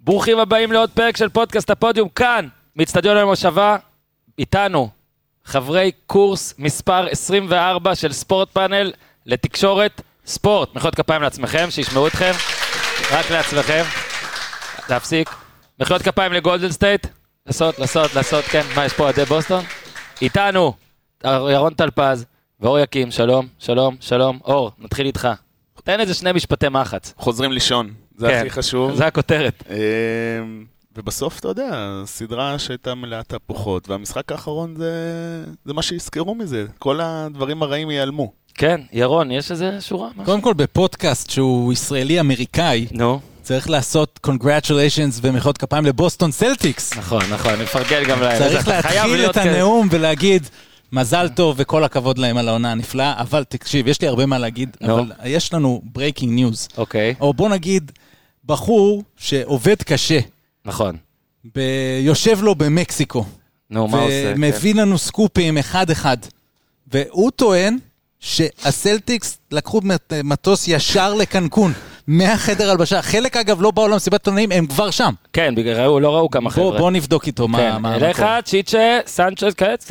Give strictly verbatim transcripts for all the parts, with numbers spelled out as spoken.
ברוכים הבאים לעוד פרק של פודקאסט הפודיום, כאן, מאצטדיון המושבה, איתנו, חברי קורס מספר עשרים וארבע של ספורט פאנל לתקשורת ספורט. מחיאות כפיים לעצמכם, שישמעו אתכם, רק לעצמכם, להפסיק. מחיאות כפיים לגולדן סטייט, לעשות, לעשות, לעשות, כן, מה יש פה עדי בוסטון? איתנו, ירון טלפז ואור יקים, שלום, שלום, שלום, אור, נתחיל איתך. תן איזה שני משפטי מחץ. חוזרים לישון, זה כן, הכי חשוב. זה הכותרת. ובסוף, אתה יודע, סדרה שהייתה מלאת תפוחות, והמשחק האחרון זה, זה מה שיזכרו מזה. כל הדברים הרעים ייעלמו. כן, ירון, יש איזה שורה? קודם כל, בפודקאסט שהוא ישראלי-אמריקאי, נו. צריך לעשות congratulations ומחיאות כפיים לבוסטון סלטיקס. נכון, נכון, נפרגן גם להם. צריך להתחיל את הנאום ולהגיד, מזל טוב וכל הכבוד להם על העונה הנפלאה, אבל תקשיב, יש לי הרבה מה להגיד, אבל יש לנו breaking news. אוקיי. או בוא נגיד, בחור שעובד קשה. נכון. יושב לו במקסיקו. נו, מה עושה? ומביא לנו סקופים אחד-אחד. והוא טוען שהסלטיקס לקחו מטוס ישר לקנקון. מהחדר הלבשה. חלק אגב לא באו למסיבת עיתונאים, הם כבר שם. כן, ראו, לא ראו כמה חבר'ה. בוא נבדוק איתו מה המקום. אליך, צ'יצ'ה, סנצ'ז, קץ,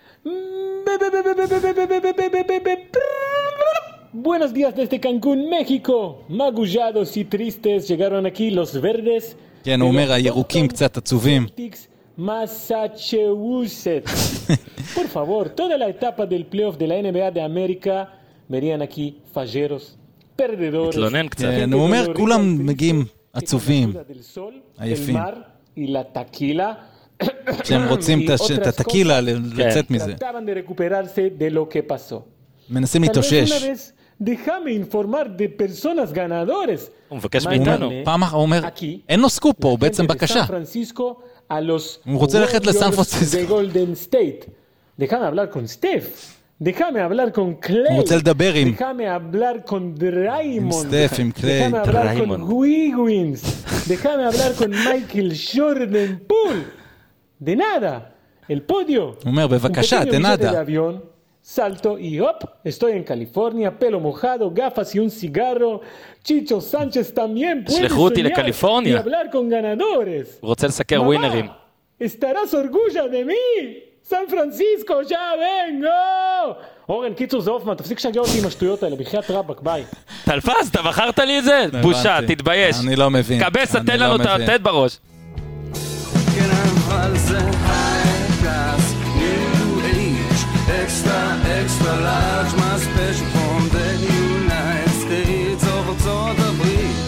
Buenos días desde Cancún, México. Magullados y tristes llegaron aquí los verdes. כן, הוא אומר, הירוקים קצת עצובים. Massachusetts. Por favor, toda la etapa del playoff de la N B A de América verían aquí falleros, perdedores. מתלונן קצת. כן, הוא אומר, כולם מגיעים עצובים, עייפים. Y la taquila. שהם רוצים את הטקילה לצאת מזה. מנסים להתאושש. Déjame informar de personas ganadores. הוא מבקש מאיתנו. פעם אחת הוא אומר, אין לו סקופ פה, הוא בעצם בקשה. הוא רוצה ללכת לסן פרנסיסקו. Déjame hablar con Steph. Déjame hablar con Clay. הוא רוצה לדבר עם... Déjame hablar con Draymond. עם סטף, עם קליי. Déjame hablar con Wiggins. Déjame hablar con Michael Jordan Poole. De nada. El podio. הוא אומר, בבקשה, de nada. Salto y hop, estoy en California, pelo mojado, gafas y un cigarro. Chicho Sánchez también puede soñar y hablar con ganadores. רוצה לסקר ווינרים. estarás orgullosa de mí. San Francisco, ya vengo. אורן, קיצור זה אופמן, תפסיק שגע אותי עם השטויות האלה, בחיית רבק, ביי. טלפז, אתה בחרת לי את זה? בושה, תתבייש. אני לא מבין. קבס, תן לנו את התת בראש. כן, אבל זה high class, new age, extra, extra large, my special from the United States of ארצות הברית.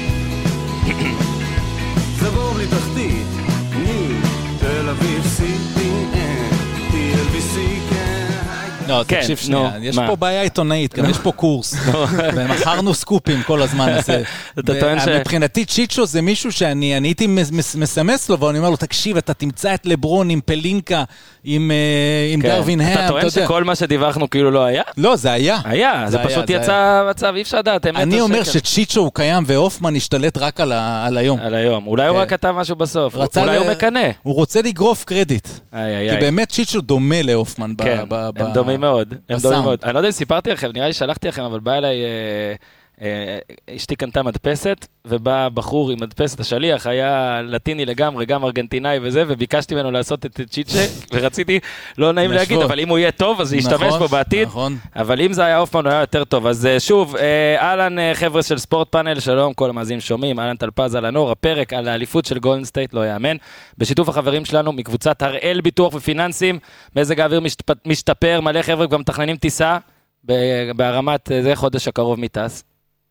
זה בור בלי תחתית, ניו, תל אביב, סי פי אן, טי אל בי סי, לא, תקשיב שנייה, יש פה בעיה עיתונאית, גם יש פה קורס, ומחרנו סקופים כל הזמן הזה. מבחינתי צ'יצ'ו זה מישהו שאני הייתי מסמס לו, ואני אומר לו, תקשיב, אתה תמצא את לברון עם פלינקה, עם דרווין האם. אתה טוען שכל מה שדיווחנו כאילו לא היה? לא, זה היה. היה, זה פשוט יצא מצב, אי אפשר לדעת. אני אומר שצ'יצ'ו הוא קיים, ואופמן השתלט רק על היום. על היום, אולי הוא רק כתב משהו בסוף, אולי הוא מקנה. הוא רוצה לגרוף קרדיט, כי באמת צ'יצ'ו דומה לאופמן. הם דומים מאוד, הם דומים מאוד. אני לא יודע אם סיפרתי לכם, נראה לי שלחתי לכם, אבל בא אליי, אשתי קנתה מדפסת, ובא בחור עם מדפסת, השליח היה לטיני לגמרי, גם ארגנטינאי וזה, וביקשתי ממנו לעשות את צ'יצ'ה, ורציתי, לא נעים להגיד, אבל אם הוא יהיה טוב, אז ישתמש בו בעתיד, אבל אם זה היה אופמן, הוא היה יותר טוב. אז שוב, אהלן חבר'ה של ספורט פאנל, שלום, כל המאזינים שומעים, אהלן טלפז על הנור, הפרק על האליפות של גולדן סטייט, לא יאמן, בשיתוף החברים שלנו מקבוצת הראל ביטוח ופיננסים, מזג האוויר משתפר, מלא חבר'ה גם מתכננים טיסה, בהרמת זה חודש הקרוב מטס.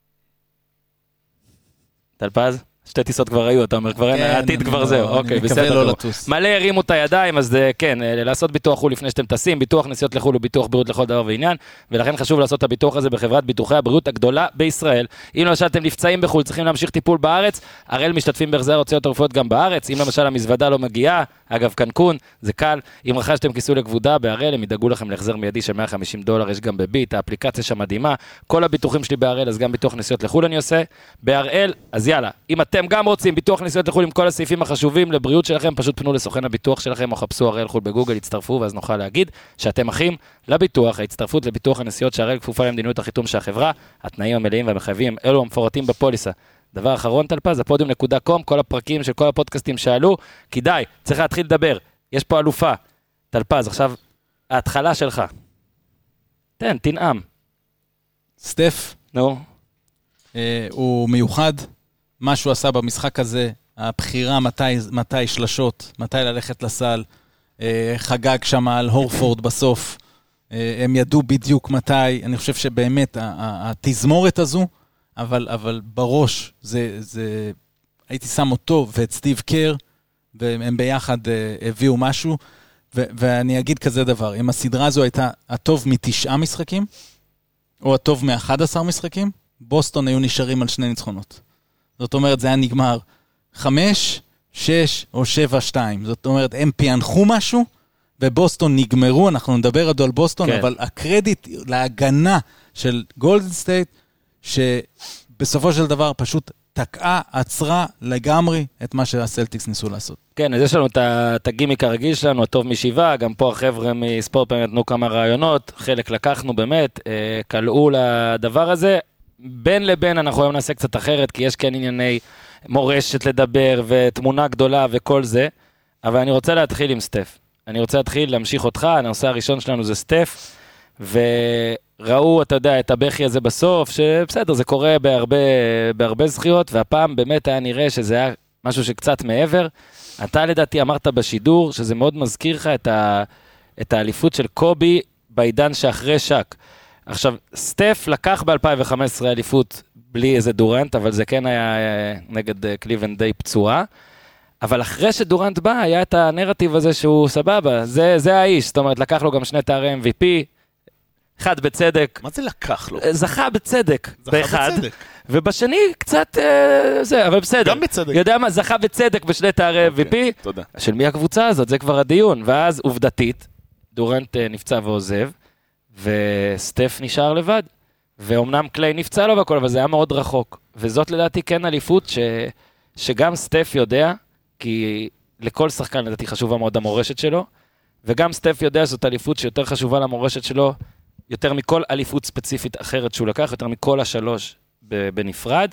טלפז? שתי טיסות כבר היו, אתה אומר, כבר אין, העתיד כבר זהו, אוקיי, בסדר. מלא הרימו את הידיים, אז כן, לעשות ביטוח חול לפני שאתם טסים, ביטוח נסיעות לחול וביטוח בריאות לכל דבר ועניין, ולכן חשוב לעשות את הביטוח הזה בחברת ביטוחי הבריאות הגדולה בישראל. אם למשל אתם נפצעים בחול, צריכים להמשיך טיפול בארץ, הראל משתתפים בהחזר הוצאות הרפואיות גם בארץ, אם למשל המזוודה לא מגיעה, אגב קנקון, זה קל, אם רכשתם כיסוי לכבודה בהראל, הם ידאגו לכם להחזר מיידי של מאה וחמישים דולר, יש גם בביט, האפליקציה שם מדהימה, כל הביטוחים שלי בהראל, אז גם ביטוח נסיעות לחול אני עושה, בהראל, אז יאללה, אם אתם גם רוצים ביטוח נסיעות לחול עם כל הסעיפים החשובים לבריאות שלכם, פשוט פנו לסוכן הביטוח שלכם או חפשו הראל חול בגוגל, הצטרפו ואז נוכל להגיד שאתם אחים לביטוח, ההצטרפות לביטוח הנסיעות שהראל כפופה למדיניות החיתום של החברה, התנאים המלאים והמחייבים אלו המפורטים בפוליסה. דבר אחרון טלפז, הפודיום נקודה קום, כל הפרקים של כל הפודקאסטים שעלו, כדאי, צריך להתחיל לדבר, יש פה אלופה, טלפז, עכשיו, ההתחלה שלך. תן, תנעם. סטף. נו. אה, הוא מיוחד, מה שהוא עשה במשחק הזה, הבחירה מתי, מתי שלשות, מתי ללכת לסל, אה, חגג שם על הורפורד בסוף, אה, הם ידעו בדיוק מתי, אני חושב שבאמת התזמורת הזו, אבל, אבל בראש, זה, זה, הייתי שם אותו ואת סטיב קר, והם ביחד אה, הביאו משהו, ו- ואני אגיד כזה דבר, אם הסדרה הזו הייתה הטוב מתשעה משחקים, או הטוב מ-אחד עשר משחקים, בוסטון היו נשארים על שני ניצחונות. זאת אומרת, זה היה נגמר חמש, שש או שבע, שתיים. זאת אומרת, הם פיענחו משהו, ובוסטון נגמרו, אנחנו נדבר עדו על בוסטון, כן. אבל הקרדיט להגנה של גולדן סטייט, שבסופו של דבר פשוט תקעה, עצרה לגמרי את מה שהסלטיקס ניסו לעשות. כן, אז יש לנו את הגימיק הרגיל שלנו, הטוב משבעה, גם פה החבר'ה מספורט פעמים נתנו כמה רעיונות, חלק לקחנו באמת, קלעו לדבר הזה, בין לבין אנחנו היום נעשה קצת אחרת, כי יש כן ענייני מורשת לדבר, ותמונה גדולה וכל זה, אבל אני רוצה להתחיל עם סטף. אני רוצה להתחיל להמשיך אותך, הנושא הראשון שלנו זה סטף, וראו, אתה יודע, את הבכי הזה בסוף, שבסדר, זה קורה בהרבה, בהרבה זכיות, והפעם באמת היה נראה שזה היה משהו שקצת מעבר. אתה לדעתי אמרת בשידור, שזה מאוד מזכיר לך את, ה, את האליפות של קובי, בעידן שאחרי שק. עכשיו, סטף לקח ב-אלפיים וחמש עשרה אליפות בלי איזה דורנט, אבל זה כן היה נגד קליבלנד די פצועה. אבל אחרי שדורנט בא, היה את הנרטיב הזה שהוא סבבה, זה, זה האיש, זאת אומרת, לקח לו גם שני תארי אם וי פי, אחד בצדק. מה זה לקח לו? זכה בצדק, זכה באחד, בצדק. ובשני קצת, אה, זה, אבל בסדר. גם בצדק. יודע מה, זכה בצדק בשני תארי אם וי פי, תודה. של מי הקבוצה הזאת, זה כבר הדיון, ואז עובדתית, דורנט אה, נפצע ועוזב, וסטף נשאר לבד, ואומנם קליי נפצע לו והכל, אבל זה היה מאוד רחוק, וזאת לדעתי כן אליפות ש... שגם סטף יודע, כי לכל שחקן לדעתי חשובה מאוד המורשת שלו, וגם סטף יודע שזאת אליפות שיותר חשובה למורשת שלו, יותר מכל אליפות ספציפית אחרת שהוא לקח, יותר מכל השלוש בנפרד,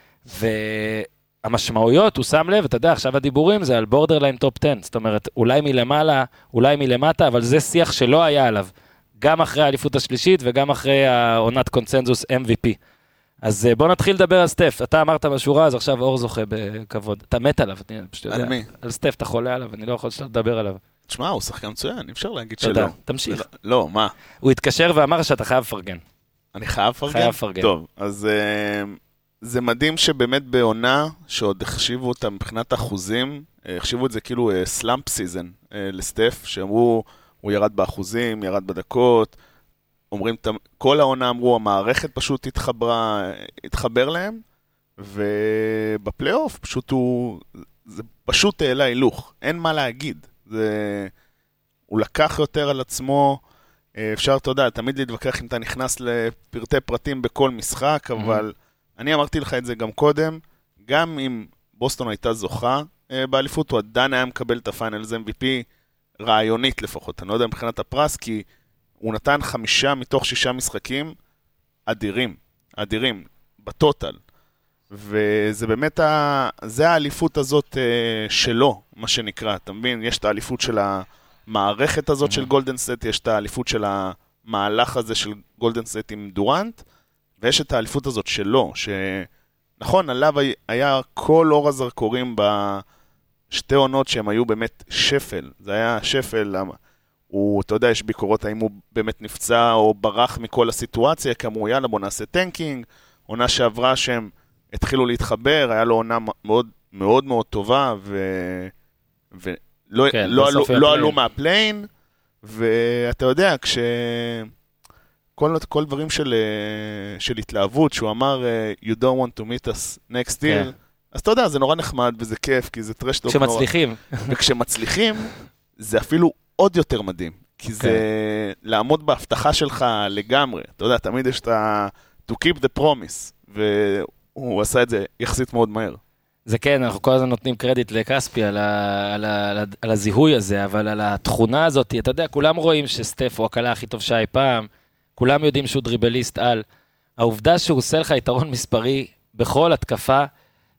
והמשמעויות, הוא שם לב, אתה יודע, עכשיו הדיבורים זה על בורדרליין טופ עשר, זאת אומרת, אולי מלמעלה, אולי מלמטה, אבל זה שיח שלא היה עליו, גם אחרי האליפות השלישית, וגם אחרי העונת קונצנזוס אם וי פי. אז בוא נתחיל לדבר על סטף. אתה אמרת בשורה, אז עכשיו אור זוכה בכבוד. אתה מת עליו. על מי? על סטף אתה חולה עליו, אני לא יכול שאתה לדבר עליו. תשמע, הוא שחקן מצוין, אי אפשר להגיד שלא. תודה, תמשיך. לא, מה? הוא התקשר ואמר שאתה חייב לפרגן. אני חייב לפרגן? חייב לפרגן. טוב, אז זה מדהים שבאמת בעונה, שעוד החשיבו אותה מבחינת אחוזים, החשיבו את זה כאילו סלאמפ סיזן לסטף, שאמרו, הוא ירד באחוזים, ירד בדקות, אומרים, כל העונה אמרו, המערכת פשוט התחברה, התחבר להם, ובפלייאוף פשוט הוא, זה פשוט העלה הילוך, אין מה להגיד. זה, הוא לקח יותר על עצמו, אפשר, אתה יודע, תמיד להתווכח אם אתה נכנס לפרטי פרטים בכל משחק, אבל אני אמרתי לך את זה גם קודם, גם אם בוסטון הייתה זוכה באליפות, הוא עדיין היה מקבל את הפיינלס אם וי פי, רעיונית לפחות, אני לא יודע מבחינת הפרס, כי הוא נתן חמישה מתוך שישה משחקים אדירים, אדירים, בטוטל. וזה באמת, ה... זה האליפות הזאת שלו, מה שנקרא, אתה מבין? יש את האליפות של המערכת הזאת של גולדן סט, יש את האליפות של המהלך הזה של גולדן סט עם דורנט, ויש את האליפות הזאת שלו, שנכון, עליו היה כל אור הזרקורים בשתי עונות שהם היו באמת שפל. זה היה שפל, הוא, אתה יודע, יש ביקורות האם הוא באמת נפצע או ברח מכל הסיטואציה, כאמרו, יאללה, בוא נעשה טנקינג, עונה שעברה שהם התחילו להתחבר, היה לו עונה מאוד מאוד, מאוד טובה, ו... ולא כן, לא עלו, לא עלו מהפליין, ואתה יודע, כש... כל, כל דברים של, של התלהבות, שהוא אמר, you don't want to meet us next year, אז אתה יודע, זה נורא נחמד, וזה כיף, כי זה טרשטוק נורא. כשמצליחים. וכשמצליחים, זה אפילו עוד יותר מדהים, כי זה לעמוד בהבטחה שלך לגמרי. אתה יודע, תמיד יש את ה... to keep the promise, והוא עשה את זה יחסית מאוד מהר. זה כן, אנחנו כל הזמן נותנים קרדיט לקספי על, ה, על, ה, על, ה, על הזיהוי הזה, אבל על התכונה הזאת, אתה יודע, כולם רואים שסטף הוא הקלה הכי טוב שי פעם, כולם יודעים שהוא דריבליסט על. העובדה שהוא עושה לך יתרון מספרי בכל התקפה,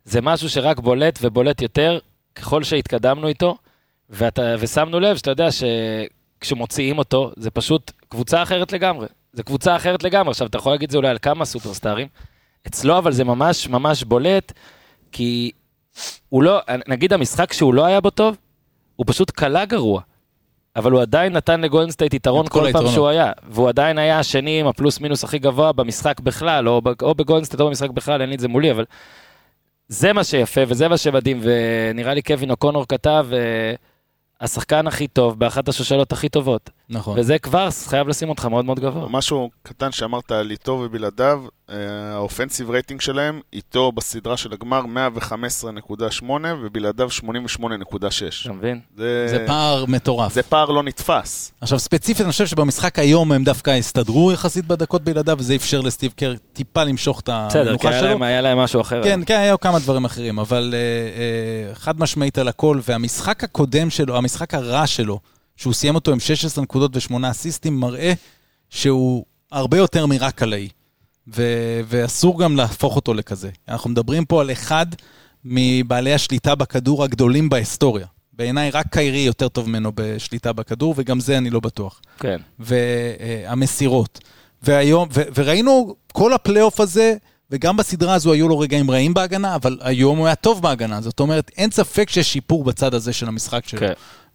זה משהו שרק בולט ובולט יותר, ככל שהתקדמנו איתו, ואתה, ושמנו לב שאתה יודע שכשמוציאים אותו, זה פשוט קבוצה אחרת לגמרי. זה קבוצה אחרת לגמרי. עכשיו, אתה יכול להגיד זה אולי על כמה סופרסטארים, אצלו, אבל זה ממש ממש בולט, כי הוא לא, נגיד המשחק שהוא לא היה בו טוב, הוא פשוט קלה גרוע. אבל הוא עדיין נתן לגולדן סטייט יתרון כל פעם שהוא היה, והוא עדיין היה השני עם הפלוס מינוס הכי גבוה במשחק בכלל, או, או בגולדן סטייט או במשחק בכלל, אין לי את זה מולי, אבל זה מה שיפה, וזה מה שמדהים, ונראה לי קווין אוקונור כתב, השחקן הכי טוב, באחת השושלות הכי טובות. נכון. וזה כבר חייב לשים אותך מאוד מאוד גבוה. משהו קטן שאמרת על איתו ובלעדיו, האופנסיב רייטינג שלהם, איתו בסדרה של הגמר מאה וחמש עשרה נקודה שמונה, ובלעדיו שמונים ושמונה נקודה שש. אתה מבין? זה, זה פער מטורף. זה פער לא נתפס. עכשיו, ספציפית, אני חושב שבמשחק היום הם דווקא הסתדרו יחסית בדקות בלעדיו, וזה אפשר לסטיב קר טיפה למשוך את המנוחה שלו. בסדר, כי היה להם משהו אחר. כן, כן, היו כמה דברים אחרים, אבל uh, uh, חד משמעית על הכל, והמשחק הקודם שלו, המשחק הרע שלו, שהוא סיים אותו עם שש עשרה נקודות ושמונה אסיסטים, מראה שהוא הרבה יותר מרק עליי, ו- ואסור גם להפוך אותו לכזה. אנחנו מדברים פה על אחד מבעלי השליטה בכדור הגדולים בהיסטוריה. בעיניי רק קיירי יותר טוב ממנו בשליטה בכדור, וגם זה אני לא בטוח. כן. והמסירות. והיום, ו- וראינו כל הפלייאוף הזה, וגם בסדרה הזו היו לו רגעים רעים בהגנה, אבל היום הוא היה טוב בהגנה. זאת אומרת, אין ספק שיש שיפור בצד הזה של המשחק שלו. כן.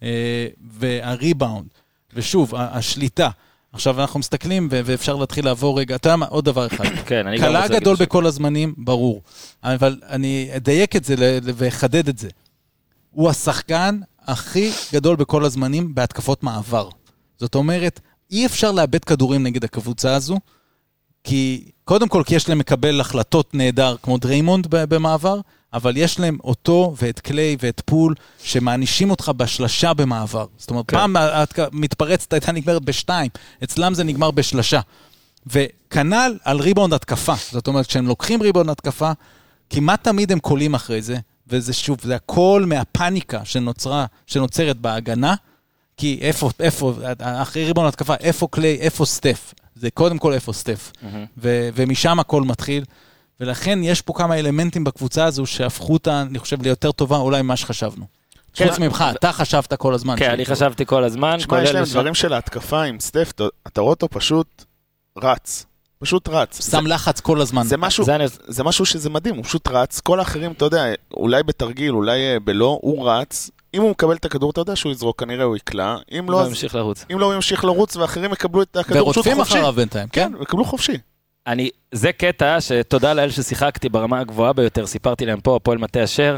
והריבאונד, ושוב, השליטה. עכשיו אנחנו מסתכלים, ואפשר להתחיל לעבור רגע, אתה יודע מה, עוד דבר אחד. כן, אני גם רוצה קלה גדול בכל הזמנים, ברור. אבל אני אדייק את זה ואחדד את זה. הוא השחקן הכי גדול בכל הזמנים בהתקפות מעבר. זאת אומרת, אי אפשר לאבד כדורים נגד הקבוצה הזו, כי קודם כל, כי יש להם מקבל החלטות נהדר, כמו דריימונד במעבר, אבל יש להם אותו ואת קליי ואת פול, שמענישים אותך בשלשה במעבר. זאת אומרת, כן. פעם מתפרצת הייתה נגמרת בשתיים, אצלם זה נגמר בשלשה. וכנל על ריבאונד התקפה. זאת אומרת, כשהם לוקחים ריבאונד התקפה, כמעט תמיד הם קולים אחרי זה, וזה שוב, זה הכל מהפניקה שנוצרה, שנוצרת בהגנה, כי איפה, איפה, אחרי ריבאונד התקפה, איפה קליי, איפה סטף. זה קודם כל איפה סטף. Mm-hmm. ו- ומשם הכל מתחיל. ולכן יש פה כמה אלמנטים בקבוצה הזו שהפכו אותה, אני חושב, ליותר טובה, אולי מה שחשבנו. חוץ ממך, אתה חשבת כל הזמן. כן, אני חשבתי כל הזמן. שמה, יש להם דברים של ההתקפה עם סטף, אתה רואה אותו פשוט רץ. פשוט רץ. שם לחץ כל הזמן. זה משהו, זה משהו שזה מדהים, הוא פשוט רץ. כל האחרים, אתה יודע, אולי בתרגיל, אולי בלא, הוא רץ. אם הוא מקבל את הכדור, אתה יודע שהוא יזרוק, כנראה הוא יקלע. אם לא, ימשיך לרוץ. אם לא, הוא ימשיך לרוץ, ואחרים יקבלו את הכדור פשוט חופשי. ורודפים אחריו בינתיים, כן? כן, יקבלו חופשי. אני, זה קטע שתודה לאל ששיחקתי ברמה הגבוהה ביותר, סיפרתי להם פה, הפועל מטה אשר.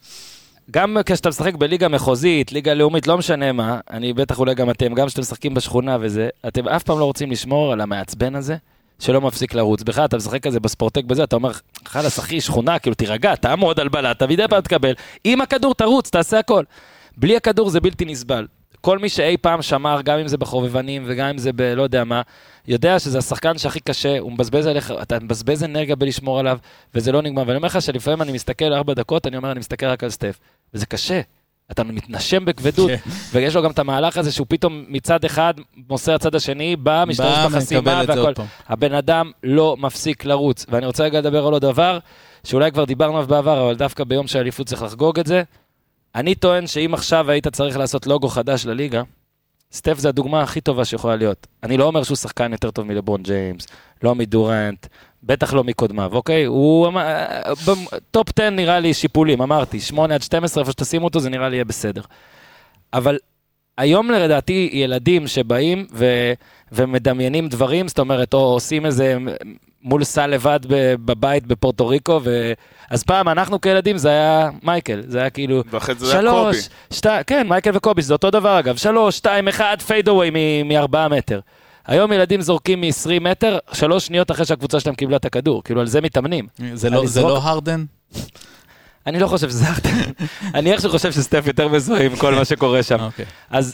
גם כשאתה משחק בליגה מחוזית, ליגה לאומית, לא משנה מה, אני בטח אולי גם אתם, גם כשאתם משחקים בשכונה וזה, אתם אף פעם לא רוצים לשמור על המעצבן הזה, שלא מפסיק לרוץ. בכלל, אתה משחק כזה בספורטק בזה, אתה אומר, חלאס אחי, שכונה, כאילו תירגע, תעמוד על בלטה, וידי פעם תקבל. עם הכדור תרוץ, תעשה הכל. בלי הכדור זה בלתי נסבל. כל מי שאי פעם שמר, גם אם זה בחובבנים וגם אם זה בלא יודע מה, יודע שזה השחקן שהכי קשה, הוא מבזבז עליך, אתה מבזבז אנרגיה בלשמור עליו, וזה לא נגמר. ואני אומר לך שלפעמים אני מסתכל ארבע דקות, אני אומר, אני מסתכל רק על סטף, וזה קשה. אתה מתנשם בכבדות, ויש לו גם את המהלך הזה שהוא פתאום מצד אחד מוסר הצד השני, בא, משתמש בחסימה והכל. הבן אדם לא מפסיק לרוץ. ואני רוצה רגע לדבר על עוד דבר, שאולי כבר דיברנו עליו בעבר, אבל דווקא ביום שהאליפות צריך לחגוג את זה. אני טוען שאם עכשיו היית צריך לעשות לוגו חדש לליגה, סטף זה הדוגמה הכי טובה שיכולה להיות. אני לא אומר שהוא שחקן יותר טוב מלברון ג'יימס, לא מדורנט, בטח לא מקודמיו, אוקיי? הוא טופ עשר נראה לי שיפולים, אמרתי, שמונה עד שתים עשרה, איפה שתשימו אותו, זה נראה לי יהיה בסדר. אבל היום לדעתי ילדים שבאים ו... ומדמיינים דברים, זאת אומרת, או עושים איזה מול סל לבד בבית בפורטו ריקו, ו... אז פעם אנחנו כילדים זה היה מייקל, זה היה כאילו שלוש, שתיים, כן, מייקל וקובי, זה אותו דבר אגב, שלוש, שתיים, אחד, פייד אווי מארבעה מטר. היום ילדים זורקים מ-עשרים מטר, שלוש שניות אחרי שהקבוצה שלהם קיבלה את הכדור, כאילו על זה מתאמנים. זה לא, זה לא הרדן? אני לא חושב שזה הרדן. אני איך שחושב שסטף יותר מזוהה עם כל מה שקורה שם. אז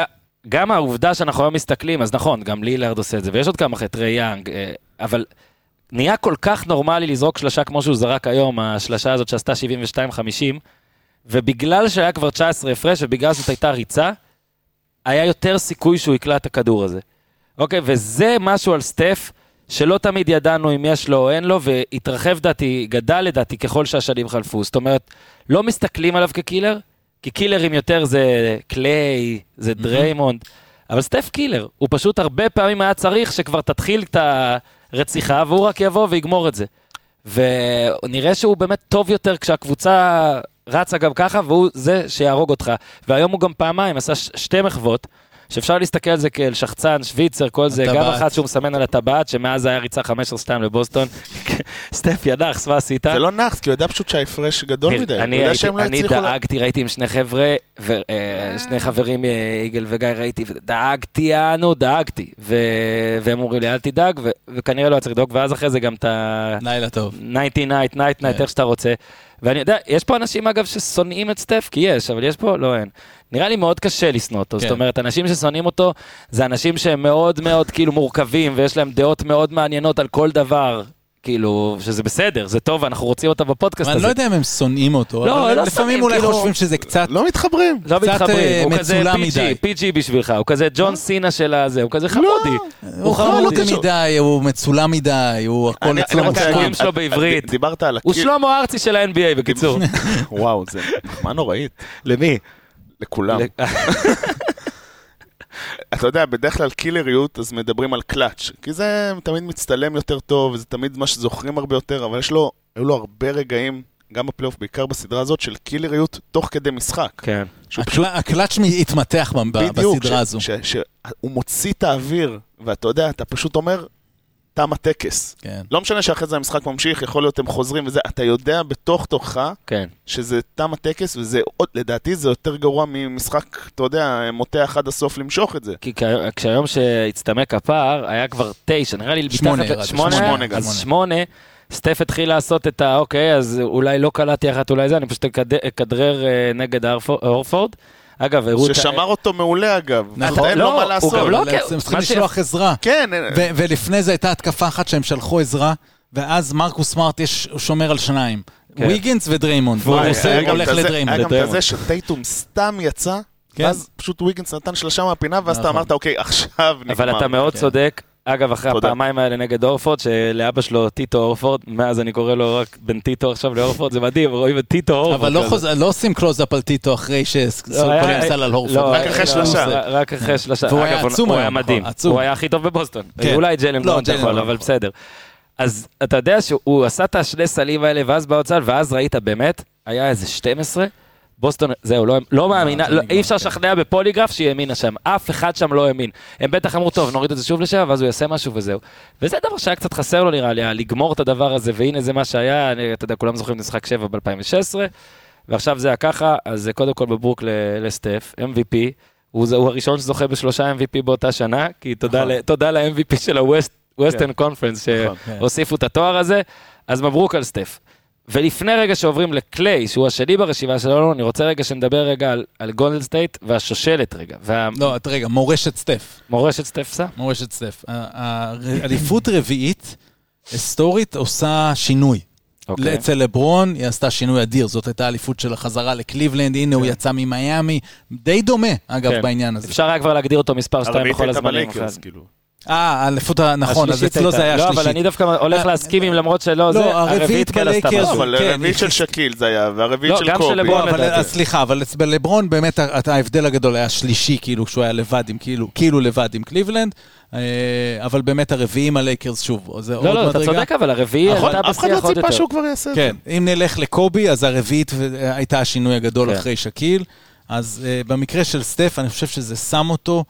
גם העובדה שאנחנו היום מסתכלים, אז נכון, גם לילארד עושה את זה, ויש עוד כמה חטרי יאנג, אבל נהיה כל כך נורמלי לזרוק שלשה כמו שהוא זרק היום, השלשה הזאת שעשתה שבעים ושתיים חמישים, ובגלל שהיה כבר תשע עשרה הפרש, ובגלל זאת הייתה ריצה, היה יותר סיכוי שהוא יקלע את הכדור הזה. אוקיי, וזה משהו על סטף, שלא תמיד ידענו אם יש לו או אין לו, והתרחב דעתי, גדל לדעתי ככל שהשנים חלפו. זאת אומרת, לא מסתכלים עליו כקילר, כי קילרים יותר זה קליי, זה דריימונד, אבל סטף קילר, הוא פשוט הרבה פעמים היה צריך שכבר תתחיל את הרציחה, והוא רק יבוא ויגמור את זה. ונראה שהוא באמת טוב יותר כשהקבוצה רצה גם ככה, והוא זה שיהרוג אותך. והיום הוא גם פעמיים עשה שתי מחוות, שאפשר להסתכל על זה כאל שחצן, שוויצר, כל זה, גם אחת שהוא מסמן על הטבעת, שמאז היה ריצה חמש עשרה שתיים לבוסטון. סטף ידח, סבא עשית. זה לא נחס, כי הוא יודע פשוט שההפרש גדול מדי. אני דאגתי, ראיתי עם שני חבר'ה, שני חברים, איגל וגיא, ראיתי, דאגתי, אנו, דאגתי. והם אומרים לי, אל תדאג, וכנראה לא היה צריך לדאוג, ואז אחרי זה גם את ה... לילה טוב. נייטי נייט, נייט נייט, איך שאתה רוצה. ואני יודע, יש פה אנשים אגב ששונאים את סטף, כי יש, אבל יש פה, לא אין. נראה לי מאוד קשה לשנוא אותו, זאת אומרת, אנשים ששונאים אותו, זה אנשים שהם מאוד מאוד כאילו מורכבים, ויש להם דעות מאוד מעניינות על כל דבר, כאילו, שזה בסדר, זה טוב, אנחנו רוצים אותה בפודקאסט הזה. אני לא יודע אם הם שונאים אותו, אבל לפעמים אולי חושבים שזה קצת... לא מתחברים. לא מתחברים, הוא כזה פי ג'י בשבילך, הוא כזה ג'ון סינה של הזה, הוא כזה חמודי. הוא חמודי מדי, הוא מצולם מדי, הוא הכל אצלו מושלם. שלו בעברית. דיברת על... הוא שלמה ארצי של ה-אן בי איי בקיצור. וואו, זה מה נוראית. למי? לכולם. אתה יודע, בדרך כלל קילריות, אז מדברים על קלאץ', כי זה תמיד מצטלם יותר טוב, וזה תמיד מה שזוכרים הרבה יותר, אבל יש לו, היו לו הרבה רגעים, גם בפלייאוף, בעיקר בסדרה הזאת, של קילריות תוך כדי משחק. כן. הקלאץ' התמתח בסדרה הזו. בדיוק, שהוא מוציא את האוויר, ואתה יודע, אתה פשוט אומר, תם הטקס. כן. לא משנה שאחרי זה המשחק ממשיך, יכול להיות הם חוזרים וזה, אתה יודע בתוך תוכך, כן. שזה תם הטקס, וזה, לדעתי זה יותר גרוע ממשחק, אתה יודע, מותח עד הסוף למשוך את זה. כי כשהיום שהצטמק הפער, היה כבר תשע, נראה לי... שמונה, שמונה, שמונה, אז שמונה, סטף התחיל לעשות את ה, אוקיי, אז אולי לא קלטתי אחת, אולי זה, אני פשוט אכדרר נגד אורפורד, אגב, ששמר אותו מעולה אגב. נכון. אין לו מה לעשות. הם צריכים לשלוח עזרה. כן. ולפני זה הייתה התקפה אחת שהם שלחו עזרה, ואז מרקוס סמארט שומר על שניים. וויגינס ודריימונד. והוא הולך לדריימונד. היה גם כזה שטייטום סתם יצא, ואז פשוט וויגינס נתן שלושה מהפינה, ואז אתה אמרת, אוקיי, עכשיו נגמר. אבל אתה מאוד צודק. אגב, אחרי הפעמיים האלה נגד אורפורד, שלאבא שלו טיטו אורפורד, מאז אני קורא לו רק בן טיטו עכשיו לאורפורד, זה מדהים, רואים את טיטו אורפורד. אבל לא עושים קלוז-אפ על טיטו אחרי שכולם סל על אורפורד. רק אחרי שלושה. רק אחרי שלושה. והוא היה עצום. הוא היה מדהים. הוא היה הכי טוב בבוסטון. אולי ג'יילן בראון יכול, אבל בסדר. אז אתה יודע שהוא עשה את השני סלים האלה, ואז בהוצאה, ואז ראית באמת, היה איזה שתים עשרה, בוסטון, זהו, לא, לא מאמינה, לא, אי אפשר לשכנע בפוליגרף שהיא האמינה שם, אף אחד שם לא האמין. הם בטח אמרו, טוב, נוריד את זה שוב לשם, ואז הוא יעשה משהו וזהו. וזה דבר שהיה קצת חסר לו נראה לי, לגמור את הדבר הזה, והנה זה מה שהיה, אני, אתה יודע, כולם זוכרים משחק שבע ב-אלפיים ושש עשרה, ועכשיו זה היה ככה, אז קודם כל בברוק לסטף, אם וי פי, הוא, הוא הראשון שזוכה בשלושה אם וי פי באותה שנה, כי תודה, ל, תודה ל-אם וי פי של ה-Western Conference, שהוסיפו את התואר הזה, אז מברוק על סטף. ולפני רגע שעוברים לקליי, שהוא השני ברשיבה שלנו, אני רוצה רגע שנדבר רגע על, על גולדן סטייט והשושלת רגע. וה... לא, רגע, מורשת סטף. מורשת סטף, סע? מורשת סטף. האליפות רביעית, היסטורית, עושה שינוי. Okay. אצל לברון היא עשתה שינוי אדיר, זאת הייתה האליפות של החזרה לקליבלנד, הנה okay. הוא יצא ממיימי, די דומה, אגב, okay. בעניין הזה. אפשר היה כבר להגדיר אותו מספר שתיים בכל הזמנים. אה, האליפות הנכון, אז אצלו זה היה השלישית. לא, אבל אני דווקא הולך להסכים עם למרות שלא, זה הרביעית בלייקרס. אבל הרביעית של שקיל זה היה, והרביעית של קובי. סליחה, אבל בלברון באמת ההבדל הגדול היה שלישי, כאילו שהוא היה לבד עם, כאילו לבד עם קליבלנד, אבל באמת הרביעים הלייקרס שוב. לא, לא, אתה צודק, אבל הרביעי הייתה אף אחד לא ציפה שהוא כבר יעשה את זה. כן, אם נלך לקובי, אז הרביעית הייתה השינוי הגדול אחרי שקיל, אז במקרה של סטף, אני חושב שזה שם אותו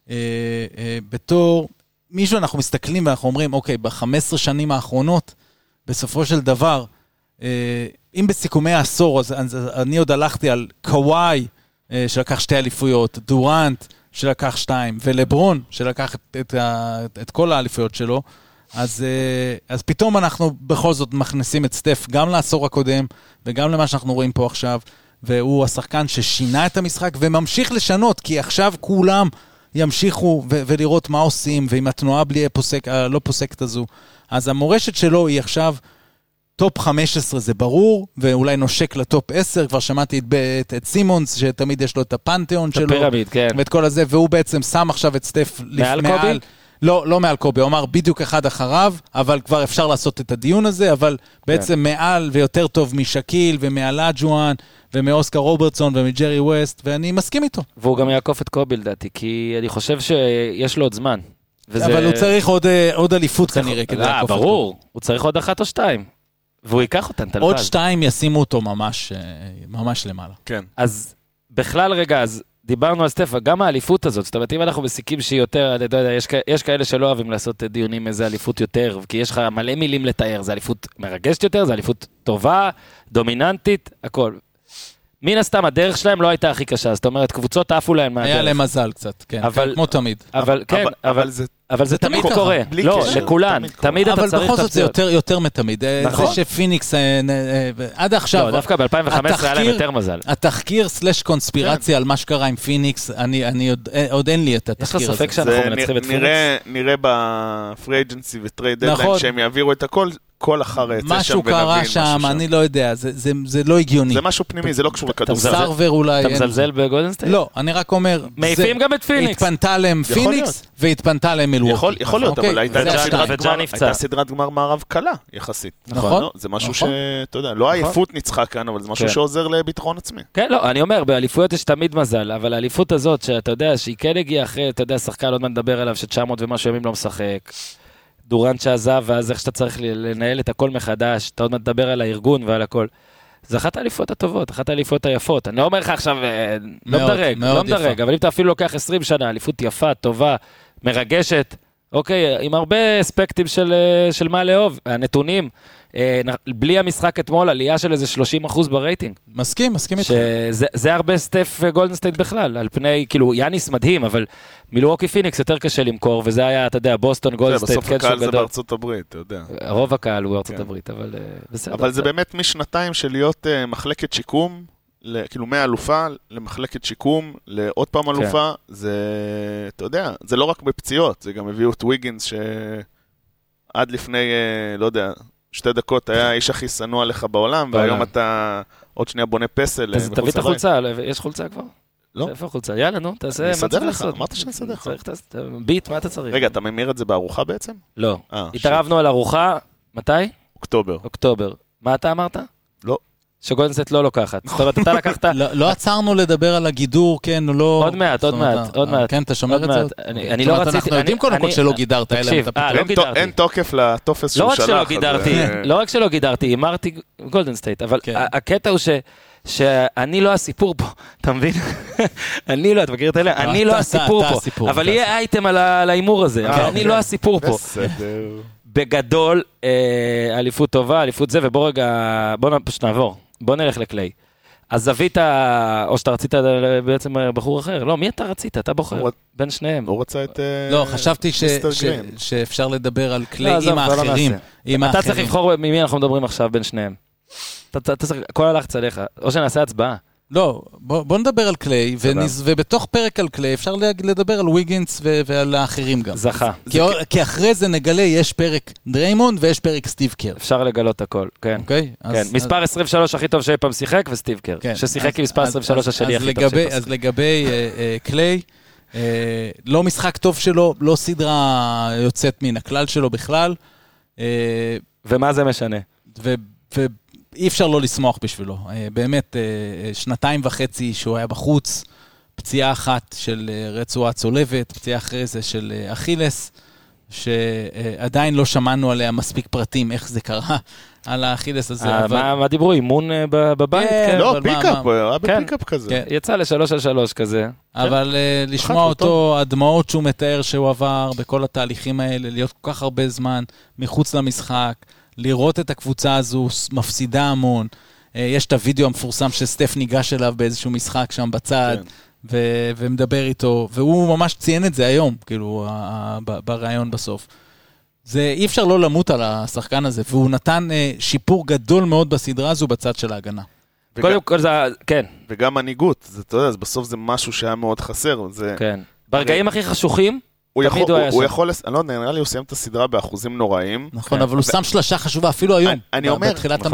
בתור מישהו, אנחנו מסתכלים ואנחנו אומרים, אוקיי, ב-חמש עשרה שנים האחרונות, בסופו של דבר, אם בסיכומי העשור, אז אני עוד הלכתי על קוואי, שלקח שתי אליפויות, דורנט, שלקח שתיים, ולברון, שלקח את, את, את, את כל האליפויות שלו, אז, אז פתאום אנחנו בכל זאת מכניסים את סטף גם לעשור הקודם, וגם למה שאנחנו רואים פה עכשיו, והוא השחקן ששינה את המשחק, וממשיך לשנות, כי עכשיו כולם ימשיכו ו- ולראות מה עושים, ועם התנועה בלי פוסק, לא פוסקת הזו. אז המורשת שלו היא עכשיו טופ חמש עשרה, זה ברור, ואולי נושק לטופ עשר, כבר שמעתי את, את, את סימונס, שתמיד יש לו את הפנתיאון שלו, הפירמיד, כן. ואת כל הזה, והוא בעצם שם עכשיו את סטף מעל קובי? לא, לא מעל קובי, הוא אמר בדיוק אחד אחריו, אבל כבר אפשר לעשות את הדיון הזה, אבל בעצם מעל ויותר טוב משקיל ומעל אג'ואן, ומאוסקר רוברטסון ומג'רי ווסט, ואני מסכים איתו. והוא גם יעקוף את קובי לדעתי, כי אני חושב שיש לו עוד זמן. אבל הוא צריך עוד אליפות כנראה כדי לעקוף אותו. ברור, הוא צריך עוד אחת או שתיים. והוא ייקח אותן, תלפז. עוד שתיים ישימו אותו ממש, ממש למעלה. כן. אז בכלל רגע, אז דיברנו על סטפה, גם האליפות הזאת, זאת אומרת, אם אנחנו מסיקים שהיא יותר, אתה יודע, יש, יש כאלה שלא אוהבים לעשות דיונים איזה אליפות יותר, כי יש לך מלא מילים לתאר, זה אליפות מרגשת יותר, זה אליפות טובה, דומיננטית, הכל. מן הסתם, הדרך שלהם לא הייתה הכי קשה, זאת אומרת, קבוצות עפו להם מהדרך. היה להם מזל קצת, כן, אבל, כמו תמיד. אבל, כן, אבל, אבל זה... אבל זה תמיד קורה, לא, לכולן, תמיד אתה צריך... אבל בכל זאת זה יותר מתמיד, זה שפיניקס עד עכשיו... לא, דווקא ב-אלפיים וחמש עשרה היה להם יותר מזל. התחקיר סלש קונספירציה על מה שקרה עם פיניקס, אני עוד אין לי את התחקיר הזה. יש לך ספק שאנחנו מנצחים את פיניקס? נראה בפרי אג'נסי וטרייד דדליין שהם יעבירו את הכל, כל אחר יצא שם משהו קרה שם, אני לא יודע, זה לא הגיוני. זה משהו פנימי, זה לא קשור לכדורסל. סרבר אולי... אתה מזלזל בגולדן סטייט? לא, אני רק אומר... מעיפים גם את פיניקס. התפנתה להם פיניקס והתפנתה להם מילווקי. יכול להיות, אבל הייתה סדרת גמר מערב קלה, יחסית. נכון. זה משהו שאתה יודע, לא העייפות ניצחה כאן, אבל זה משהו שעוזר לביטחון עצמי. כן, לא, אני אומר, באליפויות יש תמיד מזל, אבל האליפות הזאת, שאתה יודע, שהיא כן הגיעה אחרי, אתה יודע, שחקן עוד מעט נדבר עליו, ש-תשע מאות ומשהו ימים לא משחק. דורנט שעזב, ואז איך שאתה צריך לנהל את הכל מחדש, אתה עוד מעט מדבר על הארגון ועל הכל. זה אחת האליפויות הטובות, אחת האליפויות היפות. אני לא אומר לך עכשיו, לא מדרג, לא מדרג, אבל אם אתה אפילו לוקח עשרים שנה, אליפות יפה, טובה, מרגשת, אוקיי, עם הרבה אספקטים של, של מה לאהוב, הנתונים, בלי המשחק אתמול, עלייה של איזה שלושים אחוז ברייטינג. מסכים, מסכים איתך. שזה, זה הרבה סטף גולדן סטייט בכלל, על פני, כאילו, יאניס מדהים, אבל מילווקי פיניקס יותר קשה למכור, וזה היה, אתה יודע, בוסטון גולדן סטייט. בסוף הקהל זה בארצות הברית, אתה יודע. רוב הקהל הוא בארצות הברית, אבל בסדר. אבל זה באמת משנתיים של להיות מחלקת שיקום, כאילו מהאלופה למחלקת שיקום, לעוד פעם אלופה, זה, אתה יודע, זה לא רק בפציעות, זה גם הביאו את ויגינס, שעד לפני, לא יודע, שתי דקות היה האיש הכי שנוא עליך בעולם, והיום אתה עוד שנייה בונה פסל. תביא את החולצה, יש חולצה כבר? לא. איפה החולצה? יאללה, נו, תעשה, מה צריך לעשות? אמרת שאני אסדר לך. ביט, מה אתה צריך? רגע, אתה ממיר את זה בארוחה בעצם? לא. התערבנו על ארוחה, מתי? אוקטובר. אוקטובר. מה אתה אמרת? לא. שגולדנסט לא לוקחת. זאת אומרת, אתה לקחת... לא עצרנו לדבר על הגידור, כן או לא... עוד מעט, עוד מעט, עוד מעט. כן, אתה שומר את זה? אני לא רציתי... אנחנו יודעים קודם כל שלא גידרת, תקשיב, אה, לא גידרתי. אין תוקף לטופס שהוא שלח. לא רק שלא גידרתי, לא רק שלא גידרתי, אמרתי גולדנסטייט, אבל הקטע הוא ש... שאני לא הסיפור פה, אתה מבין? אני לא, אתה מכיר את אלה? אני לא הסיפור פה, אבל יהיה אייטם על האימור הזה, אני לא הסיפור פה. בגדול, אליפות טובה, אליפות זה, ובוא רגע, בוא פשוט נעבור, בוא נלך לקליי. אז זווית, או שאתה רצית בעצם בחור אחר, לא, מי אתה רצית? אתה בוחר בין שניהם. הוא רצה את... לא, חשבתי שאפשר לדבר על קליי עם האחרים. אתה צריך לבחור ממי אנחנו מדברים עכשיו בין שניהם. כל הלחץ עליך, או שנעשה הצבעה. לא, בוא נדבר על קליי, ובתוך פרק על קליי אפשר לדבר על ויגינס ועל האחרים גם. זכה. כי אחרי זה נגלה, יש פרק דריימונד ויש פרק סטיב קר. אפשר לגלות הכל, כן. מספר עשרים ושלוש הכי טוב שאי פעם שיחק וסטיב קר. ששיחק עם מספר עשרים ושלוש השני הכי טוב שפסק. אז לגבי קליי, לא משחק טוב שלו, לא סדרה יוצאת מן הכלל שלו בכלל. ומה זה משנה? ו... אי אפשר לא לשמוח בשבילו. באמת, שנתיים וחצי שהוא היה בחוץ, פציעה אחת של רצועה צולבת, פציעה אחרי זה של אכילס, שעדיין לא שמענו עליה מספיק פרטים, איך זה קרה על האכילס הזה. מה דיברו? אימון בבית? לא, פיקאפ, היה בפיקאפ כזה. יצא לשלוש על שלוש כזה. אבל לשמוע אותו, הדמעות שהוא מתאר שהוא עבר בכל התהליכים האלה, להיות כל כך הרבה זמן מחוץ למשחק, לראות את הקבוצה הזו, מפסידה המון. יש את הוידאו המפורסם שסטף ניגש אליו באיזשהו משחק שם בצד, ו- ומדבר איתו, והוא ממש ציין את זה היום, כאילו, ברעיון בסוף. זה אי אפשר לא למות על השחקן הזה, והוא נתן שיפור גדול מאוד בסדרה הזו בצד של ההגנה. קודם כל זה, כן. וגם מנהיגות, אתה יודע, בסוף זה משהו שהיה מאוד חסר. כן. ברגעים הכי חשוכים, הוא יכול, הוא, הוא יכול, אני לא יודע, נראה לי הוא סיים את הסדרה באחוזים נוראים. נכון, אבל הוא שם שלושה חשובה אפילו היום. אני אומר,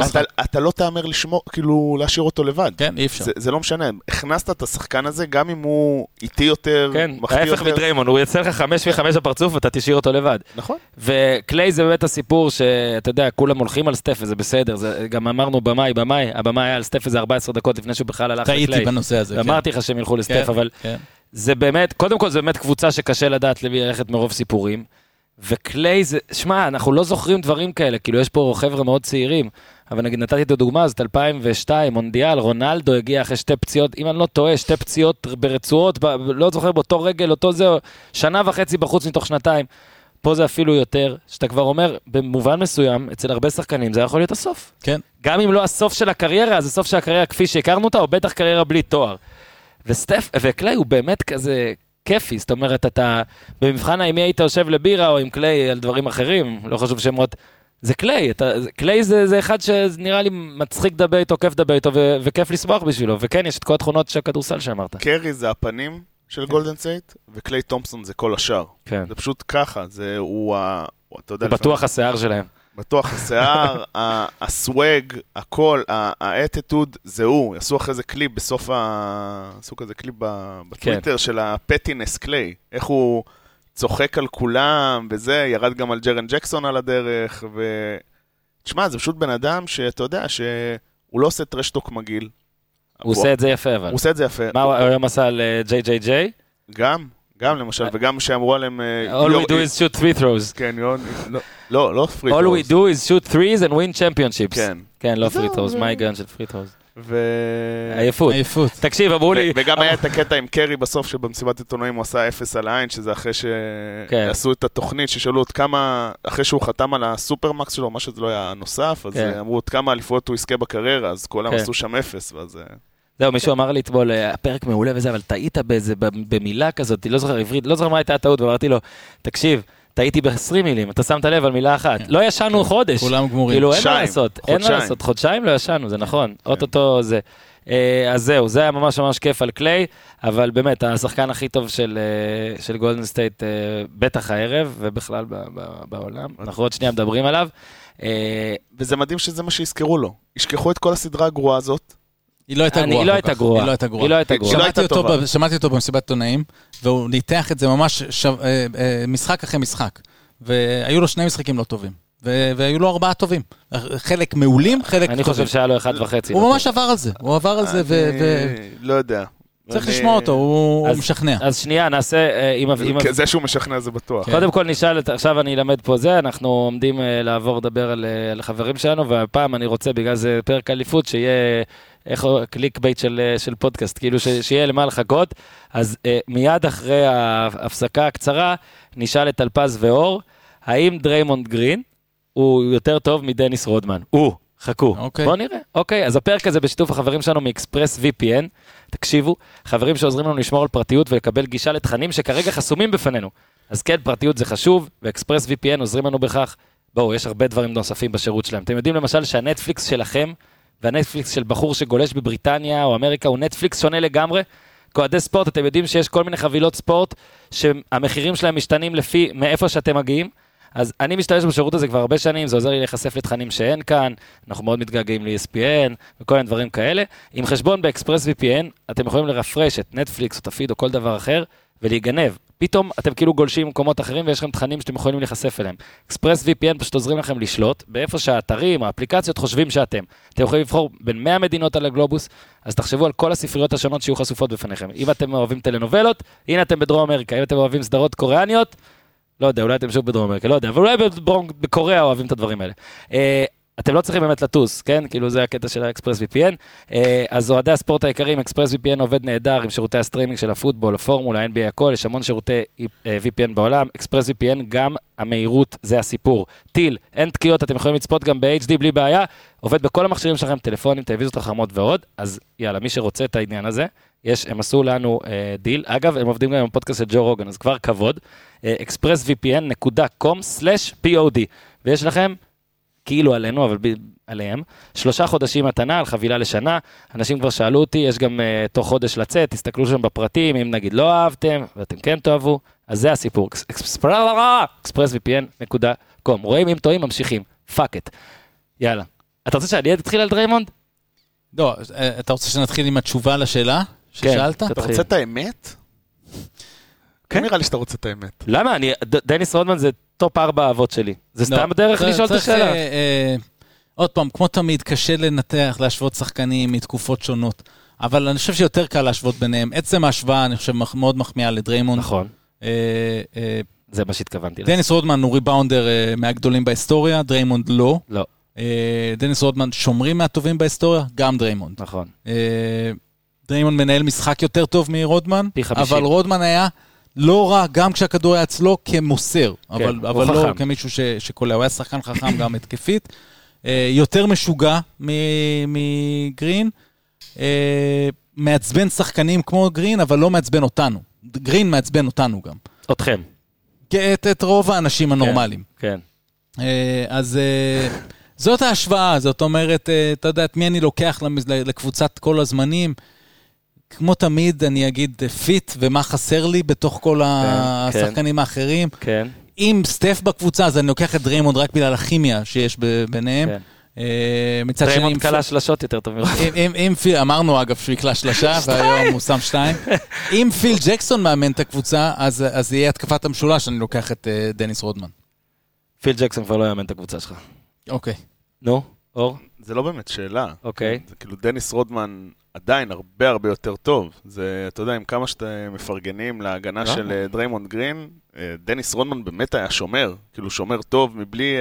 אתה לא תאמר לשמור, כאילו להשאיר אותו לבד. כן, אי אפשר. זה לא משנה, הכנסת את השחקן הזה, גם אם הוא איטי יותר, כן, ההפך מדריימון, הוא יצא לך חמש וחמש הפרצוף, ואתה תשאיר אותו לבד. נכון. וקליי זה באמת הסיפור שאתה יודע, כולם הולכים על סטף, וזה בסדר, גם אמרנו במאי, במאי, הבמאי היה על סטף איזה ארבע עשרה דקות לפני שהוא בכלל הלך לקליי. טעיתי בנושא הזה. אמרתי לך שהם ילכו לסטף, אבל זה באמת, קודם כל זה באמת קבוצה שקשה לדעת ללכת מרוב סיפורים, וקליי זה, שמע, אנחנו לא זוכרים דברים כאלה, כאילו יש פה חבר'ה מאוד צעירים, אבל נגיד נתתי את הדוגמה, זאת אלפיים ושתיים, מונדיאל, רונלדו הגיע אחרי שתי פציעות, אם אני לא טועה, שתי פציעות ברצועות, לא זוכר באותו רגל, אותו זה, שנה וחצי בחוץ מתוך שנתיים, פה זה אפילו יותר, שאתה כבר אומר, במובן מסוים, אצל הרבה שחקנים, זה יכול להיות הסוף. כן. גם אם לא הסוף של הקריירה, אז הסוף של הקריירה כפי שהכרנו אותה, או בטח קריירה בלי תואר. וסטף, וקליי הוא באמת כזה כיפי, זאת אומרת, אתה, במבחן האם היית יושב לבירה, או עם קליי על דברים אחרים, לא חשוב שמות, זה קליי, אתה, קליי זה, זה אחד שנראה לי מצחיק לדבר איתו, כיף לדבר איתו, ו, וכיף לשמוח בשבילו, וכן, יש את כל התכונות של הכדורסל שאמרת. קרי זה הפנים של גולדן סטייט, וקליי תומפסון זה כל השאר. כן. זה פשוט ככה, זה הוא, אתה יודע, הוא בטוח השיער שלהם. בטוח השיער, הסווג, הכל, האטיטוד, זה הוא. עשו אחרי זה קליפ בסוף ה... עשו כזה קליפ בטוויטר של הפטינס קליי. איך הוא צוחק על כולם, וזה, ירד גם על ג'רן ג'קסון על הדרך, ו... תשמע, זה פשוט בן אדם שאתה יודע שהוא לא עושה טרשטוק מגעיל. הוא עושה את זה יפה, אבל. הוא עושה את זה יפה. מה הוא היום עשה על ג'יי ג'יי ג'יי? גם. גם למשל, וגם שאמרו עליהם... All we do is shoot three throws. כן, לא, לא free throws. All we do is shoot threes and win championships. כן. כן, לא free throws, מה ההיגיון של free throws? ו... עייפות. עייפות. תקשיב, אמרו לי... וגם היה את הקטע עם קרי בסוף, שבמסיבת עיתונאים הוא עשה אפס על העין, שזה אחרי שעשו את התוכנית, ששאלו עוד כמה, אחרי שהוא חתם על הסופרמקס שלו, מה שזה לא היה נוסף, אז אמרו עוד כמה אליפויות הוא יזכה בקריירה, אז כולם עשו שם אפס, ואז... זהו, מישהו אמר לי אתמול, הפרק מעולה וזה, אבל טעית באיזה, במילה כזאת, לא זוכר עברית, לא זוכר מה הייתה הטעות, ואמרתי לו, תקשיב, טעיתי ב-עשרים מילים, אתה שמת לב על מילה אחת. לא ישנו חודש. כולם גמורים. כאילו, אין מה לעשות, אין מה לעשות, חודשיים לא ישנו, זה נכון, אוטוטו זה. אז זהו, זה היה ממש ממש כיף על קליי, אבל באמת, השחקן הכי טוב של גולדן סטייט, בטח הערב, ובכלל בעולם, אנחנו עוד שנייה מדברים עליו. וזה מדהים שזה מה שיזכרו לו. ישכחו את כל הסדרה הגרועה הזאת. היא לא הייתה גרועה. היא לא הייתה גרועה. היא לא הייתה גרועה. שמעתי אותו במסיבת עיתונאים, והוא ניתח את זה ממש משחק אחרי משחק. והיו לו שני משחקים לא טובים. והיו לו ארבעה טובים. חלק מעולים, חלק טובים. אני חושב שהיה לו אחד וחצי. הוא ממש עבר על זה. הוא עבר על זה ו... לא יודע. צריך לשמוע אותו, הוא משכנע. אז שנייה, נעשה... זה שהוא משכנע זה בטוח. קודם כל נשאל, עכשיו אני אלמד פה זה, אנחנו עומדים לעבור לדבר על החברים שלנו, והפעם אני רוצה, בגלל זה פרק אליפות, שיהיה... איך קליק בייט של, של פודקאסט, כאילו ש, שיהיה למה לחכות, אז אה, מיד אחרי ההפסקה הקצרה, נשאל את אלפז ואור, האם דריימונד גרין הוא יותר טוב מדניס רודמן? הוא, חכו. אוקיי. בואו נראה. אוקיי, אז הפרק הזה בשיתוף החברים שלנו מאקספרס וי פי אן, תקשיבו, חברים שעוזרים לנו לשמור על פרטיות ולקבל גישה לתכנים שכרגע חסומים בפנינו. אז כן, פרטיות זה חשוב, ואקספרס וי פי אן עוזרים לנו בכך. בואו, יש הרבה דברים נוספים בשירות שלהם. אתם יודעים למשל שהנטפליקס שלכם והנטפליקס של בחור שגולש בבריטניה או אמריקה הוא נטפליקס שונה לגמרי. כועדי ספורט, אתם יודעים שיש כל מיני חבילות ספורט שהמחירים שלהם משתנים לפי מאיפה שאתם מגיעים. אז אני משתמש בשירות הזה כבר הרבה שנים, זה עוזר לי להיחשף לתכנים שאין כאן, אנחנו מאוד מתגעגעים ל-אי אס פי אן וכל מיני דברים כאלה. עם חשבון באקספרס וי פי אן, אתם יכולים לרפרש את נטפליקס או תפיד או כל דבר אחר ולהיגנב. פתאום אתם כאילו גולשים במקומות אחרים ויש לכם תכנים שאתם יכולים להיחשף אליהם. אקספרס וי פי אן פשוט עוזרים לכם לשלוט באיפה שהאתרים, האפליקציות חושבים שאתם. אתם יכולים לבחור בין מאה מדינות על הגלובוס, אז תחשבו על כל הספריות השונות שיהיו חשופות בפניכם. אם אתם אוהבים טלנובלות, הנה אתם בדרום אמריקה. אם אתם אוהבים סדרות קוריאניות, לא יודע, אולי אתם שוב בדרום אמריקה, לא יודע, אבל אולי בקוריאה אוהבים את הדברים האלה. אתם לא צריכים באמת לטוס, כן? כאילו זה הקטע של האקספרס וי פי אן. אז אוהדי הספורט העיקריים, אקספרס וי פי אן עובד נהדר עם שירותי הסטרימינג של הפוטבול, הפורמולה, אן בי איי, הכל, יש המון שירותי וי פי אן בעולם. אקספרס וי פי אן, גם המהירות, זה הסיפור. טיל, אין תקיעות, אתם יכולים לצפות גם ב-אייץ' די בלי בעיה, עובד בכל המכשירים שלכם, טלפונים, טלוויזיות חכמות ועוד. אז יאללה, מי שרוצה את העניין הזה, יש, הם עשו לנו אה, דיל. אגב, הם עובדים גם עם הפודקאסט של ג'ו רוגן, אז כבר כבוד. אקספרס וי פי אן דוט קום סלאש פי או די. ויש לכם כאילו עלינו, אבל ב- עליהם, שלושה חודשים מתנה על חבילה לשנה, אנשים כבר שאלו אותי, יש גם uh, תוך חודש לצאת, תסתכלו שם בפרטים, אם נגיד לא אהבתם, ואתם כן תאהבו, אז זה הסיפור. אקספרס וי פי אן נקודה קום. רואים אם טועים, ממשיכים. פאק את. יאללה. אתה רוצה שאני אתחיל על דריימונד? לא, אתה רוצה שנתחיל עם התשובה לשאלה ששאלת? אתה רוצה את האמת? כן, נראה לי שאתה רוצה את האמת. למה? דניס רודמן זה טופ ארבע האבות שלי. זה סתם דרך לשאול את השאלה. עוד פעם, כמו תמיד, קשה לנתח, להשוות שחקנים מתקופות שונות, אבל אני חושב שיותר קל להשוות ביניהם. עצם ההשוואה, אני חושב, מאוד מחמיאה לדריימונד. נכון. זה מה שהתכוונתי. דניס רודמן הוא ריבאונדר מהגדולים בהיסטוריה, דריימונד לא. לא. דניס רודמן שומרים מהטובים בהיסטוריה, גם דריימונד. נכון. דריימונד מנהל משחק יותר טוב מרודמן, פי חמישים. אבל רודמן היה לא רע, גם כשהכדור היה אצלו כמוסר, אבל, אבל לא כמישהו שקולע, הוא היה שחקן חכם גם התקפית, יותר משוגע מגרין, מעצבן שחקנים כמו גרין, אבל לא מעצבן אותנו. גרין מעצבן אותנו גם. אתכם. את, את רוב האנשים הנורמליים. כן. כן. אז זאת ההשוואה, זאת אומרת, אתה יודע, את מי אני לוקח לקבוצת כל הזמנים, כמו תמיד אני אגיד פיט ומה חסר לי בתוך כל השחקנים האחרים. כן. אם סטף בקבוצה, אז אני לוקח את דריימונד רק בגלל הכימיה שיש ביניהם. דריימונד קלה שלשות יותר טוב מרוב. אמרנו אגב שהוא יקלה שלשה, והיום הוא שם שתיים. אם פיל ג'קסון מאמן את הקבוצה, אז יהיה התקפת המשולש, אני לוקח את דניס רודמן. פיל ג'קסון כבר לא יאמן את הקבוצה שלך. אוקיי. נו, אור? זה לא באמת שאלה. אוקיי. זה כאילו דניס רודמן עדיין הרבה הרבה יותר טוב. זה, אתה יודע, עם כמה שאתם מפרגנים להגנה של דריימונד גרין, דניס רודמן באמת היה שומר, כאילו שומר טוב, מבלי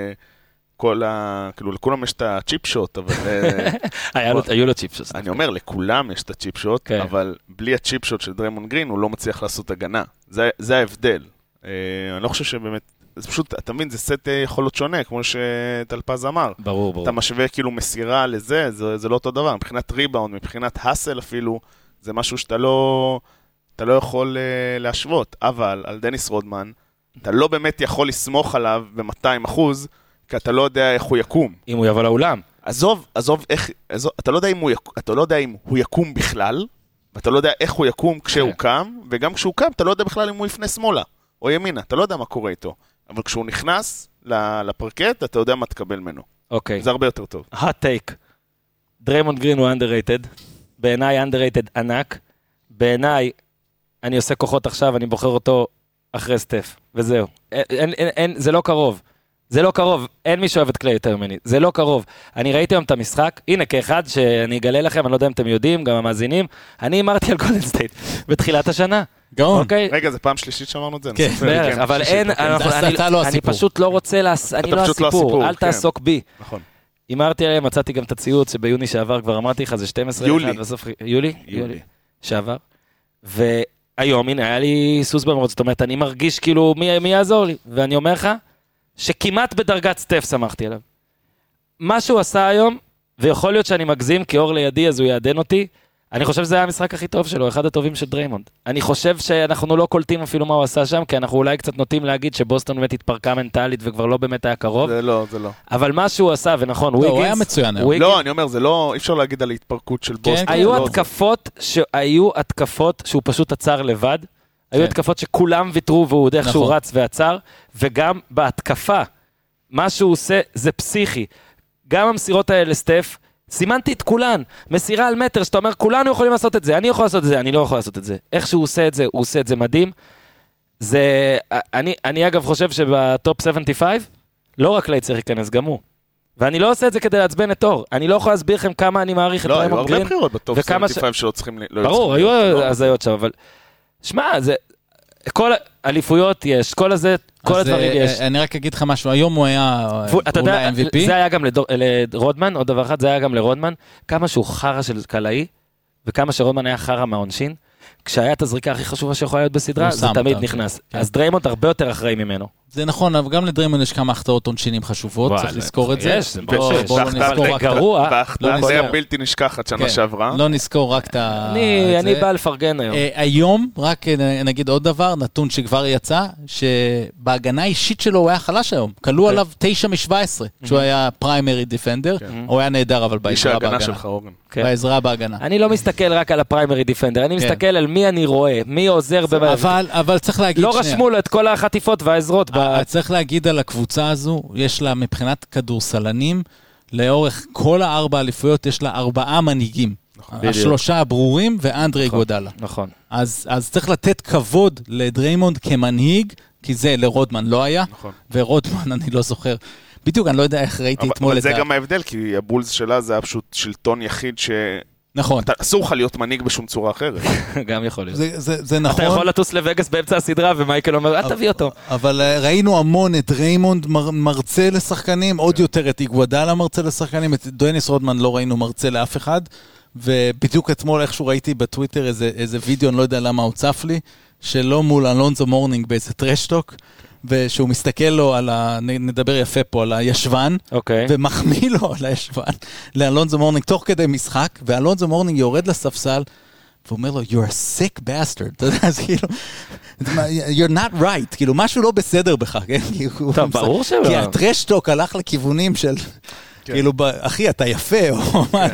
כל ה... כאילו לכולם יש את הצ'יפ שוט, אבל... היו לו צ'יפ שוט. אני אומר, לכולם יש את הצ'יפ שוט, אבל בלי הצ'יפ שוט של דריימונד גרין, הוא לא מצליח לעשות הגנה. זה ההבדל. אני לא חושב שבאמת... זה פשוט, אתה מבין, זה סט יכולות שונה, כמו שטלפז אמר. ברור, ברור. אתה משווה כאילו מסירה לזה, זה, זה לא אותו דבר. מבחינת ריבאונד, מבחינת הסל אפילו, זה משהו שאתה לא, אתה לא יכול uh, להשוות. אבל על דניס רודמן, אתה לא באמת יכול לסמוך עליו ב-מאתיים אחוז, כי אתה לא יודע איך הוא יקום. אם הוא יבוא לאולם. עזוב, עזוב איך, עזוב, אתה לא יודע אם הוא, יק, אתה לא יודע אם הוא יקום בכלל, ואתה לא יודע איך הוא יקום כשהוא קם, וגם כשהוא קם, אתה לא יודע בכלל אם הוא יפנה שמאלה, או ימינה, אתה לא יודע מה קורה איתו. אבל כשהוא נכנס לפרקט, אתה יודע מה תקבל ממנו. אוקיי. זה הרבה יותר טוב. hot take. דריימונד גרין הוא underrated. בעיניי underrated ענק. בעיניי, אני עושה כוחות עכשיו, אני בוחר אותו אחרי סטף. וזהו. אין, אין, אין, זה לא קרוב. זה לא קרוב. אין מי שאוהב את קליי יותר ממני. זה לא קרוב. אני ראיתי היום את המשחק. הנה, כאחד שאני אגלה לכם, אני לא יודע אם אתם יודעים, גם המאזינים. אני אמרתי על גולדן סטייט בתחילת השנה. גאון. רגע, זה פעם שלישית שאמרנו את זה. כן, בערך, אבל אין, אני פשוט לא רוצה, אני לא הסיפור, אל תעסוק בי. נכון. אמרתי עליהם, מצאתי גם את הציוץ שביוני שעבר, כבר אמרתי לך, זה שתים עשרה יולי. יולי? יולי. שעבר. והיום, הנה, היה לי סוס במרוץ, זאת אומרת, אני מרגיש כאילו, מי יעזור לי? ואני אומר לך, שכמעט בדרגת סטף שמחתי עליו. מה שהוא עשה היום, ויכול להיות שאני מגזים, כי אור לידי, אז הוא יעדן אותי, אני חושב שזה היה המשחק הכי טוב שלו, אחד הטובים של דריימונד. אני חושב שאנחנו לא קולטים אפילו מה הוא עשה שם, כי אנחנו אולי קצת נוטים להגיד שבוסטון באמת התפרקה מנטלית וכבר לא באמת היה קרוב. זה לא, זה לא. אבל מה שהוא עשה, ונכון, וויגינס... הוא היה מצוין. לא, אני אומר, זה לא, אי אפשר להגיד על ההתפרקות של בוסטון. היו התקפות, היו התקפות שהוא פשוט עצר לבד, היו התקפות שכולם ויתרו והוא עוד איך שהוא רץ ועצר, וגם בהתקפה, מה שהוא עושה זה פסיכי. גם המסירות האלה, סטף, סימנתי את כולן, מסירה על מטר, שאתה אומר, כולנו יכולים לעשות את זה, אני יכול לעשות את זה, אני לא יכול לעשות את זה. איך שהוא עושה את זה, הוא עושה את זה מדהים. זה, אני, אני אגב חושב שבטופ שבעים וחמש, לא רק לי צריך להיכנס, גם הוא. ואני לא עושה את זה כדי להצבן את אור. אני לא יכול להסביר לכם כמה אני מעריך את ריימונד גרין. לא, היו הרבה בחירות בטופ שבעים וחמש שלא צריכים... ברור, היו הזיות שם, אבל... שמע, זה... כל האליפויות יש, כל הזה, כל הדברים יש. אני רק אגיד לך משהו, היום הוא היה אולי אם וי פי. זה היה גם לרודמן, עוד דבר אחד, זה היה גם לרודמן, כמה שהוא חרה של קלעי, וכמה שרודמן היה חרה מהעונשין, כשהיה את הזריקה הכי חשובה שיכולה להיות בסדרה, זה תמיד נכנס. אז דריימונד הרבה יותר אחראי ממנו. זה נכון, אבל גם לדרימונד יש כמה החטאות עונשינים חשובות, צריך לזכור את זה. יש, בואו לא נזכור רק גרוע. בהחטאה זה הבלתי נשכחת שנה שעברה. לא נזכור רק את ה... אני בא לפרגן היום. היום, רק נגיד עוד דבר, נתון שכבר יצא, שבהגנה האישית שלו הוא היה חלש היום. קלו עליו תשע משבע עשרה, כשהוא היה פריימרי דיפנדר, הוא היה נהדר, אבל בעזרה בהגנה. בעזרה בהגנה. אני לא מסתכל רק על הפריימרי דיפנדר, אני מסתכל על מי אני רואה, מי עוזר. אבל צריך להגיד... לא רשמו לו את כל החטיפות והעזרות. צריך להגיד על הקבוצה הזו, יש לה מבחינת כדורסלנים, לאורך כל הארבע אליפויות יש לה ארבעה מנהיגים. השלושה הברורים ואנדרי גודלה. נכון. אז צריך לתת כבוד לדריימונד כמנהיג, כי זה לרודמן לא היה, ורודמן אני לא זוכר. בדיוק, אני לא יודע איך ראיתי אתמול את זה. אבל זה גם ההבדל, כי הבולס שלה זה היה פשוט שלטון יחיד ש... נכון. אסור לך להיות מנהיג בשום צורה אחרת. גם יכול להיות. זה נכון. אתה יכול לטוס לווגאס באמצע הסדרה, ומייקל אומר, אל תביא אותו. אבל ראינו המון את ריימונד מרצה לשחקנים, עוד יותר את איגוודלה מרצה לשחקנים, את דניס רודמן לא ראינו מרצה לאף אחד, ובדיוק אתמול איכשהו ראיתי בטוויטר איזה וידאו, אני לא יודע למה הוא צף לי, שלא מול אלונזו מורנינג באיזה טרשטוק, ושהוא מסתכל לו על ה... נדבר יפה פה, על הישבן, okay. ומחמיא לו על הישבן, לאלונזו מורנינג, תוך כדי משחק, ואלונזו מורנינג יורד לספסל, ואומר לו, you're a sick bastard, אתה יודע, אז כאילו, you're not right, כאילו, משהו לא בסדר בך, כן? טוב, ברור שלא. כי הטרשטוק הלך לכיוונים של... כאילו, אחי, אתה יפה, או מה...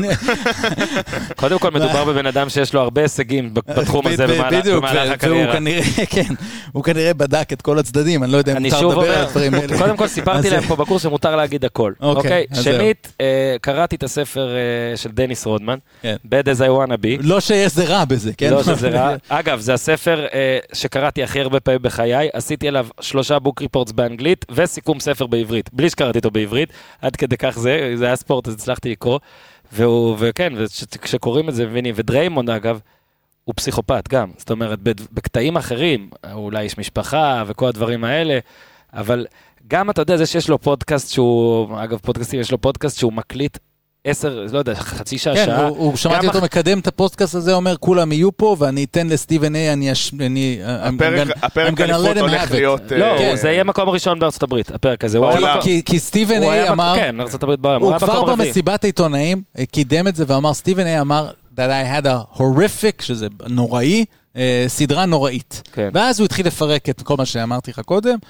קודם כל מדובר בבן אדם שיש לו הרבה הישגים בתחום הזה במהלך הקריירה. כן, הוא כנראה בדק את כל הצדדים, אני לא יודע אם מותר לדבר על הדברים האלה. קודם כל סיפרתי להם פה בקורס שמותר להגיד הכל. אוקיי, שנית, קראתי את הספר של דניס רודמן, Bad as I wanna be. לא שיש זה רע בזה, כן? לא שזה רע. אגב, זה הספר שקראתי הכי הרבה פעמים בחיי, עשיתי עליו שלושה בוק ריפורטס באנגלית, וסיכום ספר בעברית, בלי שקראתי אותו בעברית, עד כדי כך זה זה היה ספורט, אז הצלחתי לקרוא, והוא, וכן, וכשקוראים את זה, מבינים, ודריימונד, אגב, הוא פסיכופת גם, זאת אומרת, בקטעים אחרים, אולי יש משפחה וכל הדברים האלה, אבל גם אתה יודע, זה שיש לו פודקאסט שהוא, אגב, פודקאסטים, יש לו פודקאסט שהוא מקליט עשר, לא יודע, חצי שעה, כן, שעה. הוא, הוא שמעתי אותו מקדם את הפודקאסט הזה, אומר, כולם יהיו פה, ואני אתן לסטיבן איי, אני... אני הפרק הליפות הולך להיות... לא, זה יהיה מקום ראשון בארצות הברית, הפרק הזה. כי סטיבן איי אמר... כן, ארצות הברית בעולם. הוא כבר במסיבת העיתונאים, קידם את זה ואמר, סטיבן איי אמר, that I had a horrific, שזה נוראי, סדרה נוראית. ואז הוא התחיל לפרק את כל מה שאמרתי לך קודם,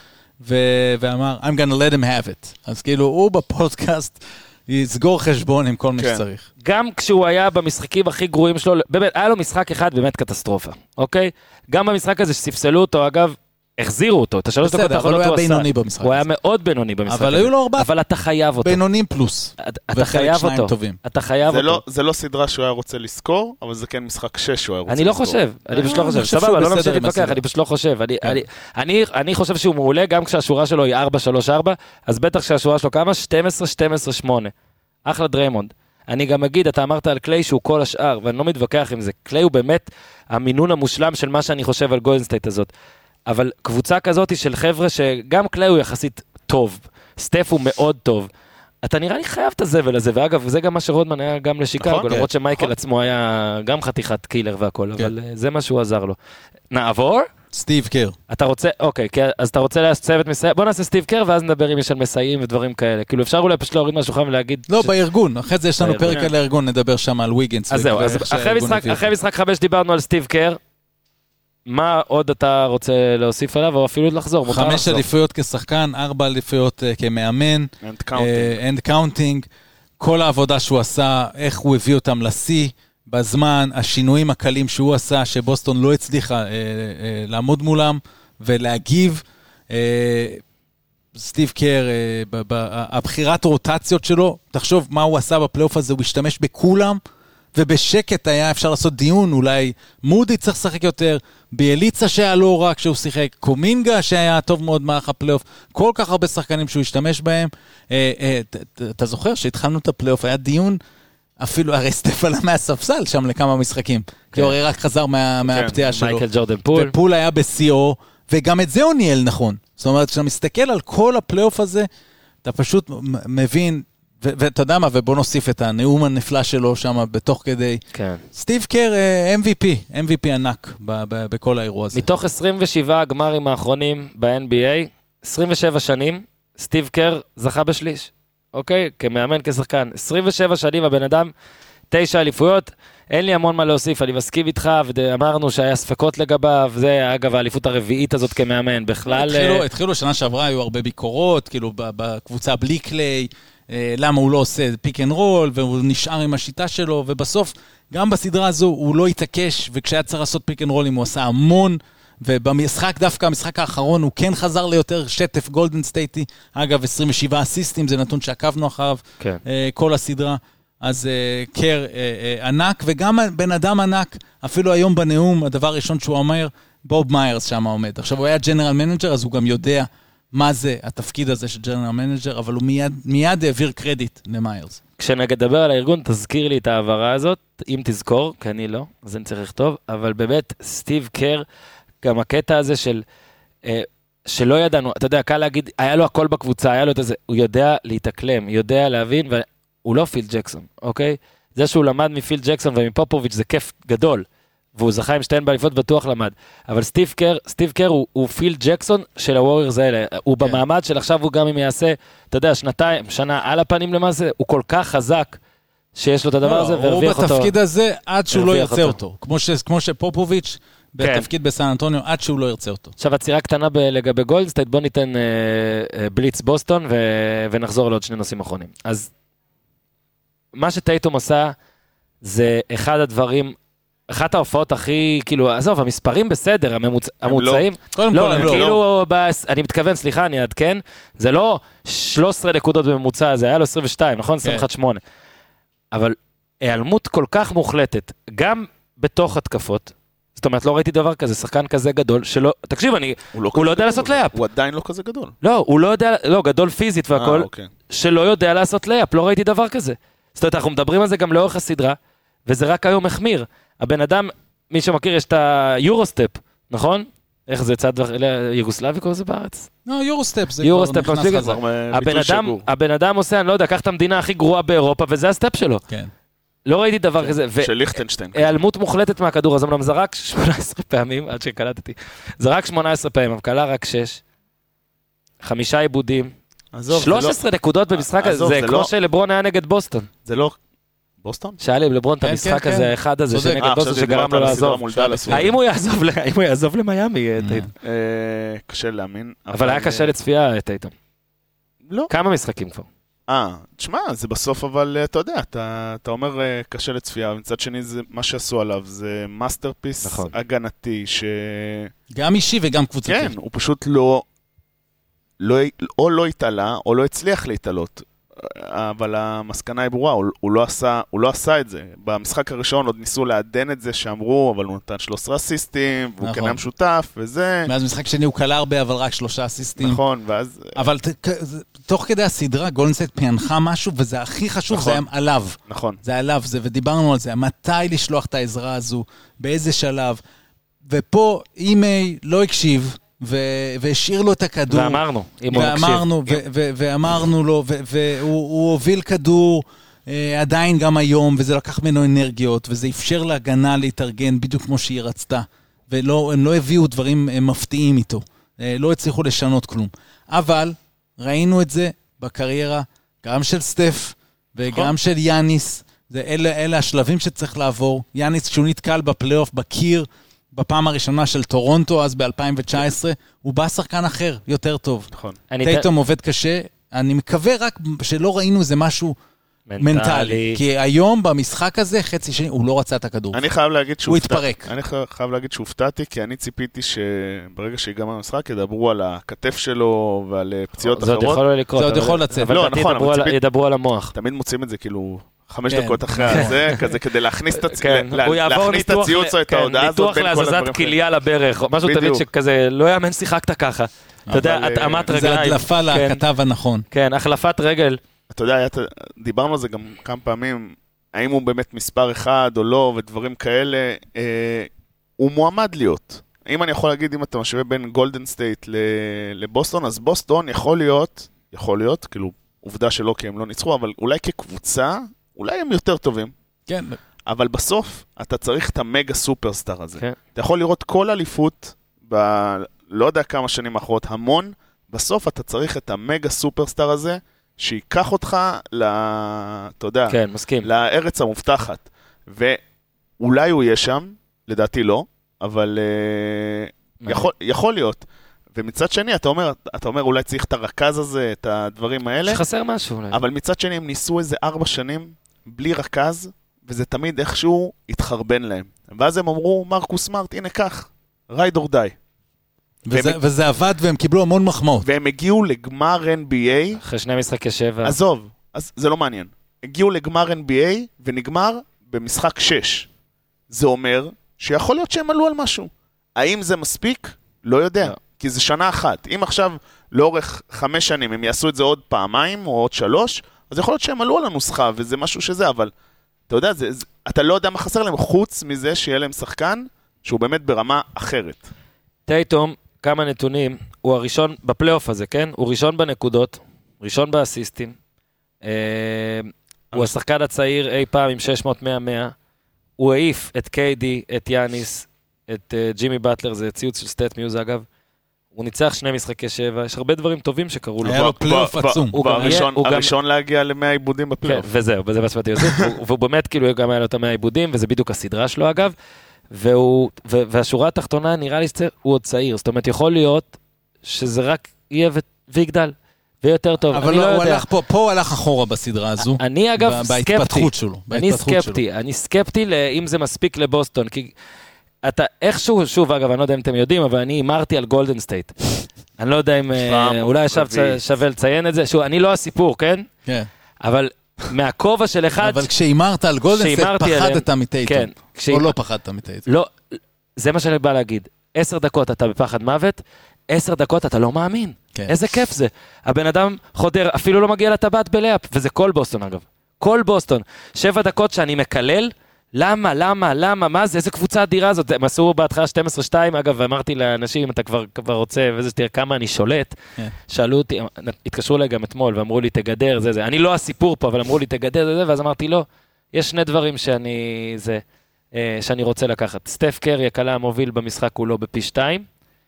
ואמר, I'm gonna let him have it. אז כאילו, הוא בפודקאסט... יסגור חשבון עם כל מי שצריך. גם כשהוא היה במשחקים הכי גרועים שלו, באמת, היה לו משחק אחד באמת קטסטרופה, אוקיי? גם במשחק הזה שספסלו אותו, אגב, החזירו אותו, את השלוש דקות האחרונות הוא עשה. הוא היה בינוני במשחק. הוא היה מאוד בינוני במשחק. אבל היו לו ארבעה. אבל אתה חייב אותו. בינונים פלוס. אתה חייב אותו. אתה חייב אותו. זה לא סדרה שהוא היה רוצה לזכור, אבל זה כן משחק שש שהוא היה רוצה לזכור. אני לא חושב, אני פשוט לא חושב. סבבה, לא נמשיך להתווכח, אני פשוט לא חושב. אני חושב שהוא מעולה, גם כשהשורה שלו היא ארבע שלוש ארבע, אז בטח כשהשורה שלו כמה? שתים עשרה שתים עשרה שמונה. אחלה דריימונד. אני גם אגיד, אתה אמרת על קליי שהוא כל השאר, ואני לא מתווכח עם זה. קליי הוא באמת המינון המושלם של מה שאני חושב על גולדן סטייט הזאת. אבל קבוצה כזאת של חבר'ה שגם קליי הוא יחסית טוב. סטף הוא מאוד טוב. אתה נראה לי חייב את הזבל הזה, ואגב, זה גם מה שרודמן היה גם לשיקגו, למרות שמייקל עצמו היה גם חתיכת קילר והכל, אבל זה מה שהוא עזר לו. נעבור? סטיב קר. אתה רוצה, אוקיי, אז אתה רוצה צוות מסייע, בוא נעשה סטיב קר ואז נדבר אם יש על מסייעים ודברים כאלה. כאילו אפשר אולי פשוט להוריד מהשולחן ולהגיד... לא, בארגון, אחרי זה יש לנו פרק על הארגון, נדבר שם על ויגינס. אז זהו, אחרי משחק חמש דיברנו על סטיב קר, מה עוד אתה רוצה להוסיף עליו, או אפילו לחזור? חמש אליפויות כשחקן, ארבע אליפויות כמאמן, end counting, כל העבודה שהוא עשה, איך הוא הביא אותם לשיא, בזמן, השינויים הקלים שהוא עשה, שבוסטון לא הצליחה אה, אה, לעמוד מולם ולהגיב. אה, סטיב קר, אה, הבחירת רוטציות שלו, תחשוב מה הוא עשה בפלייאוף הזה, הוא השתמש בכולם, ובשקט היה אפשר לעשות דיון, אולי מודי צריך לשחק יותר, ביאליצה שהיה לא רק שהוא שיחק, קומינגה שהיה טוב מאוד מערך הפלייאוף, כל כך הרבה שחקנים שהוא השתמש בהם. אה, אה, ת, ת, אתה זוכר שהתחלנו את הפלייאוף, היה דיון, אפילו הרי סטף עלה מהספסל שם לכמה משחקים, כי הוא הרי רק חזר מהפתיעה שלו. מייקל ג'ורדן פול. ופול היה ב-סי או, וגם את זה הוא ניהל נכון. זאת אומרת, כשאתה מסתכל על כל הפלייאוף הזה, אתה פשוט מבין, ואתה יודע מה, ובוא נוסיף את הנאום הנפלא שלו שם בתוך כדי. סטיב קר, אם וי פי, אם וי פי ענק בכל האירוע הזה. מתוך עשרים ושבעה הגמרים האחרונים ב-אן בי איי, עשרים ושבע שנים, סטיב קר זכה בשליש, אוקיי? כמאמן, כשחקן. עשרים ושבע שנים, הבן אדם, תשע אליפויות, אין לי המון מה להוסיף, אני מסכים איתך, ואמרנו שהיה ספקות לגביו, זה אגב האליפות הרביעית הזאת כמאמן, בכלל... התחילו, התחילו שנה שעברה, היו הרבה ביקורות, כאילו בקבוצה בלי קליי, למה הוא לא עושה פיק אנד רול, והוא נשאר עם השיטה שלו, ובסוף, גם בסדרה הזו, הוא לא התעקש, וכשהיה צריך לעשות פיק אנד רולים, הוא עשה המון, ובמשחק, דווקא המשחק האחרון, הוא כן חזר ליותר שטף גולדן סטייטי, אגב, עשרים ושבעה אסיסטים, זה נתון שעקבנו אחריו, כן. כל הסדרה. אז uh, קר uh, uh, ענק, וגם בן אדם ענק, אפילו היום בנאום, הדבר הראשון שהוא אומר, בוב מיירס שם עומד. עכשיו הוא היה ג'נרל מנג'ר, אז הוא גם יודע מה זה התפקיד הזה של ג'נרל מנג'ר, אבל הוא מיד, מיד העביר קרדיט למיירס. כשנדבר על הארגון, תזכיר לי את העברה הזאת, אם תזכור, כי אני לא, אז אני צריך לכתוב, אבל באמת, סטיב קר, גם הקטע הזה של... Uh, שלא ידענו, אתה יודע, קל להגיד, היה לו הכל בקבוצה, היה לו את זה, הוא יודע להתאקלם, יודע להבין, ו... הוא לא פיל ג'קסון, אוקיי? זה שהוא למד מפיל ג'קסון ומפופוביץ' זה כיף גדול, והוא זכה עם שתיהן באליפות בטוח למד, אבל סטיב קר, סטיב קר הוא, הוא פיל ג'קסון של הווריורס האלה, הוא כן. במעמד של עכשיו הוא גם אם יעשה, אתה יודע, שנתיים, שנה על הפנים למעשה, הוא כל כך חזק, שיש לו את הדבר לא, הזה, והרוויח אותו. הוא בתפקיד הזה עד שהוא לא ירצה אותו, אותו. כמו, ש, כמו שפופוביץ' בתפקיד כן. בסן אנטוניו, עד שהוא לא ירצה אותו. עכשיו, הצירה קטנה ב- לגבי גולדסטייט, בוא ניתן אה, אה, בליץ בוסטון, ו- ונחזור לעוד שני נושאים אחרונים. אז מה שטייטום עושה, זה אחד הדברים, אחת ההופעות הכי, כאילו, עזוב, המספרים בסדר, הממוצ... המוצאים, לא, לא, הם לא. כאילו, בס... אני מתכוון, סליחה, אני אעדכן, זה לא שלוש עשרה נקודות בממוצע, זה היה לו עשרים ושתיים, נכון? עשרים ואחת שמונה. אבל העלמות כל כך מוחלטת, גם בתוך התקפות, זאת אומרת, לא ראיתי דבר כזה, שחקן כזה גדול, שלא, תקשיב, אני, הוא לא, הוא לא יודע לעשות לייפ. הוא עדיין לא כזה גדול. לא, הוא לא יודע, לא, גדול פיזית והכל, שלא יודע לעשות לייפ, לא ראיתי דבר כזה. זאת אומרת, אנחנו מדברים על זה גם לאורך הסדרה, וזה רק היום מחמיר. הבן אדם, מי שמכיר, יש את היורוסטפ, נכון? איך זה צד יוגוסלבי כל זה בארץ? לא, יורוסטפ זה כבר נכנס חזר. הבן אדם עושה, אני לא יודע, קח את המדינה הכי גרועה באירופה, וזה הסטפ שלו. כן. לא ראיתי דבר כזה. של ליכטנשטיין. העלמות מוחלטת מהכדור, אז אמנם זרק שמונה עשרה פעמים, עד שקלטתי. זרק שמונה עשרה פעמים, אבל קלה רק שש. חמישה עיבודים. שלוש עשרה נקודות במשחק הזה, זה כמו שלברון היה נגד בוסטון. זה לא... בוסטון? שאלה לי לברון את המשחק הזה, האחד הזה, שנגד בוסטון שגרם לו לעזוב. האם הוא יעזוב למיימי, טייטום? קשה להאמין. אבל היה קשה לצפייה, טייטום. לא. כמה משחקים כבר? אה, תשמע, זה בסוף, אבל אתה יודע, אתה אומר קשה לצפייה, ומצד שני, מה שעשו עליו, זה מאסטרפיס הגנתי, ש... גם אישי וגם קבוצתי. כן, הוא פשוט לא... או לא התעלה, או לא הצליח להתעלות. אבל המסקנה היא ברורה, הוא, הוא, לא עשה, הוא לא עשה את זה. במשחק הראשון עוד ניסו לעדן את זה שאמרו, אבל הוא נתן שלושה עשר אסיסטים, והוא נכון. כן היה משותף, וזה... מאז משחק שני הוא קלה הרבה, אבל רק שלושה אסיסטים. נכון, ואז... אבל ת, תוך כדי הסדרה, גולדנסטייט פענחה משהו, וזה הכי חשוב, נכון. זה היה עליו. נכון. זה עליו, זה, ודיברנו על זה, מתי לשלוח את העזרה הזו, באיזה שלב. ופה אימי לא הקשיב, והשאיר לו את הכדור. ואמרנו, אם הוא מקשיב. ואמרנו לו, והוא הוביל כדור עדיין גם היום, וזה לקח ממנו אנרגיות, וזה אפשר להגנה להתארגן בדיוק כמו שהיא רצתה. והם לא הביאו דברים מפתיעים איתו. לא הצליחו לשנות כלום. אבל ראינו את זה בקריירה, גם של סטף, וגם של יאניס. אלה השלבים שצריך לעבור. יאניס, כשהוא נתקל בפלייאוף, בקיר, בפעם הראשונה של טורונטו, אז ב-אלפיים תשע עשרה, הוא בא שחקן אחר, יותר טוב. נכון. טייטום עובד קשה, אני מקווה רק שלא ראינו איזה משהו מנטלי, כי היום במשחק הזה, חצי שני, הוא לא רצה את הכדור. אני חייב להגיד שהוא התפרק. אני חייב להגיד שהופתעתי, כי אני ציפיתי שברגע שהגענו למשחק, ידברו על הכתף שלו ועל פציעות אחרות. זה עוד יכול לקרות. זה עוד יכול לצאת. לא, נכון, ידברו על המוח. תמיד מוצאים את זה כאילו... חמש דקות אחרי זה, כזה כדי להכניס את הציוץ או את ההודעה הזאת. ניתוח להזזת כליה לברך, משהו תמיד שכזה, לא יאמן שיחקת ככה. אתה יודע, התאמת רגליים. זה הדלפה לכתב הנכון. כן, החלפת רגל. אתה יודע, דיברנו על זה גם כמה פעמים, האם הוא באמת מספר אחד או לא, ודברים כאלה, הוא מועמד להיות. אם אני יכול להגיד, אם אתה משווה בין גולדן סטייט לבוסטון, אז בוסטון יכול להיות, יכול להיות, כאילו, עובדה שלא כי הם לא ניצחו, אבל אולי כקבוצה, אולי הם יותר טובים. כן. אבל בסוף, אתה צריך את המגה סופרסטאר הזה. כן. אתה יכול לראות כל אליפות, ב... לא יודע כמה שנים אחרות, המון, בסוף אתה צריך את המגה סופרסטאר הזה, שיקח אותך ל... אתה יודע, כן, מסכים. לארץ המובטחת. ואולי הוא יהיה שם, לדעתי לא, אבל uh, יכול, יכול להיות. ומצד שני, אתה אומר, אתה אומר, אולי צריך את הרכז הזה, את הדברים האלה. שחסר משהו אולי. אבל מצד שני, הם ניסו איזה ארבע שנים בלי רכז, וזה תמיד איכשהו התחרבן להם. ואז הם אמרו, מרקוס סמארט, הנה כך, רייד אור די. וזה, והם... וזה עבד והם קיבלו המון מחמאות. והם הגיעו לגמר אן בי איי. אחרי שני משחקי שבע. עזוב, אז זה לא מעניין. הגיעו לגמר אן בי איי ונגמר במשחק שש. זה אומר שיכול להיות שהם עלו על משהו. האם זה מספיק? לא יודע. לא. כי זה שנה אחת. אם עכשיו לאורך חמש שנים הם יעשו את זה עוד פעמיים או עוד שלוש, אז יכול להיות שהם עלו על הנוסחה וזה משהו שזה, אבל אתה יודע, זה, זה, אתה לא יודע מה חסר להם חוץ מזה שיהיה להם שחקן שהוא באמת ברמה אחרת. טייטום, כמה נתונים, הוא הראשון בפלייאוף הזה, כן? הוא ראשון בנקודות, ראשון באסיסטים, אה, הוא השחקן הצעיר אי פעם עם שש מאות מאה מאה, הוא העיף את קיי די, את יאניס, את uh, ג'ימי באטלר, זה ציוץ של סטט מיוז אגב, הוא ניצח שני משחקי שבע, יש הרבה דברים טובים שקרו לו. היה לו פלייאוף עצום. הוא הראשון להגיע למאה עיבודים בפלייאוף. כן, וזהו, וזה בספתי יוסף, והוא באמת כאילו גם היה לו את המאה עיבודים, וזה בדיוק הסדרה שלו אגב, והשורה התחתונה נראה לי הוא עוד צעיר, זאת אומרת יכול להיות שזה רק יהיה ויגדל, ויותר טוב. אבל הוא הלך פה, פה הוא הלך אחורה בסדרה הזו. אני אגב סקפטי. בהתפתחות שלו. אני סקפטי, אני סקפטי אם זה מספיק לבוסטון, כי אתה איכשהו, שוב אגב, אני לא יודע אם אתם יודעים, אבל אני אמרתי על גולדן סטייט. אני לא יודע אם, אולי עכשיו שווה לציין את זה, שוב, אני לא הסיפור, כן? כן. אבל מהכובע של אחד... אבל כשאמרת על גולדן סטייט, פחדת מטייטום. כן. או לא פחדת מטייטום. לא, זה מה שאני בא להגיד. עשר דקות אתה בפחד מוות, עשר דקות אתה לא מאמין. איזה כיף זה. הבן אדם חודר, אפילו לא מגיע לטבעת בלאפ, וזה כל בוסטון אגב. כל בוסטון. שבע דקות שאני מקלל, למה, למה, למה, מה זה, איזה קבוצה אדירה הזאת, הם עשו בהתחלה שתים עשרה שתיים, אגב, ואמרתי לאנשים, אתה כבר, כבר רוצה, וזה שתראה כמה אני שולט, yeah. שאלו אותי, התקשרו אליי גם אתמול, ואמרו לי, תגדר, זה, זה, אני לא הסיפור פה, אבל אמרו לי, תגדר, זה, זה, ואז אמרתי, לא, יש שני דברים שאני, זה, שאני רוצה לקחת, סטף קרי, הקלה המוביל במשחק, הוא לא בפי שתיים,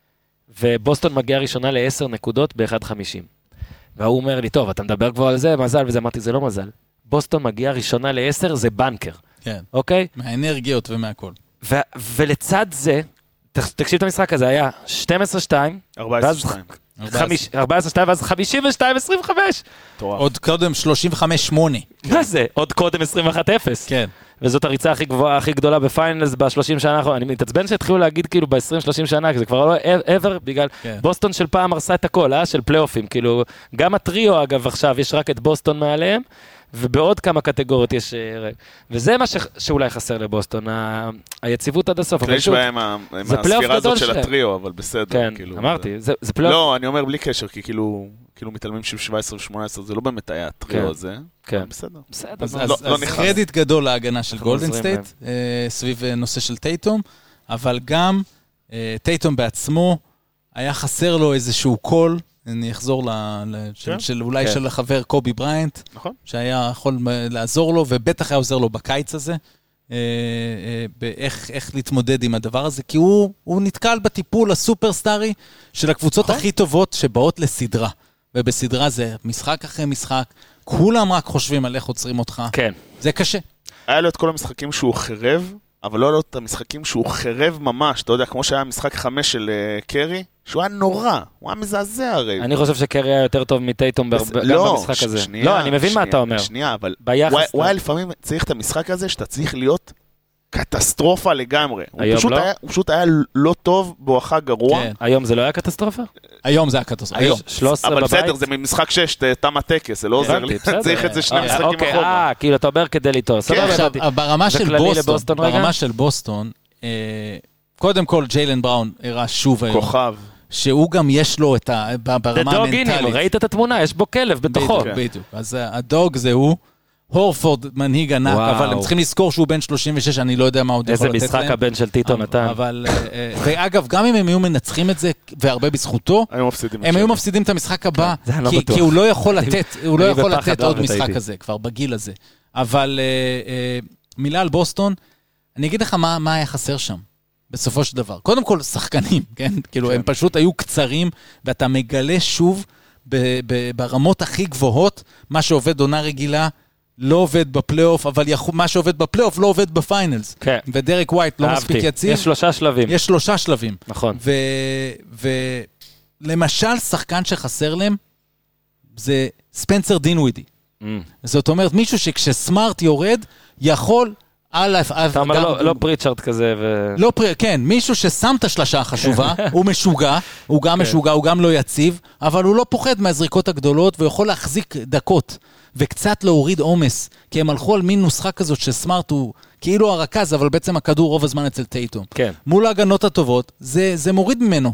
ובוסטון מגיעה ראשונה לעשר נקודות ב-אחד חמישים, והוא אומר לי, טוב, אתה מדבר כבר על זה, מזל, וזה אמרתי, זה לא מזל, בוסטון מגיעה ראשונה לעשר, זה בנקר. כן. אוקיי? מהאנרגיות ומהכל. ו- ולצד זה, תקשיב את המשחק הזה, היה שתים עשרה שתיים, ארבע עשרה שתיים. ארבע עשרה שתיים, ואז חמישים ושתיים עשרים וחמש. עוד קודם שלושים וחמש שמונה. מה זה? עוד קודם עשרים ואחת אפס. כן. וזאת הריצה הכי גבוהה, הכי גדולה בפיינלס ב-שלושים שנה האחרונה. אני מתעצבן שהתחילו להגיד כאילו ב-עשרים שלושים שנה, כי זה כבר לא ever, בגלל בוסטון של פעם הרסה את הכל, אה? של פלייאופים. כאילו, גם הטריו, אגב, עכשיו, יש רק את בוסטון מעליהם, ובעוד כמה קטגוריות יש... וזה מה ש... שאולי חסר לבוסטון, ה... היציבות עד הסוף. יש בהם הספירה הזאת של הטריו, אבל בסדר. כן, כאילו, אמרתי, זה... זה פלייאוף... לא, אני אומר בלי קשר, כי כאילו, כאילו מתעלמים של שבע עשרה ושמונה עשרה, זה לא באמת היה הטריו כן. הזה. כן. בסדר. בסדר. אז, לא, אז, לא אז קרדיט גדול להגנה של גולדן סטייט, אה, סביב נושא של טייטום, אבל גם אה, טייטום בעצמו, היה חסר לו איזשהו קול, אני אחזור ל... של, של, אולי של החבר קובי בריינט, נכון. שהיה יכול לעזור לו, ובטח היה עוזר לו בקיץ הזה, באיך איך להתמודד עם הדבר הזה, כי הוא, הוא נתקל בטיפול הסופרסטארי של הקבוצות נכון. הכי טובות שבאות לסדרה, ובסדרה זה משחק אחרי משחק, כולם רק חושבים על איך עוצרים אותך. כן. זה קשה. היה לו את כל המשחקים שהוא חרב, אבל לא היה לו את המשחקים שהוא חרב ממש, אתה יודע, כמו שהיה משחק חמש של uh, קרי, שהוא היה נורא, הוא היה מזעזע הרי. אני חושב שקרי היה יותר טוב מטייטום בס... גם לא, במשחק ש... הזה. שנייה, לא, אני מבין שנייה, מה אתה אומר. שנייה, אבל ביחס הוא, הוא היה לפעמים צריך את המשחק הזה, שאתה צריך להיות קטסטרופה לגמרי. הוא פשוט, לא? היה, הוא פשוט היה לא טוב בואכה גרוע. כן. היום זה לא היה קטסטרופה? היום זה היה קטסטרופה. היום. שלוש עשרה אבל בבית? בסדר, זה ממשחק שש, תם הטקס, זה לא עוזר לי. צריך את זה שני משחקים אוקיי, אחורה. אה, כאילו אתה אומר כדי ליטור. כן. עכשיו, ברמה של בוסטון, ברמה של בוסטון, קודם כל ג'יילן בראון הראה שוב היום. כוכב. שהוא גם יש לו את ה... ברמה המנטלית. ראית את התמונה, יש בו כלב בתוכו. בדיוק, אז הדוג זה הוא. הורפורד מנהיג ענק, אבל הם צריכים לזכור שהוא בן שלושים ושש, אני לא יודע מה עוד יכול לתת להם. איזה משחק הבן של טיטו נתן. אבל, ואגב, גם אם הם היו מנצחים את זה, והרבה בזכותו, הם היו מפסידים את המשחק הבא, כי הוא לא יכול לתת, הוא לא יכול לתת עוד משחק כזה, כבר בגיל הזה. אבל מילה על בוסטון, אני אגיד לך מה היה חסר שם. בסופו של דבר. קודם כל, שחקנים, כן? כאילו, הם פשוט היו קצרים, ואתה מגלה שוב, ברמות הכי גבוהות, מה שעובד עונה רגילה, לא עובד בפלייאוף, אבל מה שעובד בפלייאוף לא עובד בפיינלס. כן. ודרק ווייט לא מספיק יציב. יש שלושה שלבים. יש שלושה שלבים. נכון. ולמשל, שחקן שחסר להם, זה ספנסר דינווידי. זאת אומרת, מישהו שכשסמארט יורד, יכול... אתה אומר לא פריצ'ארד כזה ו... לא פריצ'ארד, כן, מישהו ששם את השלשה החשובה, הוא משוגע, הוא גם משוגע, הוא גם לא יציב, אבל הוא לא פוחד מהזריקות הגדולות, והוא יכול להחזיק דקות, וקצת להוריד עומס, כי הם הלכו על מין נוסחה כזאת שסמארט הוא כאילו הרכז, אבל בעצם הכדור רוב הזמן אצל טייטום. מול ההגנות הטובות, זה מוריד ממנו,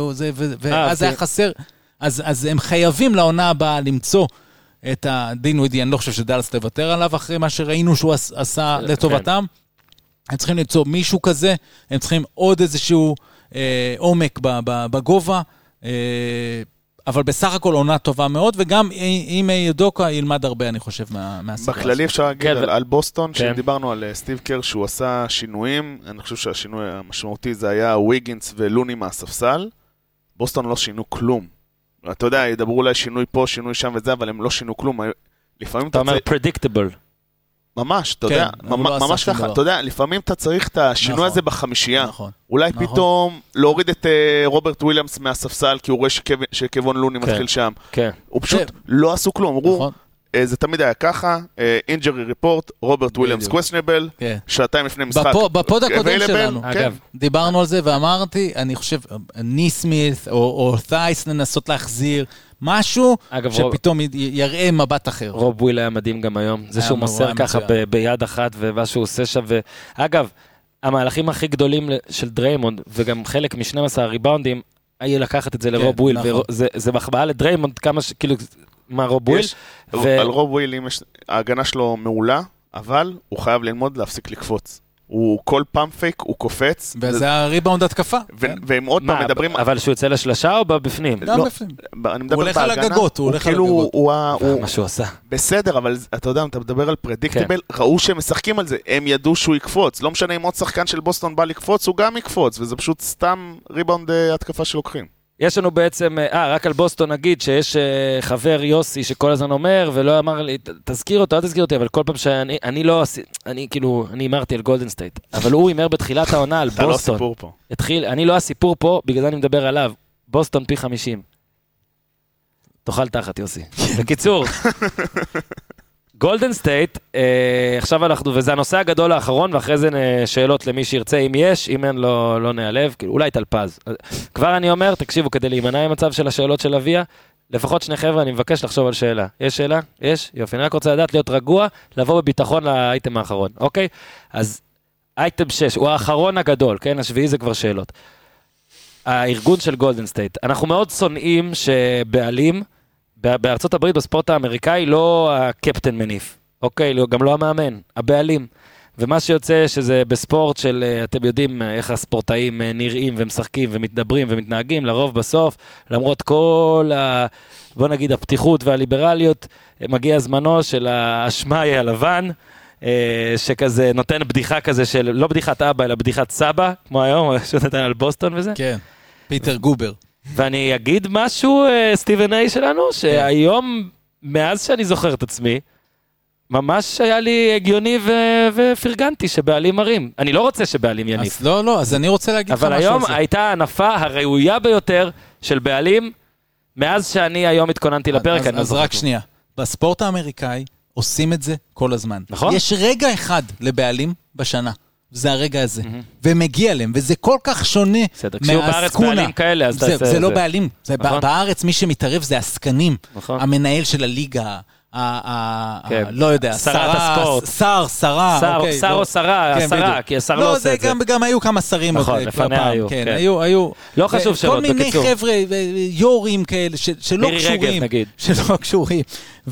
ואז זה היה חסר, אז הם חייבים לעונה הבאה למצוא, את הדינווידי, אני לא חושב שדלס תוותר עליו אחרי מה שראינו שהוא עשה לטובתם. הם צריכים למצוא מישהו כזה, הם צריכים עוד איזשהו אה, עומק בגובה, אה, אבל בסך הכל עונה טובה מאוד, וגם אם יודוקה ילמד הרבה, אני חושב, מהסיבה. בכללי אפשר להגיד על, על בוסטון, שדיברנו על סטיב קר, שהוא עשה שינויים, אני חושב שהשינוי המשמעותי זה היה וויגינס ולוני מהספסל, בוסטון לא שינו כלום. אתה יודע, ידברו אולי שינוי פה, שינוי שם וזה, אבל הם לא שינו כלום. לפעמים אתה אומר predictable. ממש, אתה יודע, ממש ככה, אתה יודע, לפעמים אתה צריך את השינוי הזה בחמישייה. אולי פתאום להוריד את רוברט וויליאמס מהספסל, כי הוא רואה שקוון לוני מתחיל שם. הוא פשוט לא עשו כלום, אמרו, זה תמיד היה ככה, injury report, רוברט וויליאמס questionable, שעתיים לפני משחק. בפוד הקודם שלנו, דיברנו על זה ואמרתי, אני חושב, ניסמית או תייס לנסות להחזיר, משהו שפתאום יראה מבט אחר. רוב וויל היה מדהים גם היום, זה שהוא מוסר ככה ביד אחת ומה שהוא עושה שם, ואגב, המהלכים הכי גדולים של דריימונד, וגם חלק מ-שנים עשר הריבאונדים, היה לקחת את זה לרוב וויל, וזה מחבאה לדריימונד כמה ש... כאילו, מה רוב וויל? על רוב וויל, ההגנה שלו מעולה, אבל הוא חייב ללמוד להפסיק לקפוץ. הוא כל פעם פייק, הוא קופץ. וזה הריבאונד התקפה. והם עוד פעם מדברים... אבל שהוא יוצא לשלשה או בפנים? גם בפנים. הוא הולך על הגגות, הוא הולך על הגגות. מה שהוא עשה. בסדר, אבל אתה יודע, אתה מדבר על פרדיקטיבל, ראו שהם משחקים על זה, הם ידעו שהוא יקפוץ. לא משנה אם עוד שחקן של בוסטון בא לקפוץ, הוא גם יקפוץ, וזה פשוט סתם ריבאונד התקפה שלוקחים. יש לנו בעצם, אה, רק על בוסטון נגיד, שיש חבר יוסי שכל הזמן אומר, ולא אמר לי, תזכיר אותו, אל תזכיר אותי, אבל כל פעם שאני, אני לא, אני כאילו, אני אמרתי על גולדן סטייט, אבל הוא אמר בתחילת העונה על בוסטון. אתה לא הסיפור פה. התחיל, אני לא הסיפור פה, בגלל זה אני מדבר עליו, בוסטון פי חמישים. תאכל תחת, יוסי. בקיצור, גולדן סטייט, אה, עכשיו אנחנו, וזה הנושא הגדול האחרון, ואחרי זה שאלות למי שירצה, אם יש, אם אין, לא, לא נעלב, כאילו, אולי תלפז. כבר אני אומר, תקשיבו, כדי להימנע עם מצב של השאלות של אביה, לפחות שני חבר'ה, אני מבקש לחשוב על שאלה. יש שאלה? יש? יופי, אני רק רוצה לדעת להיות רגוע, לבוא בביטחון לאייטם האחרון, אוקיי? אז אייטם שש, הוא האחרון הגדול, כן? השביעי זה כבר שאלות. הארגון של גולדן סטייט, אנחנו מאוד שונאים שבעלים, בארצות הברית, בספורט האמריקאי, לא הקפטן מניף, אוקיי? גם לא המאמן, הבעלים. ומה שיוצא שזה בספורט של, אתם יודעים איך הספורטאים נראים ומשחקים ומתדברים ומתנהגים, לרוב בסוף, למרות כל, ה, בוא נגיד, הפתיחות והליברליות, מגיע זמנו של השמאי הלבן, שכזה נותן בדיחה כזה של, לא בדיחת אבא, אלא בדיחת סבא, כמו היום, שנתן על בוסטון וזה. כן, פיטר גובר. ואני אגיד משהו, סטיבן איי שלנו, שהיום, מאז שאני זוכר את עצמי, ממש היה לי הגיוני ופרגנתי שבעלים מרים. אני לא רוצה שבעלים יניף. אז לא, לא, אז אני רוצה להגיד לך משהו על זה. אבל היום הייתה הענפה הראויה ביותר של בעלים, מאז שאני היום התכוננתי לפרק. אז רק שנייה, בספורט האמריקאי עושים את זה כל הזמן. נכון? יש רגע אחד לבעלים בשנה. זה הרגע הזה, ומגיע להם, וזה כל כך שונה מהעסקונה. זה לא בעלים, בארץ מי שמתערב זה עסקנים, המנהל של הליגה, לא יודע, שרת הספורט, שר, שרה, שר או שרה, שרה, כי השר לא עושה את זה. גם היו כמה שרים, נכון, לפניה היו, היו, לא חשוב שרות, כל מיני חבר'ה, יורים כאלה, שלא קשורים, שלא קשורים,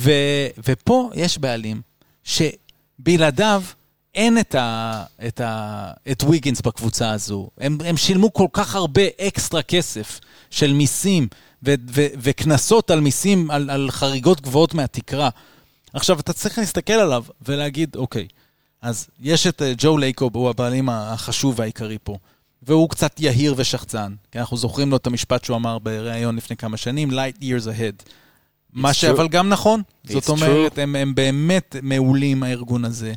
ופה יש בעלים, שבלעדיו, אין את ה, את ה, את וויגינס בקבוצה הזו. הם, הם שילמו כל כך הרבה אקסטרה כסף של מיסים ו, ו, וכנסות על מיסים, על, על חריגות גבוהות מהתקרה. עכשיו, אתה צריך להסתכל עליו ולהגיד, אוקיי, אז יש את ג'ו לייקוב, הוא הבעלים החשוב והעיקרי פה. והוא קצת יהיר ושחצן, כי אנחנו זוכרים לו את המשפט שהוא אמר בראיון לפני כמה שנים, light years ahead. מה שאבל גם נכון, זאת אומרת, הם, הם באמת מעולים הארגון הזה,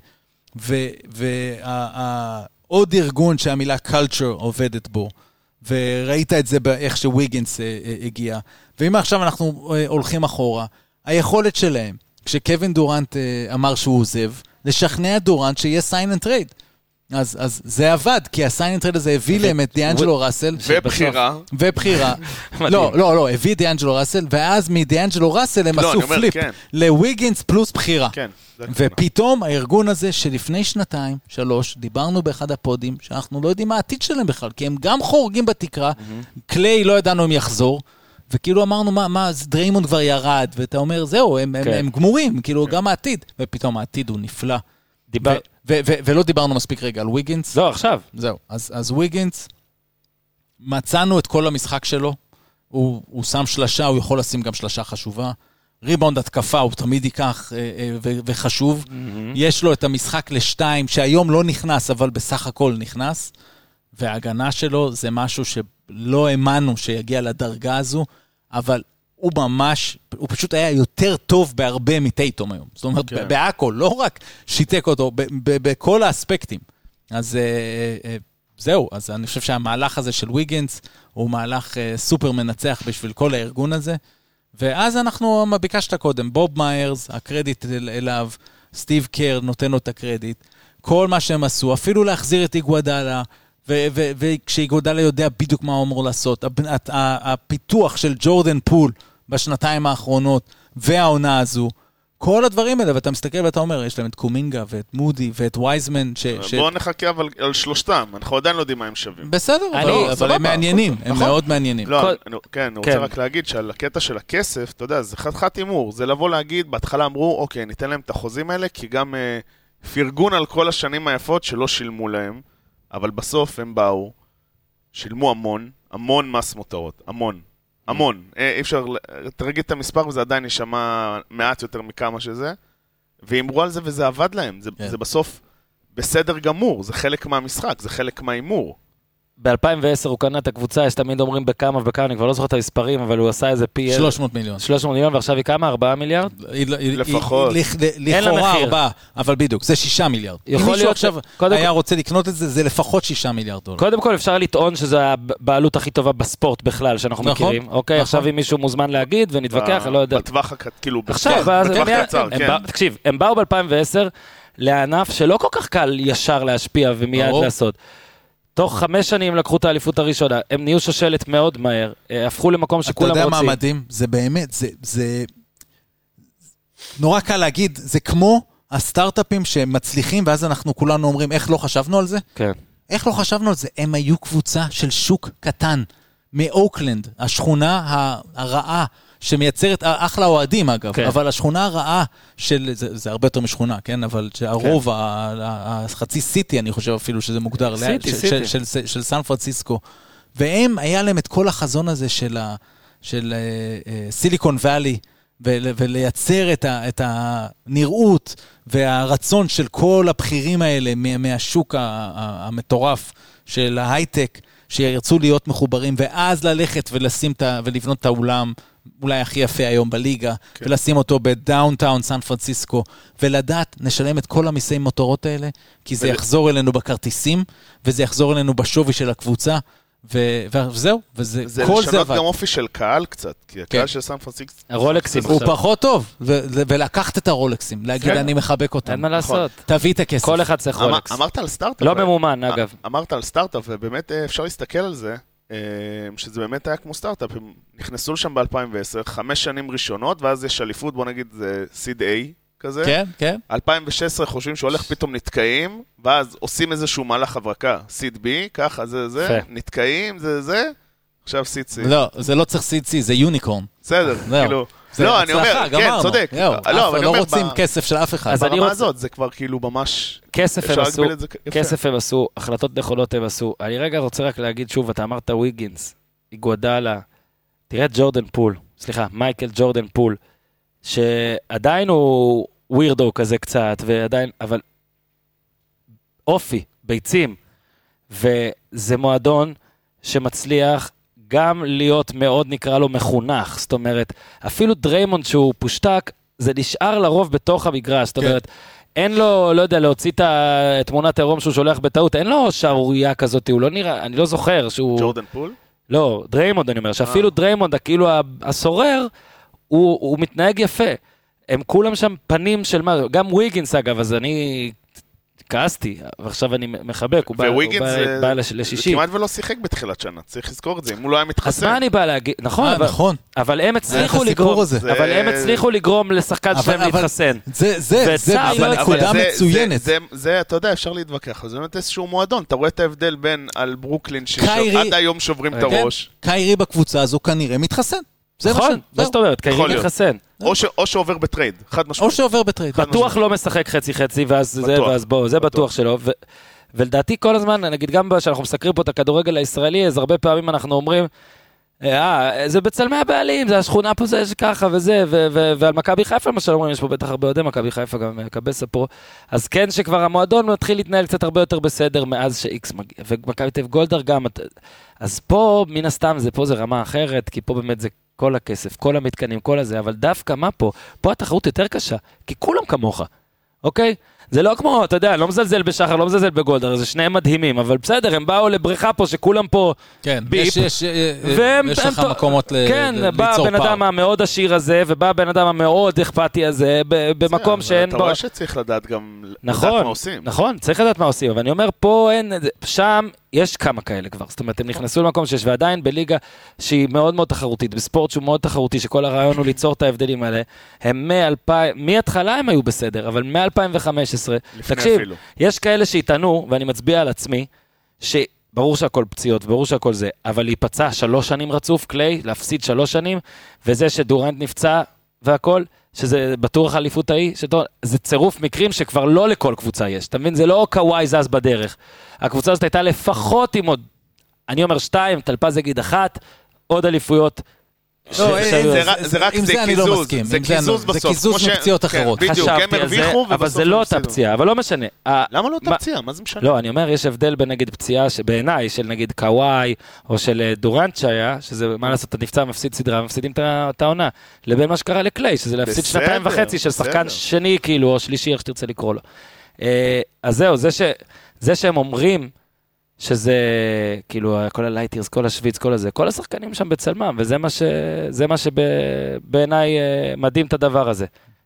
ועוד ארגון שהמילה culture עובדת בו, וראית את זה באיך שוויגינס הגיע, ואם עכשיו אנחנו הולכים אחורה, היכולת שלהם, כשקווין דורנט אמר שהוא עוזב, לשכנע דורנט שיהיה sign and trade. אז, אז זה עבד, כי הסיין טרייד הזה הביא להם את דיאנג'לו ראסל. ובחירה. ובחירה. לא, לא, לא, הביא דיאנג'לו ראסל, ואז מדיאנג'לו ראסל הם עשו פליפ לוויגינס פלוס בחירה. ופתאום הארגון הזה שלפני שנתיים, שלוש, דיברנו באחד הפודים, שאנחנו לא יודעים מה העתיד שלהם בכלל, כי הם גם חורגים בתקרה, קליי לא ידענו אם יחזור, וכאילו אמרנו, מה, מה, דריימונד כבר ירד, ואתה אומר, זהו, הם, הם, הם גמורים, כאילו גם העתיד, ופתאום העתיד הוא נפלא. דיבר... ו- ו- ולא דיברנו מספיק רגע על ויגינס. לא, עכשיו. זהו. אז, אז ויגינס, מצאנו את כל המשחק שלו, הוא, הוא שם שלשה, הוא יכול לשים גם שלשה חשובה. ריבאונד התקפה, הוא תמיד ייקח ו- וחשוב. Mm-hmm. יש לו את המשחק לשתיים, שהיום לא נכנס, אבל בסך הכל נכנס. וההגנה שלו זה משהו שלא האמנו שיגיע לדרגה הזו, אבל הוא ממש, הוא פשוט היה יותר טוב בהרבה מטייטום היום. זאת אומרת, okay. בהכל, לא רק שיתק אותו, ב- ב- בכל האספקטים. אז uh, uh, זהו, אז אני חושב שהמהלך הזה של ויגינס, הוא מהלך uh, סופר מנצח בשביל כל הארגון הזה, ואז אנחנו, מה ביקשת קודם, בוב מיירס, הקרדיט אל- אליו, סטיב קר נותן לו את הקרדיט, כל מה שהם עשו, אפילו להחזיר את איגוודלה, וכשאיגוודלה יודע בדיוק מה הוא אמור לעשות, הפיתוח של ג'ורדן פול, בשנתיים האחרונות, והעונה הזו, כל הדברים האלה, ואתה מסתכל ואתה אומר, יש להם את קומינגה, ואת מודי, ואת וייזמן, ש... בואו נחכה אבל על שלושתם, אנחנו עדיין לא יודעים מה הם שווים. בסדר, אבל הם מעניינים, הם מאוד מעניינים. לא, כן, אני רוצה רק להגיד שעל הקטע של הכסף, אתה יודע, זה חתיכת אימור, זה לבוא להגיד, בהתחלה אמרו, אוקיי, ניתן להם את החוזים האלה, כי גם פרגון על כל השנים היפות שלא שילמו להם, אבל בסוף הם באו, שילמו המון, המון מס מותרות, המון. המון, אי אפשר, תרגיד את המספר וזה עדיין נשמע מעט יותר מכמה שזה, ואימרו על זה וזה עבד להם, זה, yeah. זה בסוף בסדר גמור, זה חלק מהמשחק, זה חלק מהאימור. ב-אלפיים ועשר הוא קנה את הקבוצה, יש תמיד אומרים בכמה ובכמה, אני כבר לא זוכר את המספרים, אבל הוא עשה איזה פי... שלוש מאות מיליון. שלוש מאות מיליון, ועכשיו היא כמה? ארבעה מיליארד? לפחות. לכאורה ארבעה, אבל בדיוק, זה שישה מיליארד. אם מישהו עכשיו היה רוצה לקנות את זה, זה לפחות שישה מיליארד דולר. קודם כל אפשר לטעון שזו הבעלות הכי טובה בספורט בכלל, שאנחנו מכירים. אוקיי, עכשיו אם מישהו מוזמן להגיד ונתווכח, אני לא יודע. בטווח כאילו... עכשיו, תקשיב, הם באו ב-אלפיים ועשר לענף שלא כל כך קל ישר להשפיע ומיד לעשות. תוך חמש שנים לקחו את האליפות הראשונה, הם נהיו שושלת מאוד מהר, הפכו למקום שכולם רוצים. אתה יודע מה מדהים? זה באמת, זה, זה נורא קל להגיד, זה כמו הסטארט-אפים שמצליחים, ואז אנחנו כולנו אומרים, איך לא חשבנו על זה? כן. איך לא חשבנו על זה? הם היו קבוצה של שוק קטן, מאוקלנד, השכונה הרעה, שמייצרת, אחלה אוהדים אגב, כן. אבל השכונה הרעה של, זה, זה הרבה יותר משכונה, כן? אבל שהרוב, כן. החצי סיטי, אני חושב אפילו שזה מוגדר, סיטי, של, סיטי. של, של, של, של סן פרנסיסקו, והם, היה להם את כל החזון הזה של, ה, של uh, uh, סיליקון ואלי, ול, ולייצר את, ה, את הנראות והרצון של כל הבחירים האלה מהשוק המטורף של ההייטק, שירצו להיות מחוברים, ואז ללכת ולשים את, ולבנות את האולם, אולי הכי יפה היום בליגה, כן. ולשים אותו בדאונטאון סן פרנסיסקו, ולדעת, נשלם את כל המיסי מוטורות האלה, כי זה ול... יחזור אלינו בכרטיסים, וזה יחזור אלינו בשווי של הקבוצה, ו... וזהו, וזה, זה כל זה לשנות גם אופי של קהל קצת, כי הקהל כן. של סן פרנסיסקו... הרולקסים. הוא פחות טוב, ו... ולקחת את הרולקסים, להגיד, כן. אני מחבק אותם. אין מה לעשות. תביא את הכסף. כל אחד צריך רולקס. אמרת על סטארט-אפ. לא ממומן, אגב. אמרת על סטארט-אפ, ובאמת אפשר להסתכל על זה, שזה באמת היה כמו סטארט-אפ, הם נכנסו לשם ב-אלפיים ועשר, חמש שנים ראשונות, ואז יש אליפות, בוא נגיד, זה סיד A כזה. כן, כן. אלפיים ושש עשרה חושבים שהולך פתאום נתקעים, ואז עושים איזשהו מהלך הברקה, סיד B, ככה, זה, זה, נתקעים, זה, זה, עכשיו סיד C. לא, זה לא צריך סיד C, זה יוניקורן. בסדר, כאילו. לא, אני אומר, כן, צודק. לא רוצים כסף של אף אחד. ברמה הזאת, זה כבר כאילו ממש... כסף הם עשו, החלטות נכונות הם עשו. אני רגע רוצה רק להגיד שוב, אתה אמרת ויגינס, איגוודלה, תראה את ג'ורדן פול, סליחה, מייקל ג'ורדן פול, שעדיין הוא ווירדו כזה קצת, ועדיין, אבל אופי, ביצים, זה מועדון שמצליח גם להיות מאוד נקרא לו מחונך, זאת אומרת, אפילו דריימונד שהוא פושטק, זה נשאר לרוב בתוך המגרש, זאת אומרת, אין לו, לא יודע, להוציא את תמונת העירום שהוא שולח בטעות, אין לו שערוריה כזאת, הוא לא נראה, אני לא זוכר שהוא... ג'ורדן פול? לא, דריימונד אני אומר, שאפילו דריימונד, כאילו הסורר, הוא, הוא מתנהג יפה. הם כולם שם פנים של מה, גם וויגינס אגב, אז אני כעסתי, ועכשיו אני מחבק, הוא בא, הוא בא, בא לשישי. כמעט ולא שיחק בתחילת שנה, צריך לזכור את זה, אם הוא לא היה מתחסן. אז מה אני בא להגיד, נכון, אה, אבל, נכון. אבל הם הצליחו לגרום, זה... אבל הם הצליחו לגרום לשחקן שלהם להתחסן. זה, זה, זה נקודה מצוינת. זה, זה, אתה יודע, אפשר להתווכח, זה באמת איזשהו מועדון, אתה רואה את ההבדל בין על ברוקלין, שעד היום שוברים את הראש. קיירי בקבוצה הזו כנראה מתחסן. נכון, מה זאת אומרת, קיירי מתחסן. או שעובר בטרייד, חד משמעית. או שעובר בטרייד. בטוח לא משחק חצי חצי, ואז בואו, זה בטוח שלא. ולדעתי כל הזמן, נגיד גם כשאנחנו מסקרים פה את הכדורגל הישראלי, אז הרבה פעמים אנחנו אומרים, אה, זה בצלמי הבעלים, זה השכונה פה, זה ככה וזה, ועל מכבי חיפה, מה שאומרים, יש פה בטח הרבה אוהדי מכבי חיפה, גם קבסה פה, אז כן שכבר המועדון מתחיל להתנהל קצת הרבה יותר בסדר, מאז שאיקס מגיע, ומכבי תל גולדהר גם, אז פה, מן הסתם, זה פה זה רמה אחרת, כי פה באמת זה כל הכסף, כל המתקנים, כל הזה, אבל דווקא מה פה? פה התחרות יותר קשה, כי כולם כמוך, אוקיי? זה לא כמו, אתה יודע, לא מזלזל בשחר, לא מזלזל בגולדהר, זה שניהם מדהימים, אבל בסדר, הם באו לבריכה פה, שכולם פה כן, ביפ. יש, יש, והם, יש לך מקומות ל, כן, ליצור פער. כן, בא בן אדם המאוד עשיר הזה, ובא הבן אדם המאוד אכפתי הזה, במקום זה, שאין בו... אתה רואה שצריך לדעת גם נכון, לדעת מה עושים. נכון, צריך לדעת מה עושים, אבל אני אומר, פה אין, שם יש כמה כאלה כבר, זאת אומרת, הם נכנסו למקום שיש, ועדיין בליגה שהיא מאוד מאוד תחרותית, בספורט שהוא מאוד תחרותי, שכל הרעיון הוא ליצור את ההבדלים האלה, הם מאלפיים, מהתחלה הם היו בסדר, אבל מ-אלפיים וחמש עשרה, תקשיב, אפילו. יש כאלה שהתענו, ואני מצביע על עצמי, שברור שהכל פציעות, ברור שהכל זה, אבל להיפצע שלוש שנים רצוף, קליי, להפסיד שלוש שנים, וזה שדורנט נפצע והכל, שזה בטוח האליפות ההיא, זה צירוף מקרים שכבר לא לכל קבוצה יש, אתה מבין? זה לא קוואי זז בדרך. הקבוצה הזאת הייתה לפחות עם עוד, אני אומר שתיים, תלפז יגיד אחת, עוד אליפויות, זה רק זה קיזוז, זה קיזוז בסוף. זה קיזוז מפציעות אחרות. חשבתי על זה, אבל זה לא אותה פציעה, אבל לא משנה. למה לא אותה פציעה? מה זה משנה? לא, אני אומר, יש הבדל בין נגיד פציעה בעיניי, של נגיד קוואי, או של דורנט שהיה, שזה מה לעשות, אתה נפצע, מפסיד סדרה, מפסידים את העונה, לבין מה שקרה לקליי, שזה להפסיד שנתיים וחצי של שחקן שני, כאילו, או שלישי, איך שתרצה לקרוא לו. אז זהו, זה שהם אומרים, שזה כאילו כל הלייטירס, כל השוויץ, כל הזה, כל השחקנים שם בצלמם, וזה מה ש... זה מה שבעיניי מדהים את הדבר הזה.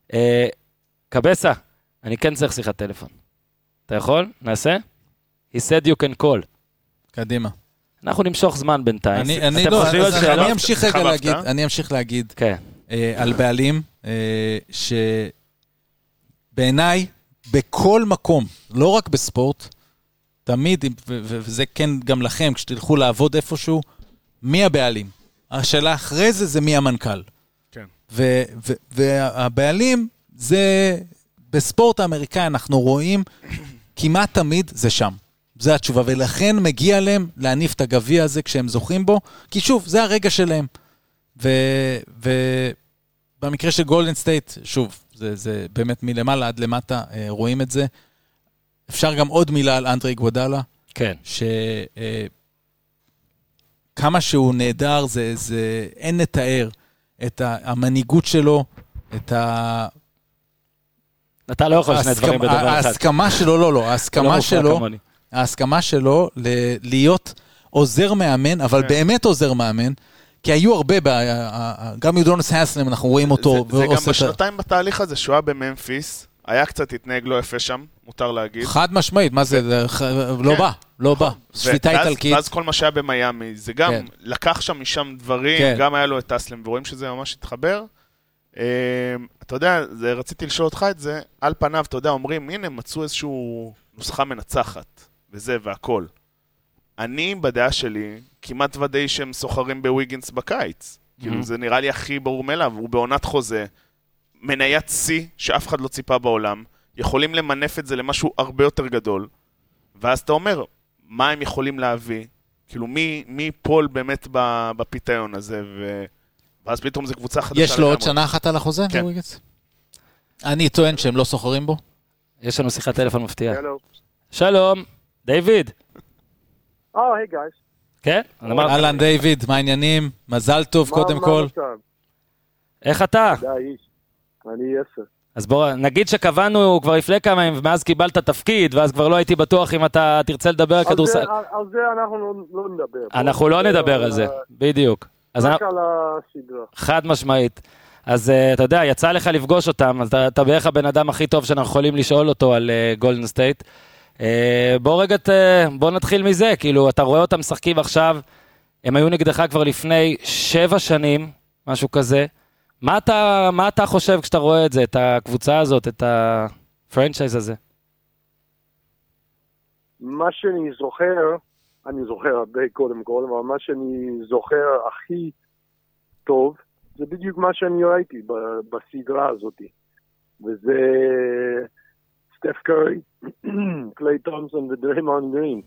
קבסה, אני כן צריך שיחת טלפון. אתה יכול? נעשה? He said you can call. קדימה. אנחנו נמשוך זמן בינתיים. אני, אני לא, אני אמשיך רגע להגיד, אני אמשיך להגיד על בעלים, שבעיניי, בכל מקום, לא רק בספורט, תמיד, וזה כן גם לכם, כשתלכו לעבוד איפשהו, מי הבעלים? השאלה אחרי זה, זה מי המנכ"ל. כן. והבעלים, זה, בספורט האמריקאי, אנחנו רואים, כמעט תמיד זה שם. זה התשובה, ולכן מגיע להם להניף את הגביע הזה כשהם זוכים בו, כי שוב, זה הרגע שלהם. ובמקרה של גולדן סטייט, שוב, זה, זה באמת מלמעלה עד למטה, רואים את זה, אפשר גם עוד מילה על אנדרי גוודלה. כן. שכמה שהוא נהדר, זה, זה, אין לתאר את המנהיגות שלו, את ה... אתה לא יכול שני דברים בדבר אחד. ההסכמה שלו, לא, לא, ההסכמה שלו, ההסכמה שלו להיות עוזר מאמן, אבל באמת עוזר מאמן, כי היו הרבה, גם יודונוס הסלם, אנחנו רואים אותו. זה גם בשנתיים בתהליך הזה, שהוא היה בממפיס, היה קצת התנהג לא יפה שם, מותר להגיד. חד משמעית, מה זה? לא בא, לא בא. שפיטה איטלקית. ואז כל מה שהיה במיימי, זה גם לקח שם משם דברים, גם היה לו את אסלם, ורואים שזה ממש התחבר. אתה יודע, רציתי לשאול אותך את זה, על פניו, אתה יודע, אומרים, הנה, מצאו איזשהו נוסחה מנצחת, וזה והכל. אני, בדעה שלי, כמעט ודאי שהם סוחרים בוויגינס בקיץ. כאילו, זה נראה לי הכי ברור מאליו, הוא בעונת חוזה, מניית C, שאף אחד לא ציפה בעולם, יכולים למנף את זה למשהו הרבה יותר גדול, ואז אתה אומר, מה הם יכולים להביא? כאילו, מי, מי פול באמת בפיתיון הזה, ו... ואז פתאום זה קבוצה חדשה. יש לו עוד שנה אחת על החוזה? כן. אני טוען שהם לא סוחרים בו. יש לנו שיחת טלפון מפתיעה. שלום. שלום, דיוויד. Oh, hey guys. כן? אהלן דיוויד, מה העניינים? מזל טוב קודם כל. איך אתה? אני עשר. אז בואו, נגיד שקבענו כבר לפני כמה ימים, ומאז קיבלת תפקיד, ואז כבר לא הייתי בטוח אם אתה תרצה לדבר על כדורסל. על זה אנחנו לא נדבר. אנחנו לא נדבר על זה, בדיוק. רק על הסדרה. חד משמעית. אז אתה יודע, יצא לך לפגוש אותם, אז אתה בערך הבן אדם הכי טוב שאנחנו יכולים לשאול אותו על גולדן סטייט. בוא רגע, בוא נתחיל מזה, כאילו, אתה רואה אותם משחקים עכשיו, הם היו נגדך כבר לפני שבע שנים, משהו כזה. מה אתה, מה אתה חושב כשאתה רואה את זה, את הקבוצה הזאת, את הפרנצ'ייז הזה? מה שאני זוכר, אני זוכר הרבה קודם כל, אבל מה שאני זוכר הכי טוב, זה בדיוק מה שאני ראיתי בסדרה הזאת. וזה סטף קרי, קליי תומפסון ודריימונד גרין.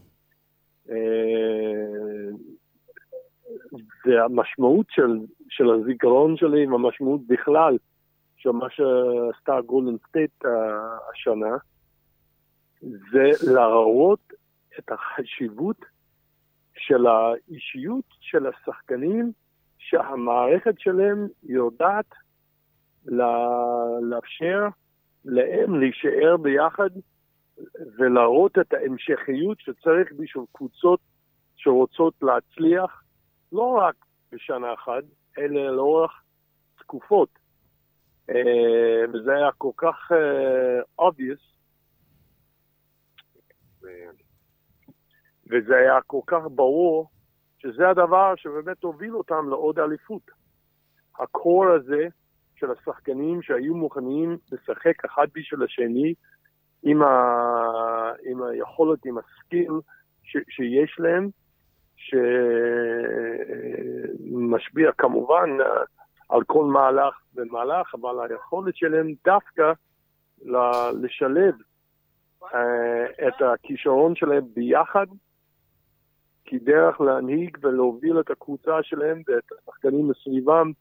והמשמעות של, של הזיכרון שלי, והמשמעות בכלל של מה שעשתה גולדן סטייט השנה, זה להראות את החשיבות של האישיות של השחקנים, שהמערכת שלהם יודעת לאפשר להם להישאר ביחד, ולהראות את ההמשכיות שצריך בשביל קבוצות שרוצות להצליח, לא רק בשנה אחת, אלא לאורך תקופות. וזה היה כל כך obvious, וזה היה כל כך ברור, שזה הדבר שבאמת הוביל אותם לעוד אליפות. הקור הזה של השחקנים שהיו מוכנים לשחק אחד בשביל השני, עם, ה... עם היכולת, עם הסקיל ש... שיש להם, שמשביע כמובן על כל מהלך ומהלך, אבל היכולת שלהם דווקא לשלב את הכישרון שלהם ביחד, כדרך להנהיג ולהוביל את הקבוצה שלהם ואת השחקנים מסביבם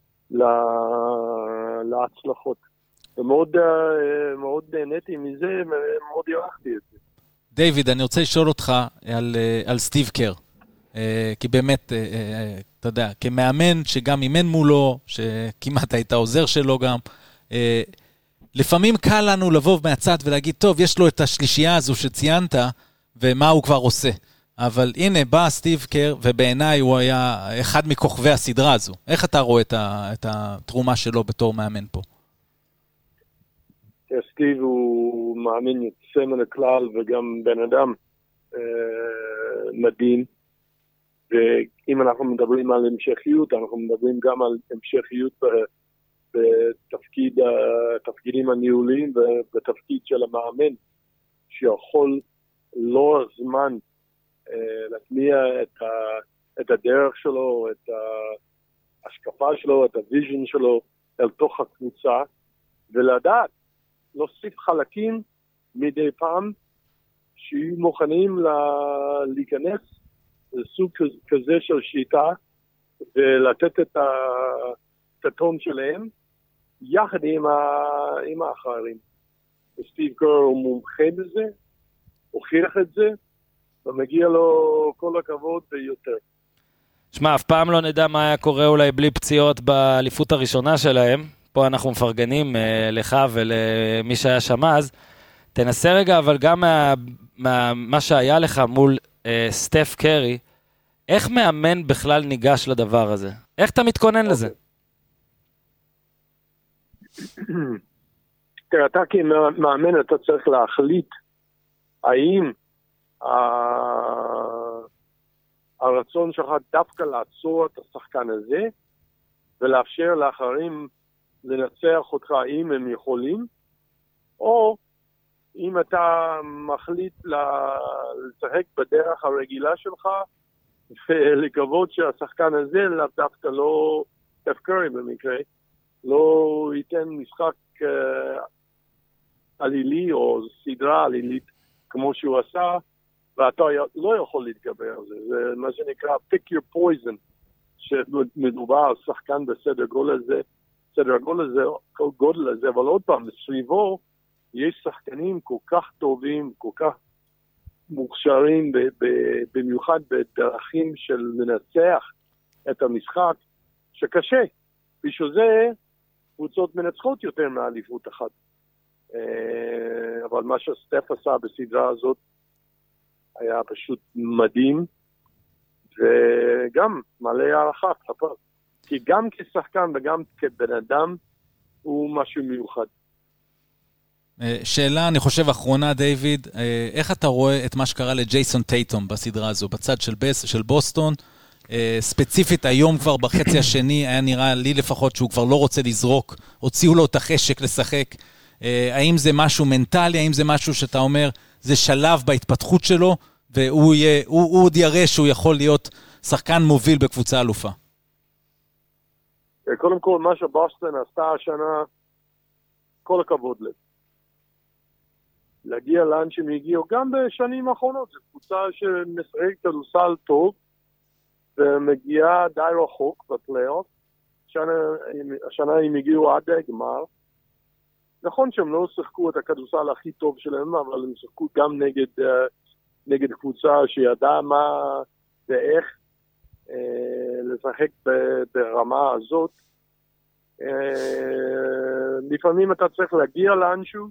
להצלחות. ומאוד מאוד נהניתי מזה ומאוד ירחתי את זה. דיוויד, אני רוצה לשאול אותך על, על סטיב קר. כי באמת, אתה יודע, כמאמן שגם אימן מולו, שכמעט היית העוזר שלו גם, לפעמים קל לנו לבוא מהצד ולהגיד, טוב, יש לו את השלישייה הזו שציינת, ומה הוא כבר עושה. אבל הנה, בא סטיב קר, ובעיניי הוא היה אחד מכוכבי הסדרה הזו. איך אתה רואה את, ה, את התרומה שלו בתור מאמן פה? סטיב הוא מאמן יוצא מן הכלל, וגם בן אדם אה, מדהים. ואם אנחנו מדברים על המשכיות, אנחנו מדברים גם על המשכיות בתפקיד, תפקידים הניהוליים ובתפקיד של המאמן, שיכול לא זמן להטמיע את, ה, את הדרך שלו, את ההשקפה שלו, את הוויז'ן שלו אל תוך הקבוצה, ולדעת, להוסיף חלקים מדי פעם שיהיו מוכנים לה, להיכנס לסוג כזה של שיטה, ולתת את הטון שלהם, יחד עם, ה, עם האחרים. וסטיב קר הוא מומחה בזה, הוכיח את זה, ומגיע לו כל הכבוד ויותר. שמע, אף פעם לא נדע מה היה קורה אולי בלי פציעות באליפות הראשונה שלהם. פה אנחנו מפרגנים אה, לך ולמי שהיה שם אז. תנסה רגע, אבל גם מה, מה, מה שהיה לך מול אה, סטף קרי, איך מאמן בכלל ניגש לדבר הזה? איך אתה מתכונן לזה? תראה, אתה כמאמן אתה צריך להחליט האם הרצון שלך דווקא לעצור את השחקן הזה, ולאפשר לאחרים לנצח אותך אם הם יכולים, או אם אתה מחליט לשחק בדרך הרגילה שלך, ולקוות שהשחקן הזה דווקא לא, סטף קרי במקרה, לא ייתן משחק עלילי או סדרה עלילית כמו שהוא עשה, ואתה לא יכול להתגבר על זה. זה מה שנקרא pick your poison, שמדובר על שחקן בסדר גודל הזה, סדר גודל הזה, כל גודל הזה, אבל עוד פעם, סביבו יש שחקנים כל כך טובים, כל כך מוכשרים ב- ב- במיוחד בדרכים של לנצח את המשחק, שקשה. בשביל זה קבוצות מנצחות יותר מאליפות אחת. אבל מה שסטף עשה בסדרה הזאת היה פשוט מדהים, וגם מלא הערכה כלפיו. כי גם כשחקן וגם כבן אדם הוא משהו מיוחד. שאלה, אני חושב, אחרונה, דיוויד, איך אתה רואה את מה שקרה לג'ייסון טייטום בסדרה הזו, בצד של, בס, של בוסטון, ספציפית היום כבר בחצי השני, היה נראה לי לפחות שהוא כבר לא רוצה לזרוק, הוציאו לו את החשק לשחק, האם זה משהו מנטלי, האם זה משהו שאתה אומר, זה שלב בהתפתחות שלו, והוא יהיה, הוא, הוא עוד יראה שהוא יכול להיות שחקן מוביל בקבוצה אלופה? קודם כל, מה שבוסטון עשתה השנה, כל הכבוד לב. להגיע לאן שהם הגיעו, גם בשנים האחרונות, זו קבוצה שמשחקת כדורסל טוב, ומגיעה די רחוק בפלייאוף. השנה, השנה הם הגיעו עד הגמר. נכון שהם לא שיחקו את הכדורסל הכי טוב שלהם, אבל הם שיחקו גם נגד, נגד קבוצה שידעה מה ואיך לשחק ברמה הזאת. לפעמים אתה צריך להגיע לאנשהו,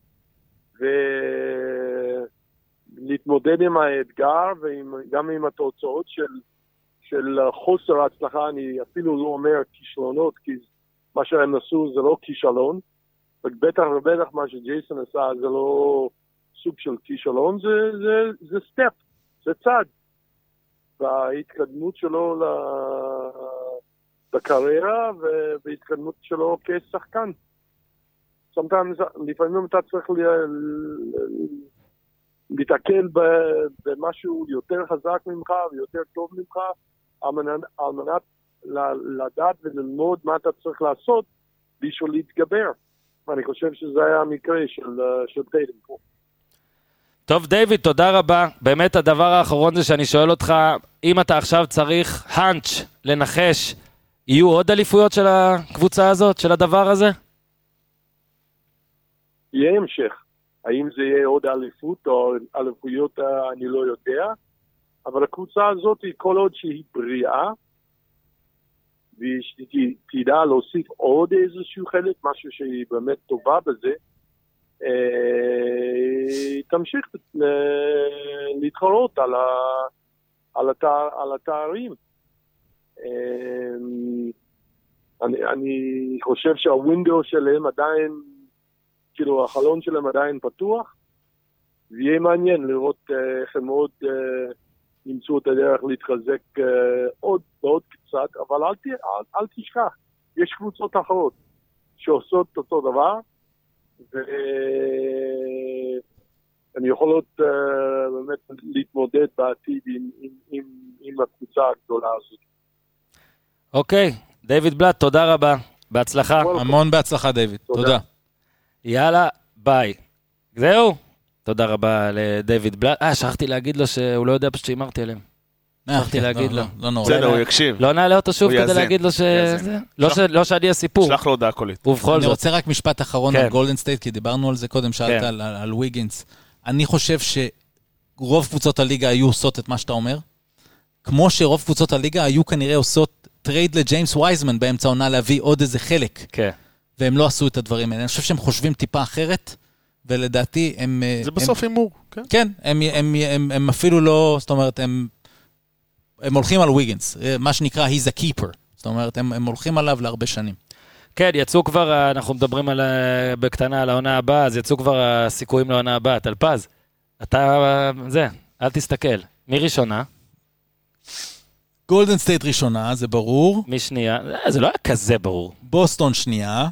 ולהתמודד עם האתגר, וגם עם התוצאות של, של חוסר הצלחה. אני אפילו לא אומר כישלונות, כי מה שהם עשו זה לא כישלון, ובטח ובטח מה שג'ייסון עשה זה לא סוג של כישלון, זה, זה, זה סטפ, זה צד. וההתקדמות שלו בקריירה, וההתקדמות שלו כשחקן. Sometimes, לפעמים אתה צריך להתעכל במשהו יותר חזק ממך ויותר טוב ממך, על מנת לדעת וללמוד מה אתה צריך לעשות בשביל להתגבר. ואני חושב שזה היה המקרה של טייטום פה. טוב, דיוויד, תודה רבה. באמת הדבר האחרון זה שאני שואל אותך, אם אתה עכשיו צריך האנץ' לנחש, יהיו עוד אליפויות של הקבוצה הזאת, של הדבר הזה? יהיה המשך. האם זה יהיה עוד אליפות או אליפויות, אני לא יודע. אבל הקבוצה הזאת, כל עוד שהיא בריאה, והיא תדע להוסיף עוד איזשהו חלק, משהו שהיא באמת טובה בזה, תמשיך להתחרות על, ה, על, התאר, על התארים. אני, אני חושב שהווינדו שלהם עדיין, כאילו החלון שלהם עדיין פתוח, ויהיה מעניין לראות איך הם עוד נמצאו את הדרך להתחזק עוד ועוד קצת, אבל אל, אל, אל תשכח, יש קבוצות אחרות שעושות אותו דבר, ואני יכולות uh, באמת להתמודד בעתיד עם, עם, עם, עם הקבוצה הגדולה הזאת. אוקיי, דיוויד בלאט, תודה רבה, בהצלחה. המון בהצלחה דיוויד, תודה. תודה. יאללה, ביי. זהו, תודה רבה לדיוויד בלאט. אה, שכחתי להגיד לו שהוא לא יודע פשוט שאימרתי עליהם. שכחתי להגיד לו. לא נורא. בסדר, הוא יקשיב. לא נעלה אותו שוב כדי להגיד לו ש... לא שאני הסיפור. שלח לו הודעה קולית. ובכל זאת. אני רוצה רק משפט אחרון על גולדן סטייט, כי דיברנו על זה קודם, שאלת על ויגינס. אני חושב שרוב קבוצות הליגה היו עושות את מה שאתה אומר, כמו שרוב קבוצות הליגה היו כנראה עושות טרייד לג'יימס וייזמן באמצע עונה להביא עוד איזה חלק. כן. והם לא עשו את הדברים האלה. אני חושב שהם חושבים טיפה אחרת, ולדעתי הם... זה בסוף אימור, כן? כן, הם אפילו לא, זאת אומרת, הם... הם הולכים על ויגינס, מה שנקרא he's a keeper, זאת אומרת, הם, הם הולכים עליו להרבה שנים. כן, יצאו כבר, אנחנו מדברים על, בקטנה על העונה הבאה, אז יצאו כבר הסיכויים לעונה הבאה, תלפז, אתה, זה, אל תסתכל, מי ראשונה? גולדן סטייט ראשונה, זה ברור. מי שנייה? זה לא היה כזה ברור. בוסטון שנייה,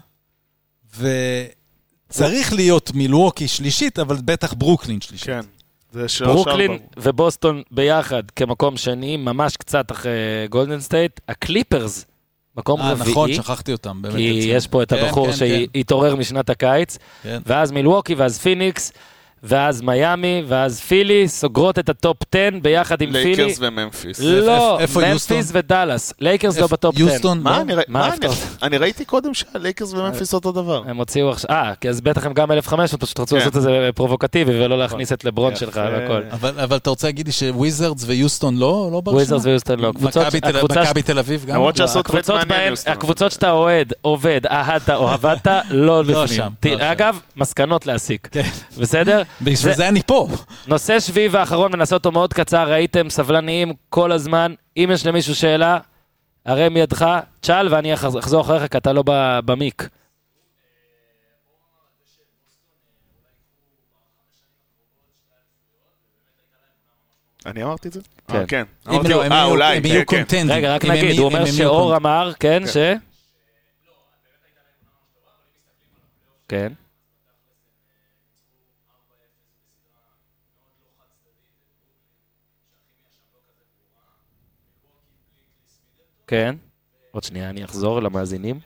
וצריך להיות מילווקי שלישית, אבל בטח ברוקלין שלישית. כן. ברוקלין ובוסטון ביחד כמקום שני, ממש קצת אחרי גולדן סטייט. הקליפרס, מקום רביעי. נכון, שכחתי אותם. כי יש פה את הבחור שהתעורר משנת הקיץ. ואז מילווקי ואז פיניקס. ואז מיאמי, ואז פילי, סוגרות את הטופ עשר ביחד עם פילי. לייקרס וממפיס. לא, ממפיס ודלס. לייקרס לא בטופ עשר. יוסטון? מה? אני ראיתי קודם שהלייקרס וממפיס אותו דבר. הם הוציאו עכשיו, אה, כי אז בטח הם גם אלף וחמש מאות, פשוט רצו לעשות את זה פרובוקטיבי, ולא להכניס את לברון שלך והכל. אבל אתה רוצה להגיד לי שוויזרדס ויוסטון לא ברשימה? וויזרדס ויוסטון לא. מכבי תל אביב גם? הקבוצות שאתה אוהד, עובד, אהדת או עבדת, לא בפנים. אגב, מסקנות להסיק. בסדר? בשביל זה אני פה. נושא שביעי והאחרון, ונעשה אותו מאוד קצר, ראיתם סבלניים כל הזמן. אם יש למישהו שאלה, הרי מידך, תשאל ואני אחזור אחריך, כי אתה לא במיק. אני אמרתי את זה? כן. כן. אה, אולי. הם יהיו קונטנדים. רגע, רק נגיד, הוא אומר שאור אמר, כן, ש... כן. כן. עוד שנייה, אני אחזור למאזינים.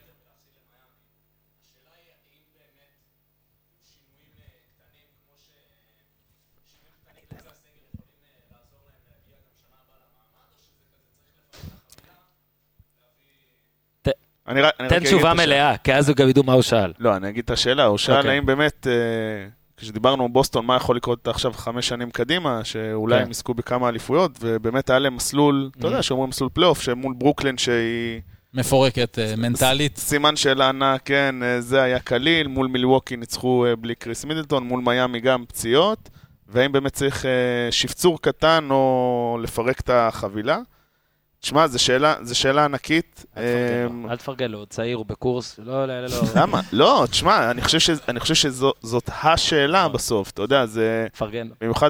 תן תשובה מלאה, כי אז הוא גם ידעו מה הוא שאל. לא, אני אגיד את השאלה, הוא שאל האם באמת, כשדיברנו בבוסטון, מה יכול לקרות עכשיו חמש שנים קדימה, שאולי הם עסקו בכמה אליפויות, ובאמת היה להם מסלול, אתה יודע, שאומרים מסלול פלייאוף, שמול ברוקלין שהיא... מפורקת מנטלית. סימן שאלה ענה, כן, זה היה קליל, מול מילווקי ניצחו בלי קריס מידלטון, מול מיאמי גם פציעות, והאם באמת צריך שפצור קטן או לפרק את החבילה. תשמע, זו שאלה, זו שאלה ענקית. אל תפרגן לו, צעיר הוא בקורס, לא, לא, לא. למה? לא, תשמע, אני חושב ש, אני חושב שזאת השאלה בסוף, אתה יודע, זה... פרגן לו. במיוחד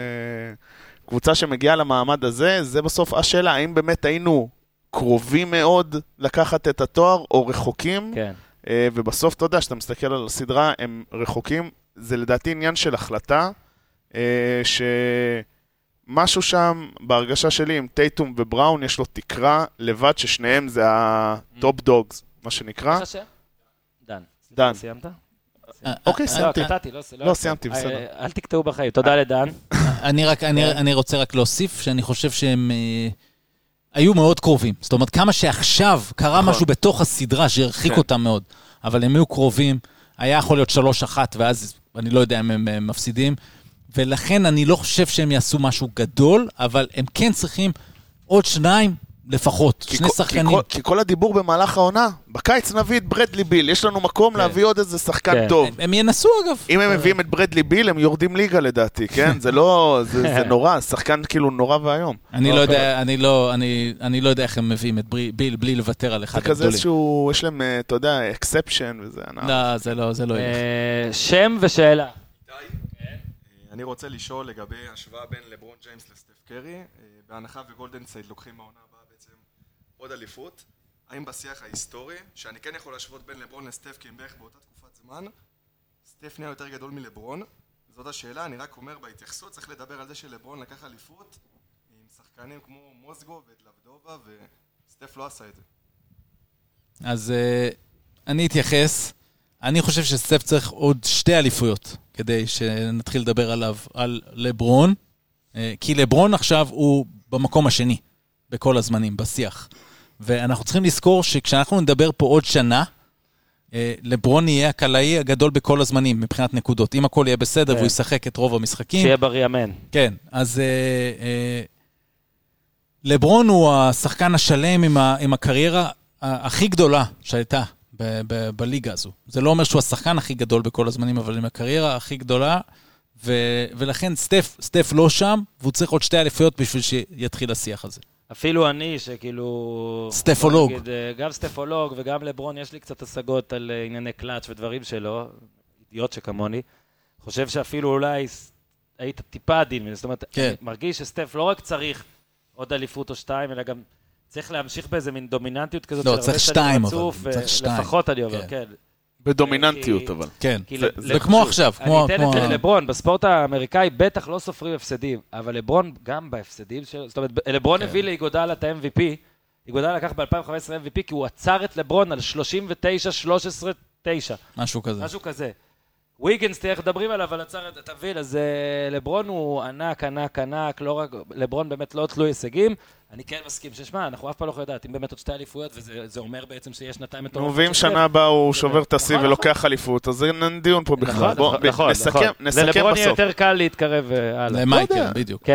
קבוצה שמגיעה למעמד הזה, זה בסוף השאלה, האם באמת היינו קרובים מאוד לקחת את התואר, או רחוקים? כן. ובסוף, אתה יודע, שאתה מסתכל על הסדרה, הם רחוקים, זה לדעתי עניין של החלטה, ש... משהו שם, בהרגשה שלי, עם טייטום ובראון, יש לו תקרה לבד ששניהם זה הטופ דוגס, מה שנקרא. דן. דן. סיימת? אוקיי, סיימתי. לא, קטעתי, לא סיימתי, בסדר. אל תקטעו בחיים. תודה לדן. אני רוצה רק להוסיף, שאני חושב שהם היו מאוד קרובים. זאת אומרת, כמה שעכשיו קרה משהו בתוך הסדרה שהרחיק אותם מאוד, אבל הם היו קרובים, היה יכול להיות שלוש אחת, ואז אני לא יודע אם הם מפסידים, ולכן אני לא חושב שהם יעשו משהו גדול, אבל הם כן צריכים עוד שניים לפחות, שני שחקנים. כי, כי כל הדיבור במהלך העונה, בקיץ נביא את ברדלי ביל, יש לנו מקום כן. להביא עוד איזה שחקן כן. טוב. הם, הם ינסו אגב. אם הם מביאים את ברדלי ביל, הם יורדים ליגה לדעתי, כן? זה לא, זה, זה נורא, שחקן כאילו נורא והיום. אני לא יודע, אני לא, אני, אני לא יודע איך הם מביאים את ביל בלי לוותר על אחד הגדולים. זה כזה איזשהו, יש להם, אתה יודע, אקספשן וזה. לא, זה לא, זה לא ילך. שם ושאלה. אני רוצה לשאול לגבי השוואה בין לברון ג'יימס לסטף קרי, בהנחה וגולדן סטייט לוקחים מהעונה הבאה בעצם עוד אליפות, האם בשיח ההיסטורי, שאני כן יכול להשוות בין לברון לסטף כי הם בערך באותה תקופת זמן, סטף נהיה יותר גדול מלברון, זאת השאלה, אני רק אומר בהתייחסות, צריך לדבר על זה שלברון לקח אליפות עם שחקנים כמו מוזגו ודלבדובה, וסטף לא עשה את זה. אז אני אתייחס, אני חושב שסטף צריך עוד שתי אליפויות, כדי שנתחיל לדבר עליו, על לברון, כי לברון עכשיו הוא במקום השני, בכל הזמנים, בשיח. ואנחנו צריכים לזכור שכשאנחנו נדבר פה עוד שנה, לברון יהיה הקלעי הגדול בכל הזמנים, מבחינת נקודות. אם הכל יהיה בסדר והוא ישחק את רוב המשחקים. שיהיה בריא אמן. כן, אז לברון הוא השחקן השלם עם הקריירה הכי גדולה שהייתה. ב- ב- בליגה הזו. זה לא אומר שהוא השחקן הכי גדול בכל הזמנים, אבל עם הקריירה הכי גדולה, ו- ולכן סטף, סטף לא שם, והוא צריך עוד שתי אליפויות בשביל שיתחיל השיח הזה. אפילו אני, שכאילו... סטפולוג. נגיד, גם סטפולוג וגם לברון, יש לי קצת השגות על ענייני קלאץ' ודברים שלו, אידיוט שכמוני, חושב שאפילו אולי היית טיפה עדין, זאת אומרת, כן. אני מרגיש שסטף לא רק צריך עוד אליפות או שתיים, אלא גם... צריך להמשיך באיזה מין דומיננטיות כזאת. לא, צריך שתיים, אבל. צריך שתיים. לפחות אני אומר, כן. בדומיננטיות, אבל. כן. זה כמו עכשיו. אני אתן את זה לברון, בספורט האמריקאי בטח לא סופרים הפסדים, אבל לברון גם בהפסדים שלו, זאת אומרת, לברון הביא לאיגודל את ה-אם וי פי, איגודל לקח ב-אלפיים וחמש עשרה אם וי פי, כי הוא עצר את לברון על שלושים ותשע שלוש עשרה תשע. משהו כזה. משהו כזה. וויגנס, תהיה מדברים עליו, אבל הצער, תבין, אז לברון הוא ענק, ענק, ענק, לא רק, לברון באמת לא תלוי הישגים, אני כן מסכים ששמע, אנחנו אף פעם לא יכולים לדעת, אם באמת עוד שתי אליפויות, וזה אומר בעצם שיש שנתיים מטורפות. ואם שנה הבאה הוא שובר את השיא ולוקח אליפות, אז אין דיון פה בכלל. נכון, נכון. לברון יהיה יותר קל להתקרב הלאה. למייקל, בדיוק.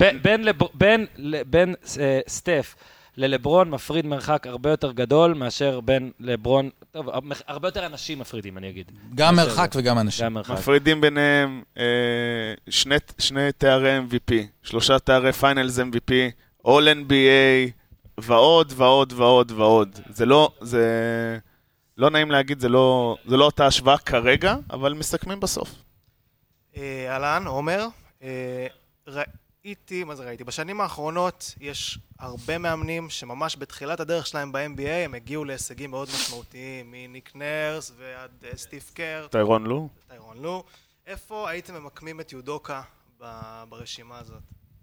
בין סטף ללברון מפריד מרחק הרבה יותר גדול מאשר בין לברון, טוב, הרבה יותר אנשים מפרידים, אני אגיד. גם מרחק וגם אנשים. מפרידים ביניהם שני תארי אם וי פי, שלושה תארי פיינלס אם וי פי, All אן בי איי, ועוד ועוד ועוד ועוד. זה לא, זה לא נעים להגיד, זה לא, זה לא אותה השוואה כרגע, אבל מסכמים בסוף. אלן, עומר, ראיתי, מה זה ראיתי? בשנים האחרונות יש הרבה מאמנים שממש בתחילת הדרך שלהם ב-אן בי איי הם הגיעו להישגים מאוד משמעותיים, מניק נרס ועד סטיב קר. טיירון לו. טיירון לו. איפה הייתם ממקמים את יודוקה ברשימה הזאת?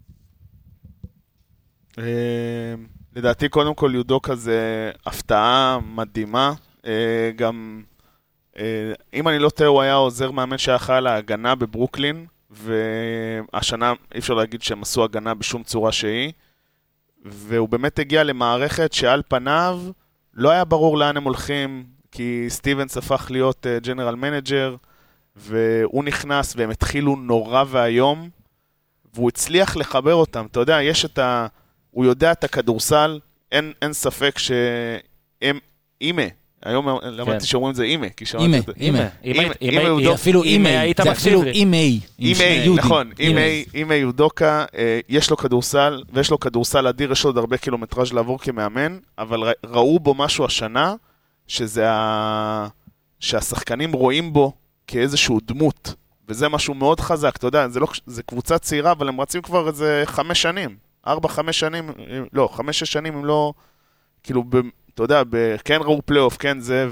לדעתי קודם כל יודוקה זה הפתעה מדהימה, גם אם אני לא טועה הוא היה עוזר מאמן שאחראי להגנה בברוקלין, והשנה אי אפשר להגיד שהם עשו הגנה בשום צורה שהיא, והוא באמת הגיע למערכת שעל פניו לא היה ברור לאן הם הולכים, כי סטיבנס הפך להיות ג'נרל מנג'ר, והוא נכנס והם התחילו נורא והיום, והוא הצליח לחבר אותם. אתה יודע, יש את ה... הוא יודע את הכדורסל, אין, אין ספק שהם אימה. היום למדתי שאומרים זה אימה, כי שמעתי את זה. אימה, אימה, אפילו אימה, זה אפילו אימה. אימה, נכון, אימה יודוקה, יש לו כדורסל, ויש לו כדורסל אדיר, יש לו עוד הרבה קילומטראז' לעבור כמאמן, אבל ראו בו משהו השנה, שזה ה... שהשחקנים רואים בו כאיזשהו דמות, וזה משהו מאוד חזק, אתה יודע, זה, לא, זה קבוצה צעירה, אבל הם רצים כבר איזה חמש שנים, ארבע, חמש שנים, לא, חמש, שש שנים הם לא, כאילו, ב, אתה יודע, ב, כן ראו פלייאוף, כן זה,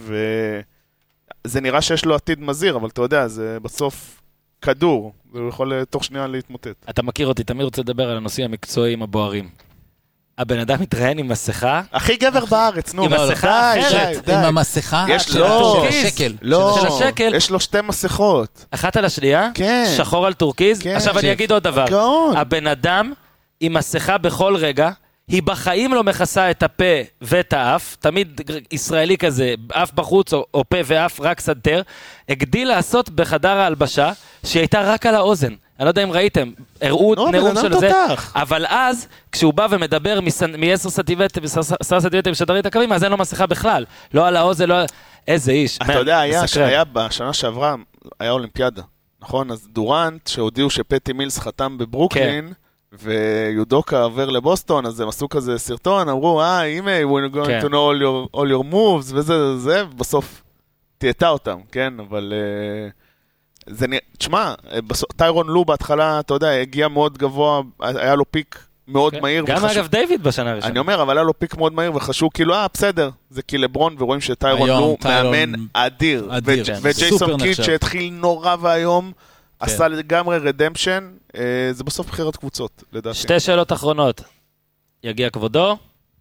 וזה נראה שיש לו עתיד מזיר, אבל אתה יודע, זה בסוף כדור, והוא יכול תוך שנייה להתמוטט. אתה מכיר אותי, תמיד רוצה לדבר על הנושאים המקצועיים הבוערים. הבן אדם מתראיין עם מסכה. הכי גבר בארץ, נו. עם מסכה אחרת. עם המסכה של השקל. לא, יש לו שתי מסכות. אחת על השנייה? כן. שחור על טורקיז? עכשיו אני אגיד עוד דבר. הבן אדם עם מסכה בכל רגע, היא בחיים לא מכסה את הפה ואת האף, תמיד ישראלי כזה, אף בחוץ או, או פה ואף רק סנטר, הגדיל לעשות בחדר ההלבשה, שהיא הייתה רק על האוזן. אני לא יודע אם ראיתם, הראו no, נאום של זה, תותח. אבל אז, כשהוא בא ומדבר מ-עשרה סנטימטר משדרית הקווים, אז אין לו מסכה בכלל, לא על האוזן, לא על... איזה איש. אתה יודע, היה, היה בשנה שעברה, היה אולימפיאדה, נכון? אז דורנט, שהודיעו שפטי מילס חתם בברוקלין, כן. ויודוקה עבר לבוסטון, אז הם עשו כזה סרטון, אמרו, אה, אימא, we're going כן. to know all your, all your moves, וזה, זה, ובסוף תהייתה אותם, כן? אבל... זה נראה, תשמע, טיירון לו בהתחלה, אתה יודע, הגיע מאוד גבוה, היה לו פיק מאוד okay. מהיר. גם וחשוב, אגב דיוויד בשנה הראשונה. אני אומר, אבל היה לו פיק מאוד מהיר וחשוב, כאילו, אה, בסדר, זה כי לברון, ורואים שטיירון לו מאמן אדיר. אדיר. ו- כן. וג'ייסון קיד שהתחיל נורא והיום, כן. עשה לגמרי רדמפשן, אה, זה בסוף בחירת קבוצות, לדעתי. שתי שאלות אחרונות. יגיע כבודו.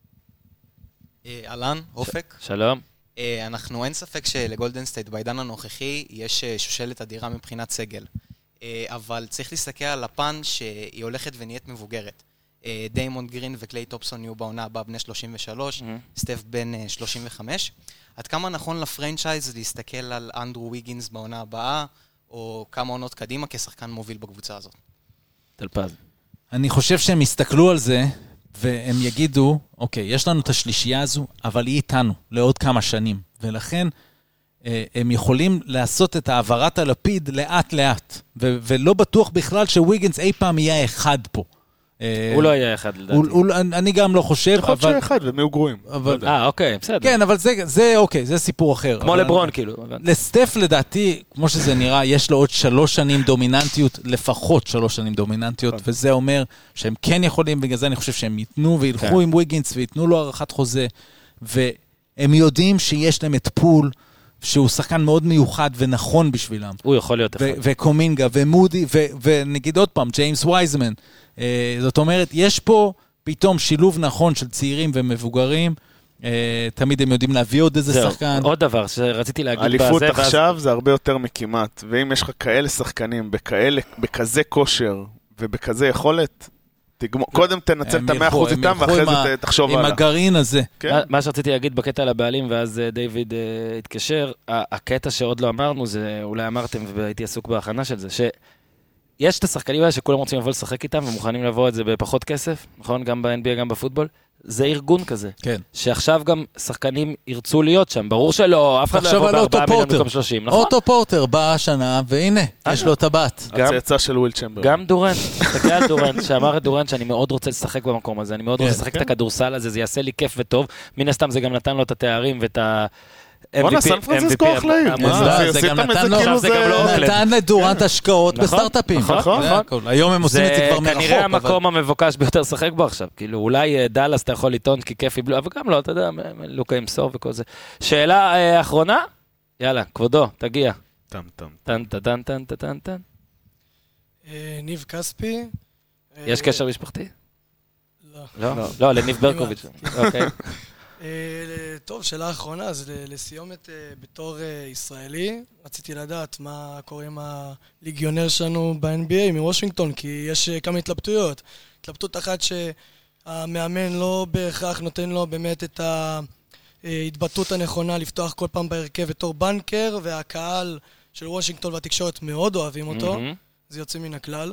אלן, אופק. ש- שלום. אנחנו אין ספק שלגולדן סטייט בעידן הנוכחי יש שושלת אדירה מבחינת סגל, אבל צריך להסתכל על הפן שהיא הולכת ונהיית מבוגרת. דיימונד גרין וקליי טופסון יהיו בעונה הבאה בני שלושים ושלוש, סטף בן שלושים וחמש. עד כמה נכון לפרנצ'ייז להסתכל על אנדרו ויגינס בעונה הבאה, או כמה עונות קדימה כשחקן מוביל בקבוצה הזאת? תלפז. אני חושב שהם יסתכלו על זה, והם יגידו, אוקיי, יש לנו את השלישייה הזו, אבל היא איתנו לעוד כמה שנים, ולכן הם יכולים לעשות את העברת הלפיד לאט לאט, ו- ולא בטוח בכלל שוויגינס אי פעם יהיה אחד פה. הוא לא יהיה אחד לדעתי. אני גם לא חושב, אבל... יכול להיות שאחד, והם יהיו גרועים. אה, אוקיי, בסדר. כן, אבל זה אוקיי, זה סיפור אחר. כמו לברון, כאילו. לסטף לדעתי, כמו שזה נראה, יש לו עוד שלוש שנים דומיננטיות, לפחות שלוש שנים דומיננטיות, וזה אומר שהם כן יכולים, בגלל זה אני חושב שהם ייתנו וילכו עם וויגינס, וייתנו לו ערכת חוזה, והם יודעים שיש להם את פול, שהוא שחקן מאוד מיוחד ונכון בשבילם. הוא יכול להיות אחד. וקומינגה, ומודי, ונגיד עוד פעם, ג'יימס וייזמן. זאת אומרת, יש פה פתאום שילוב נכון של צעירים ומבוגרים, תמיד הם יודעים להביא עוד איזה שחקן. עוד דבר שרציתי להגיד. אליפות עכשיו זה הרבה יותר מכמעט, ואם יש לך כאלה שחקנים, בכזה כושר ובכזה יכולת, קודם תנצל את המאה אחוז איתם, ואחרי זה תחשוב עליו. עם הגרעין הזה. מה שרציתי להגיד בקטע על הבעלים, ואז דיוויד התקשר, הקטע שעוד לא אמרנו, זה אולי אמרתם והייתי עסוק בהכנה של זה, שיש את השחקנים האלה שכולם רוצים לבוא לשחק איתם, ומוכנים לבוא את זה בפחות כסף, נכון? גם ב-אן בי איי, גם בפוטבול. זה ארגון כזה. כן. שעכשיו גם שחקנים ירצו להיות שם. ברור שלא, אף אחד לא יבוא בארבעה מיליון במקום שלושים, נכון? אוטו פורטר בא השנה, והנה, יש לו את הבת. הצייצה של וויל צ'מברלין. גם דורנט, תסתכל על דורנט, שאמר את דורנט שאני מאוד רוצה לשחק במקום הזה, אני מאוד רוצה לשחק את הכדורסל הזה, זה יעשה לי כיף וטוב. מן הסתם זה גם נתן לו את התארים ואת ה... בוא'נה, סן פרנסיסקו אחלה. זה גם נתן לדורנט השקעות בסטארט-אפים. היום הם עושים את זה כבר מרחוק. זה כנראה המקום המבוקש ביותר לשחק בו עכשיו. כאילו, אולי דלס אתה יכול לטעון כי כיף יבלו, אבל גם לא, אתה יודע, לוקה עם סור וכל זה. שאלה אחרונה? יאללה, כבודו, תגיע. טם טם. טן טן טן טן טן טן. ניב כספי. יש קשר משפחתי? לא. לא, לניב ברקוביץ'. אוקיי. טוב, שאלה האחרונה, אז לסיומת בתור ישראלי, רציתי לדעת מה קורה עם הליגיונר שלנו ב-אן בי איי מוושינגטון, כי יש כמה התלבטויות. התלבטות אחת שהמאמן לא בהכרח נותן לו באמת את ההתבטאות הנכונה לפתוח כל פעם בהרכב בתור בנקר, והקהל של וושינגטון והתקשורת מאוד אוהבים אותו, זה יוצא מן הכלל.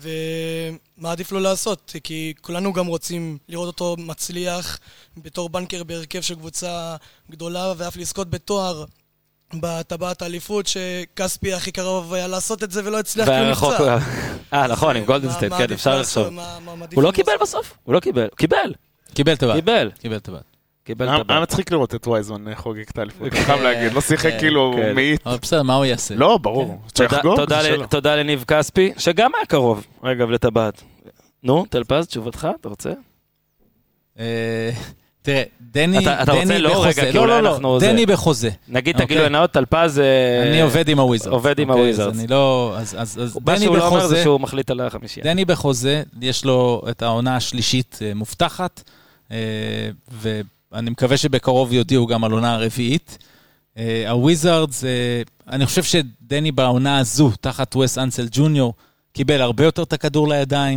ומה עדיף לו לעשות? כי כולנו גם רוצים לראות אותו מצליח בתור בנקר בהרכב של קבוצה גדולה, ואף לזכות בתואר בטבעת האליפות, שכספי הכי קרוב היה לעשות את זה ולא הצליח כי הוא נפצע. אה, נכון, עם גולדנסטייט, כן, אפשר לחשוב. הוא לא קיבל בסוף? הוא לא קיבל. קיבל. קיבל טבעת. קיבל. קיבל טבעת. היה מצחיק לראות את וייזון חוגג את האליפות, אני חייב להגיד, לא שיחק כאילו מאית. אבל בסדר, מה הוא יעשה? לא, ברור. תודה לניב כספי, שגם היה קרוב, רגע, ולטבעת. נו, תלפז, תשובתך, אתה רוצה? תראה, דני בחוזה. לא, לא, לא, דני בחוזה. נגיד, תגידו לנאות, תלפז... אני עובד עם הוויזארדס. עובד עם הוויזארדס. אני לא... אז דני בחוזה... מה שהוא לא אומר זה שהוא מחליט על החמישייה. דני בחוזה, יש לו את העונה השלישית מובטחת, ו... אני מקווה שבקרוב יודיעו גם על עונה הרביעית. הוויזארדס, אני חושב שדני בעונה הזו, תחת ווס אנסל ג'וניור, קיבל הרבה יותר את הכדור לידיים,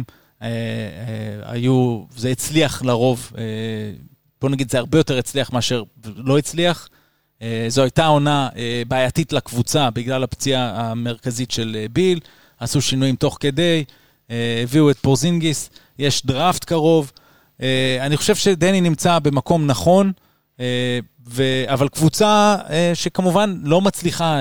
היו, זה הצליח לרוב, בוא נגיד זה הרבה יותר הצליח מאשר לא הצליח, זו הייתה עונה בעייתית לקבוצה, בגלל הפציעה המרכזית של ביל, עשו שינויים תוך כדי, הביאו את פורזינגיס, יש דראפט קרוב, אני חושב שדני נמצא במקום נכון, אבל קבוצה שכמובן לא מצליחה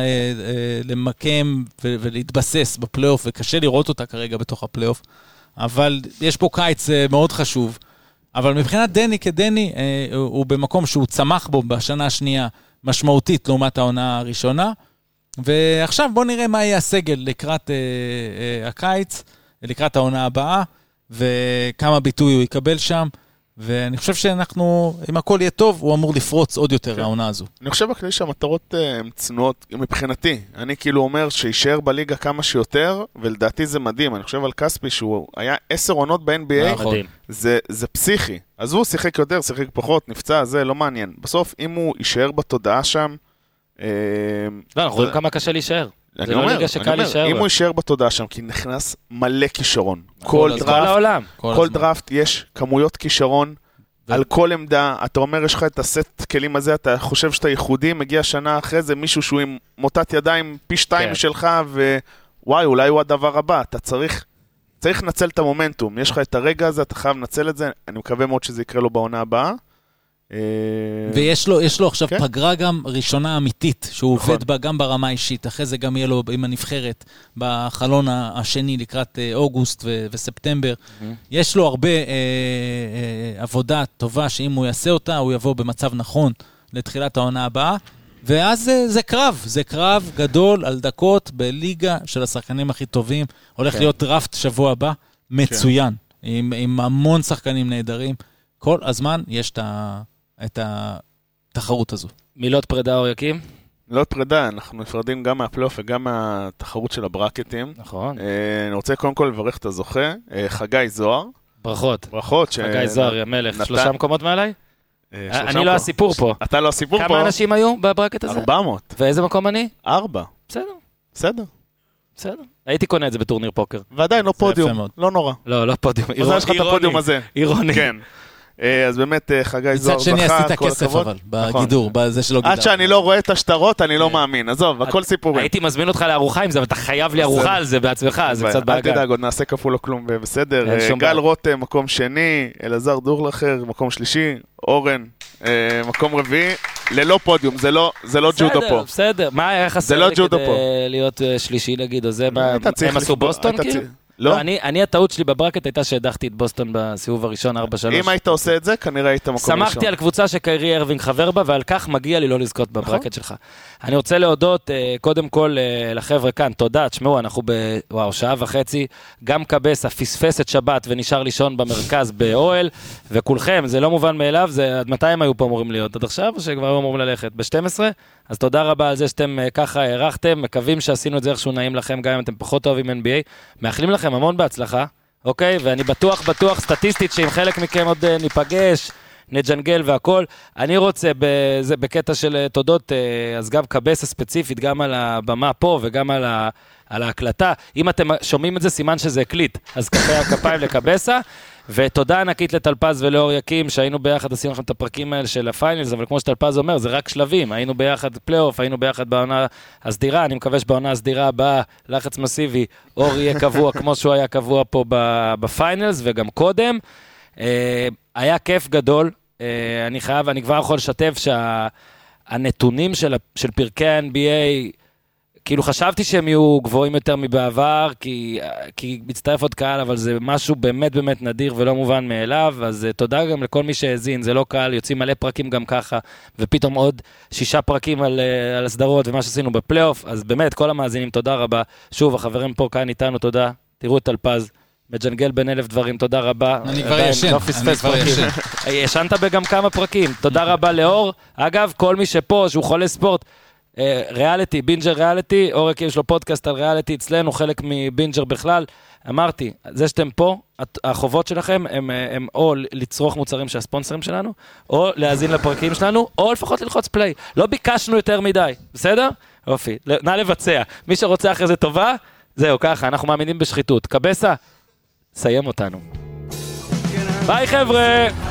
למקם ולהתבסס בפלייאוף, וקשה לראות אותה כרגע בתוך הפלייאוף, אבל יש פה קיץ מאוד חשוב. אבל מבחינת דני כדני, הוא במקום שהוא צמח בו בשנה השנייה משמעותית לעומת העונה הראשונה, ועכשיו בוא נראה מה יהיה הסגל לקראת הקיץ, לקראת העונה הבאה, וכמה ביטוי הוא יקבל שם, ואני חושב שאנחנו, אם הכל יהיה טוב, הוא אמור לפרוץ עוד יותר העונה הזו. אני חושב בכלי שהמטרות הן צנועות מבחינתי. אני כאילו אומר שישאר בליגה כמה שיותר, ולדעתי זה מדהים. אני חושב על כספי שהוא היה עשר עונות ב-אן בי איי, זה, זה פסיכי. אז הוא שיחק יותר, שיחק פחות, נפצע, זה לא מעניין. בסוף, אם הוא יישאר בתודעה שם... לא, אנחנו רואים כמה קשה להישאר. אני אומר, אם הוא יישאר בתודעה שם, כי נכנס מלא כישרון. כל דראפט, כל דראפט יש כמויות כישרון על כל עמדה. אתה אומר, יש לך את הסט כלים הזה, אתה חושב שאתה ייחודי, מגיע שנה אחרי זה, מישהו שהוא עם מוטת ידיים פי שתיים שלך, ווואי, אולי הוא הדבר הבא. אתה צריך, צריך לנצל את המומנטום. יש לך את הרגע הזה, אתה חייב לנצל את זה. אני מקווה מאוד שזה יקרה לו בעונה הבאה. ויש לו, יש לו עכשיו כן? פגרה גם ראשונה אמיתית, שהוא נכון. עובד בה גם ברמה אישית, אחרי זה גם יהיה לו עם הנבחרת בחלון השני לקראת אוגוסט ו- וספטמבר. Mm-hmm. יש לו הרבה אה, אה, עבודה טובה, שאם הוא יעשה אותה, הוא יבוא במצב נכון לתחילת העונה הבאה, ואז זה, זה קרב, זה קרב גדול על דקות בליגה של השחקנים הכי טובים, הולך כן. להיות דראפט שבוע הבא, מצוין, כן. עם, עם המון שחקנים נהדרים, כל הזמן יש את ה... את התחרות הזו. מילות פרידה או יקים? מילות פרידה, אנחנו נפרדים גם מהפלייאוף וגם מהתחרות של הברקטים. נכון. אני רוצה קודם כל לברך את הזוכה, חגי זוהר. ברכות. ברכות. חגי זוהר, המלך. שלושה מקומות מעליי? אני לא הסיפור פה. אתה לא הסיפור פה. כמה אנשים היו בברקט הזה? ארבע מאות. ואיזה מקום אני? ארבע. בסדר. בסדר. בסדר. הייתי קונה את זה בטורניר פוקר. ועדיין לא פודיום, לא נורא. לא, לא פודיום. מזל שלך את הפודיום הזה. אירוני. כן. אז באמת חגי זוהר זכה, מצד שני עשית כסף אבל, בגידור, בזה שלא גידר. עד שאני לא רואה את השטרות, אני לא מאמין. עזוב, הכל סיפורים. הייתי מזמין אותך לארוחה עם זה, אבל אתה חייב לי ארוחה על זה בעצמך, זה קצת בעגל. אל תדאג, עוד נעשה כפול או כלום, בסדר. גל רותם, מקום שני, אלעזר דורלכר, מקום שלישי, אורן, מקום רביעי, ללא פודיום, זה לא ג'ודו פה. בסדר, בסדר. מה היה חסר לי כדי להיות שלישי, נגיד, או זה, הם עשו בוסטון כאילו? לא, אני, אני הטעות שלי בברקט הייתה שהדחתי את בוסטון בסיבוב הראשון ארבע שלוש. אם היית עושה את זה, כנראה היית מקום ראשון. שמחתי על קבוצה שקיירי ארווינג חבר בה, ועל כך מגיע לי לא לזכות בברקט שלך. אני רוצה להודות קודם כל לחבר'ה כאן, תודה, תשמעו, אנחנו בוואו, שעה וחצי, גם קבס, הפספס את שבת ונשאר לישון במרכז באוהל, וכולכם, זה לא מובן מאליו, זה עד מתי הם היו פה אמורים להיות? עד עכשיו, או שכבר היו אמורים ללכת? ב-שתים עשרה? אז תודה רבה על זה שאתם ככה הערכתם, מקווים שעשינו את זה איכשהו נעים לכם, גם אם אתם פחות אוהבים אן בי איי, מאחלים לכם המון בהצלחה, אוקיי? ואני בטוח, בטוח, סטטיסטית, שאם חלק מכם עוד ניפגש, נג'נגל והכל, אני רוצה בזה, בקטע של תודות, אז גם קבסה ספציפית, גם על הבמה פה וגם על, ה, על ההקלטה, אם אתם שומעים את זה, סימן שזה הקליט, אז כפי הכפיים לקבסה, ותודה ענקית לטלפז ולאור יקים, שהיינו ביחד, עשינו לכם את הפרקים האלה של הפיינלס, אבל כמו שטלפז אומר, זה רק שלבים, היינו ביחד פלייאוף, היינו ביחד בעונה הסדירה, אני מקווה שבעונה הסדירה הבאה, לחץ מסיבי, אור יהיה קבוע כמו שהוא היה קבוע פה בפיינלס, וגם קודם. היה כיף גדול, אני חייב, אני כבר יכול לשתף שהנתונים של, של פרקי ה-אן בי איי, כאילו חשבתי שהם יהיו גבוהים יותר מבעבר, כי, כי מצטרף עוד קהל, אבל זה משהו באמת באמת נדיר ולא מובן מאליו, אז תודה גם לכל מי שהזין, זה לא קהל, יוצאים מלא פרקים גם ככה, ופתאום עוד שישה פרקים על, על הסדרות ומה שעשינו בפלייאוף, אז באמת כל המאזינים, תודה רבה. שוב, החברים פה כאן איתנו, תודה, תראו את טלפז, מג'נגל בין אלף דברים, תודה רבה. אני כבר ישן, לא אני כבר ישן. ישנת בגם כמה פרקים, תודה רבה לאור. אגב, כל מי שפה, שהוא חולה ספורט, ריאליטי, בינג'ר ריאליטי, אורק יש לו פודקאסט על ריאליטי אצלנו, חלק מבינג'ר בכלל. אמרתי, זה שאתם פה, החובות שלכם הם, הם או לצרוך מוצרים של הספונסרים שלנו, או להאזין לפרקים שלנו, או לפחות ללחוץ פליי. לא ביקשנו יותר מדי, בסדר? אופי, נא לבצע. מי שרוצה אחרי זה טובה, זהו, ככה, אנחנו מאמינים בשחיתות. קבסה, סיים אותנו. ביי חבר'ה!